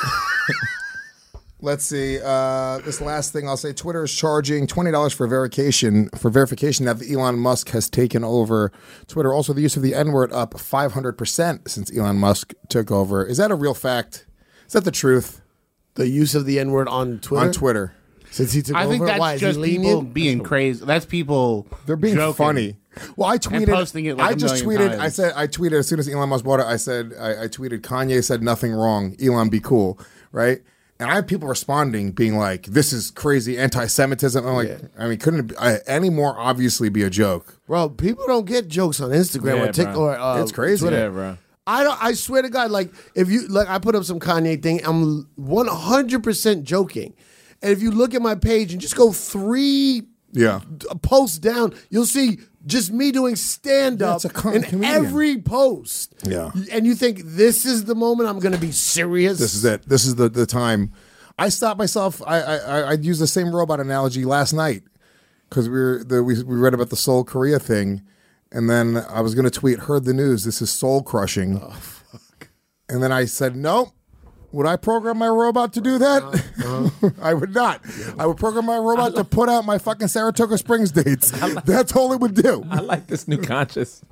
Speaker 6: let's see. Uh, this last thing I'll say: Twitter is charging twenty dollars for verification for verification that Elon Musk has taken over Twitter. Also, the use of the N-word up five hundred percent since Elon Musk took over. Is that a real fact? Is that the truth?
Speaker 8: The use of the N-word on Twitter.
Speaker 6: On Twitter.
Speaker 8: Since he took
Speaker 7: I
Speaker 8: over,
Speaker 7: think that's
Speaker 8: why is
Speaker 7: just
Speaker 8: he
Speaker 7: people
Speaker 8: lenient?
Speaker 7: being crazy. That's people.
Speaker 6: They're being
Speaker 7: joking.
Speaker 6: funny. Well, I tweeted.
Speaker 7: And posting it like
Speaker 6: I
Speaker 7: a
Speaker 6: just
Speaker 7: million
Speaker 6: tweeted. I
Speaker 7: times.
Speaker 6: said. I tweeted as soon as Elon Musk bought it. I said. I, I tweeted. Kanye said nothing wrong. Elon, be cool, right? And I have people responding, being like, "This is crazy anti-Semitism." I'm like,
Speaker 8: Yeah.
Speaker 6: I mean, couldn't it be, uh, any more obviously be a joke?
Speaker 8: Bro, people don't get jokes on Instagram
Speaker 9: Yeah,
Speaker 8: or TikTok.
Speaker 9: bro.
Speaker 8: Or, uh,
Speaker 6: It's crazy.
Speaker 8: Twitter.
Speaker 9: Yeah, bro.
Speaker 8: I don't. I swear to God, like if you like, I put up some Kanye thing. I'm one hundred percent joking, and if you look at my page and just go three
Speaker 6: Yeah.
Speaker 8: posts down, you'll see just me doing stand
Speaker 6: Yeah,
Speaker 8: up
Speaker 6: it's a con-
Speaker 8: in
Speaker 6: comedian.
Speaker 8: every post.
Speaker 6: Yeah.
Speaker 8: and you think this is the moment I'm going to be serious.
Speaker 6: This is it. This is the, the time. I stopped myself. I I I I used the same robot analogy last night because we were the, we we read about the Seoul Korea thing, and then I was going to tweet, "Heard the news. This is soul crushing." Oh, fuck. And then I said, "Nope." Would I program my robot to do that? Uh-huh. I would not. I would program my robot to put out my fucking Saratoga Springs dates. Like, that's all it would do.
Speaker 9: I like this new conscious.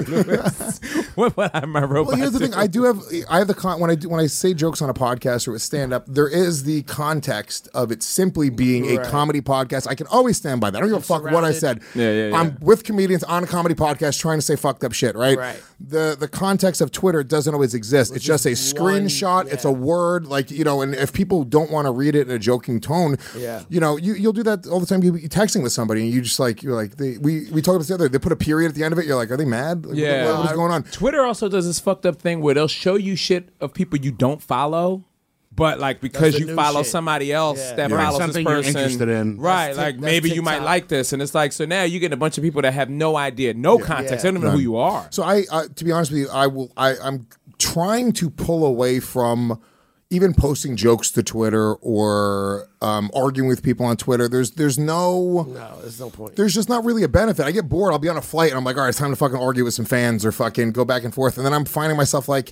Speaker 9: What would I my robot?
Speaker 6: Well, here's the
Speaker 9: do?
Speaker 6: thing. I do have. I have the con- when I do, when I say jokes on a podcast or with stand up, there is the context of it simply being a
Speaker 8: Right.
Speaker 6: comedy podcast. I can always stand by that. I don't give a fuck what I said.
Speaker 9: Yeah, yeah, yeah.
Speaker 6: I'm with comedians on a comedy podcast trying to say fucked up shit. Right.
Speaker 8: Right.
Speaker 6: The the context of Twitter doesn't always exist. It's just a screenshot. It's a word. Like, you know. And if people don't want to read it in a joking tone,
Speaker 8: Yeah.
Speaker 6: you know, you you'll do that all the time. You you texting with somebody and you just like you're like they, we we talked about this the other. They put a period at the end of it. You're like, are they mad? Like,
Speaker 9: Yeah.
Speaker 6: what- what is going on?
Speaker 9: Twitter also does this fucked up thing where they'll show you shit of people you don't follow, but like because
Speaker 8: the
Speaker 9: you
Speaker 8: new
Speaker 9: follow
Speaker 8: shit.
Speaker 9: somebody else
Speaker 8: Yeah.
Speaker 9: that
Speaker 7: Yeah.
Speaker 9: follows
Speaker 7: Something
Speaker 9: this
Speaker 7: you're
Speaker 9: person,
Speaker 7: interested in.
Speaker 9: right?
Speaker 8: That's
Speaker 9: like
Speaker 8: Tik-
Speaker 9: maybe
Speaker 8: that's
Speaker 9: you might
Speaker 8: TikTok.
Speaker 9: like this, and it's like so now you get a bunch of people that have no idea, no context.
Speaker 8: Yeah.
Speaker 9: They don't even know who you are.
Speaker 6: So I, uh, to be honest with you, I will. I, I'm trying to pull away from even posting jokes to Twitter or um, arguing with people on Twitter. There's, there's no,
Speaker 8: no, there's no point.
Speaker 6: there's just not really a benefit. I get bored. I'll be on a flight and I'm like, all right, it's time to fucking argue with some fans or fucking go back and forth. And then I'm finding myself like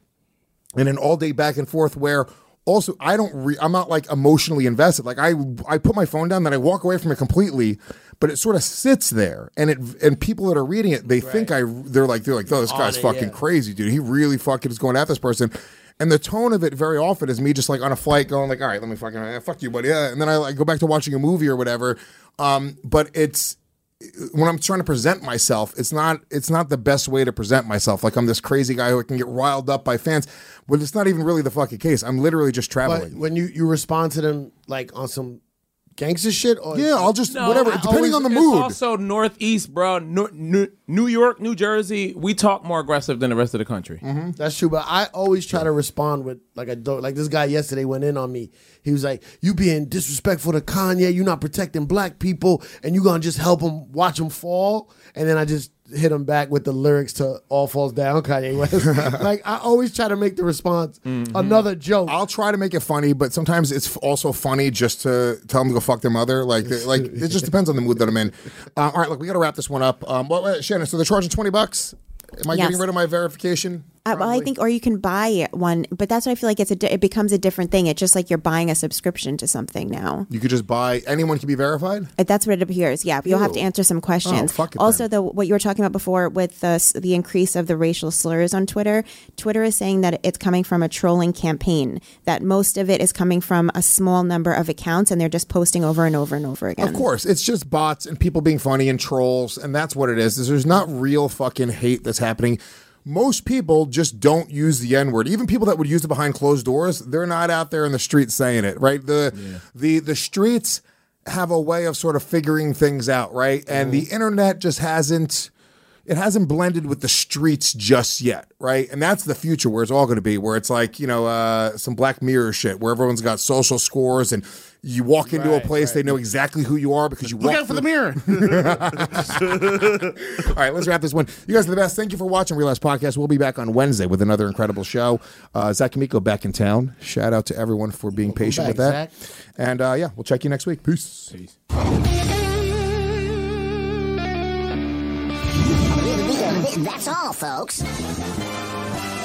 Speaker 6: in an all day back and forth where. Also, I don't. Re- I'm not like emotionally invested. Like I, I put my phone down, then I walk away from it completely. But it sort of sits there, and it and people that are reading it, they think I. They're like, they're like, oh, this guy's
Speaker 8: On it,
Speaker 6: fucking
Speaker 8: yeah.
Speaker 6: crazy, dude. He really fucking is going at this person. And the tone of it very often is me just like on a flight going like, all right, let me fucking eh, fuck you, buddy. Yeah. And then I like go back to watching a movie or whatever. Um, but it's. When I'm trying to present myself, it's not it's not the best way to present myself. Like I'm this crazy guy who can get riled up by fans, but it's not even really the fucking case. I'm literally just
Speaker 8: But
Speaker 6: traveling.
Speaker 8: when you, you respond to them like on some gangster shit, or
Speaker 6: Yeah, I'll just
Speaker 9: No,
Speaker 6: whatever,
Speaker 9: I
Speaker 6: depending
Speaker 9: always-
Speaker 6: on the
Speaker 9: it's
Speaker 6: mood.
Speaker 9: also Northeast, bro. New, New, New York, New Jersey. We talk more aggressive than the rest of the country.
Speaker 6: Mm-hmm.
Speaker 8: That's true, but I always try to respond with like a dog. Like this guy yesterday went in on me. He was like, "You being disrespectful to Kanye. You not protecting black people, and you gonna just help him watch him fall." And then I just hit him back with the lyrics to "All Falls Down," Kanye West. Like I always try to make the response another joke.
Speaker 6: I'll try to make it funny, but sometimes it's also funny just to tell them to go fuck their mother. Like, like it just depends on the mood that I'm in. Uh, all right, look, we got to wrap this one up. Um, well, wait, Shannon, so they're charging twenty bucks. Am I
Speaker 10: Yes.
Speaker 6: getting rid of my verification?
Speaker 10: Uh, well, I think, or you can buy one, but that's why I feel like it's a. Di- it becomes a different thing. It's just like you're buying a subscription to something now.
Speaker 6: You could just buy. Anyone can be verified.
Speaker 10: Uh, That's what it appears. Yeah, you'll have to
Speaker 6: Ew.
Speaker 10: answer some questions.
Speaker 6: Oh, fuck it
Speaker 10: also, the what you were talking about before with the s- the increase of the racial slurs on Twitter. Twitter is saying that it's coming from a trolling campaign. That most of it is coming from a small number of accounts, and they're just posting over and over and over again.
Speaker 6: Of course, it's just bots and people being funny and trolls, and that's what it is. is there's not real fucking hate that's happening. Most people just don't use the N-word. Even people that would use it behind closed doors, they're not out there in the streets saying it, right? The yeah. the the streets have a way of sort of figuring things out, right? And mm. the internet just hasn't it hasn't blended with the streets just yet, right? And that's the future where it's all going to be, where it's like, you know, uh, some Black Mirror shit, where everyone's got social scores and you walk into
Speaker 7: right,
Speaker 6: a place,
Speaker 7: right.
Speaker 6: they know exactly who you are because you
Speaker 7: Look
Speaker 6: walk
Speaker 7: out for the mirror.
Speaker 6: All right, let's wrap this one. You guys are the best. Thank you for watching Real Ass Podcast. We'll be back on Wednesday with another incredible show. Uh, Zach Amico back in town. Shout out to everyone for being patient
Speaker 8: back,
Speaker 6: with that. Zach. And uh, yeah, we'll check you next week. Peace. Peace.
Speaker 15: That's all, folks.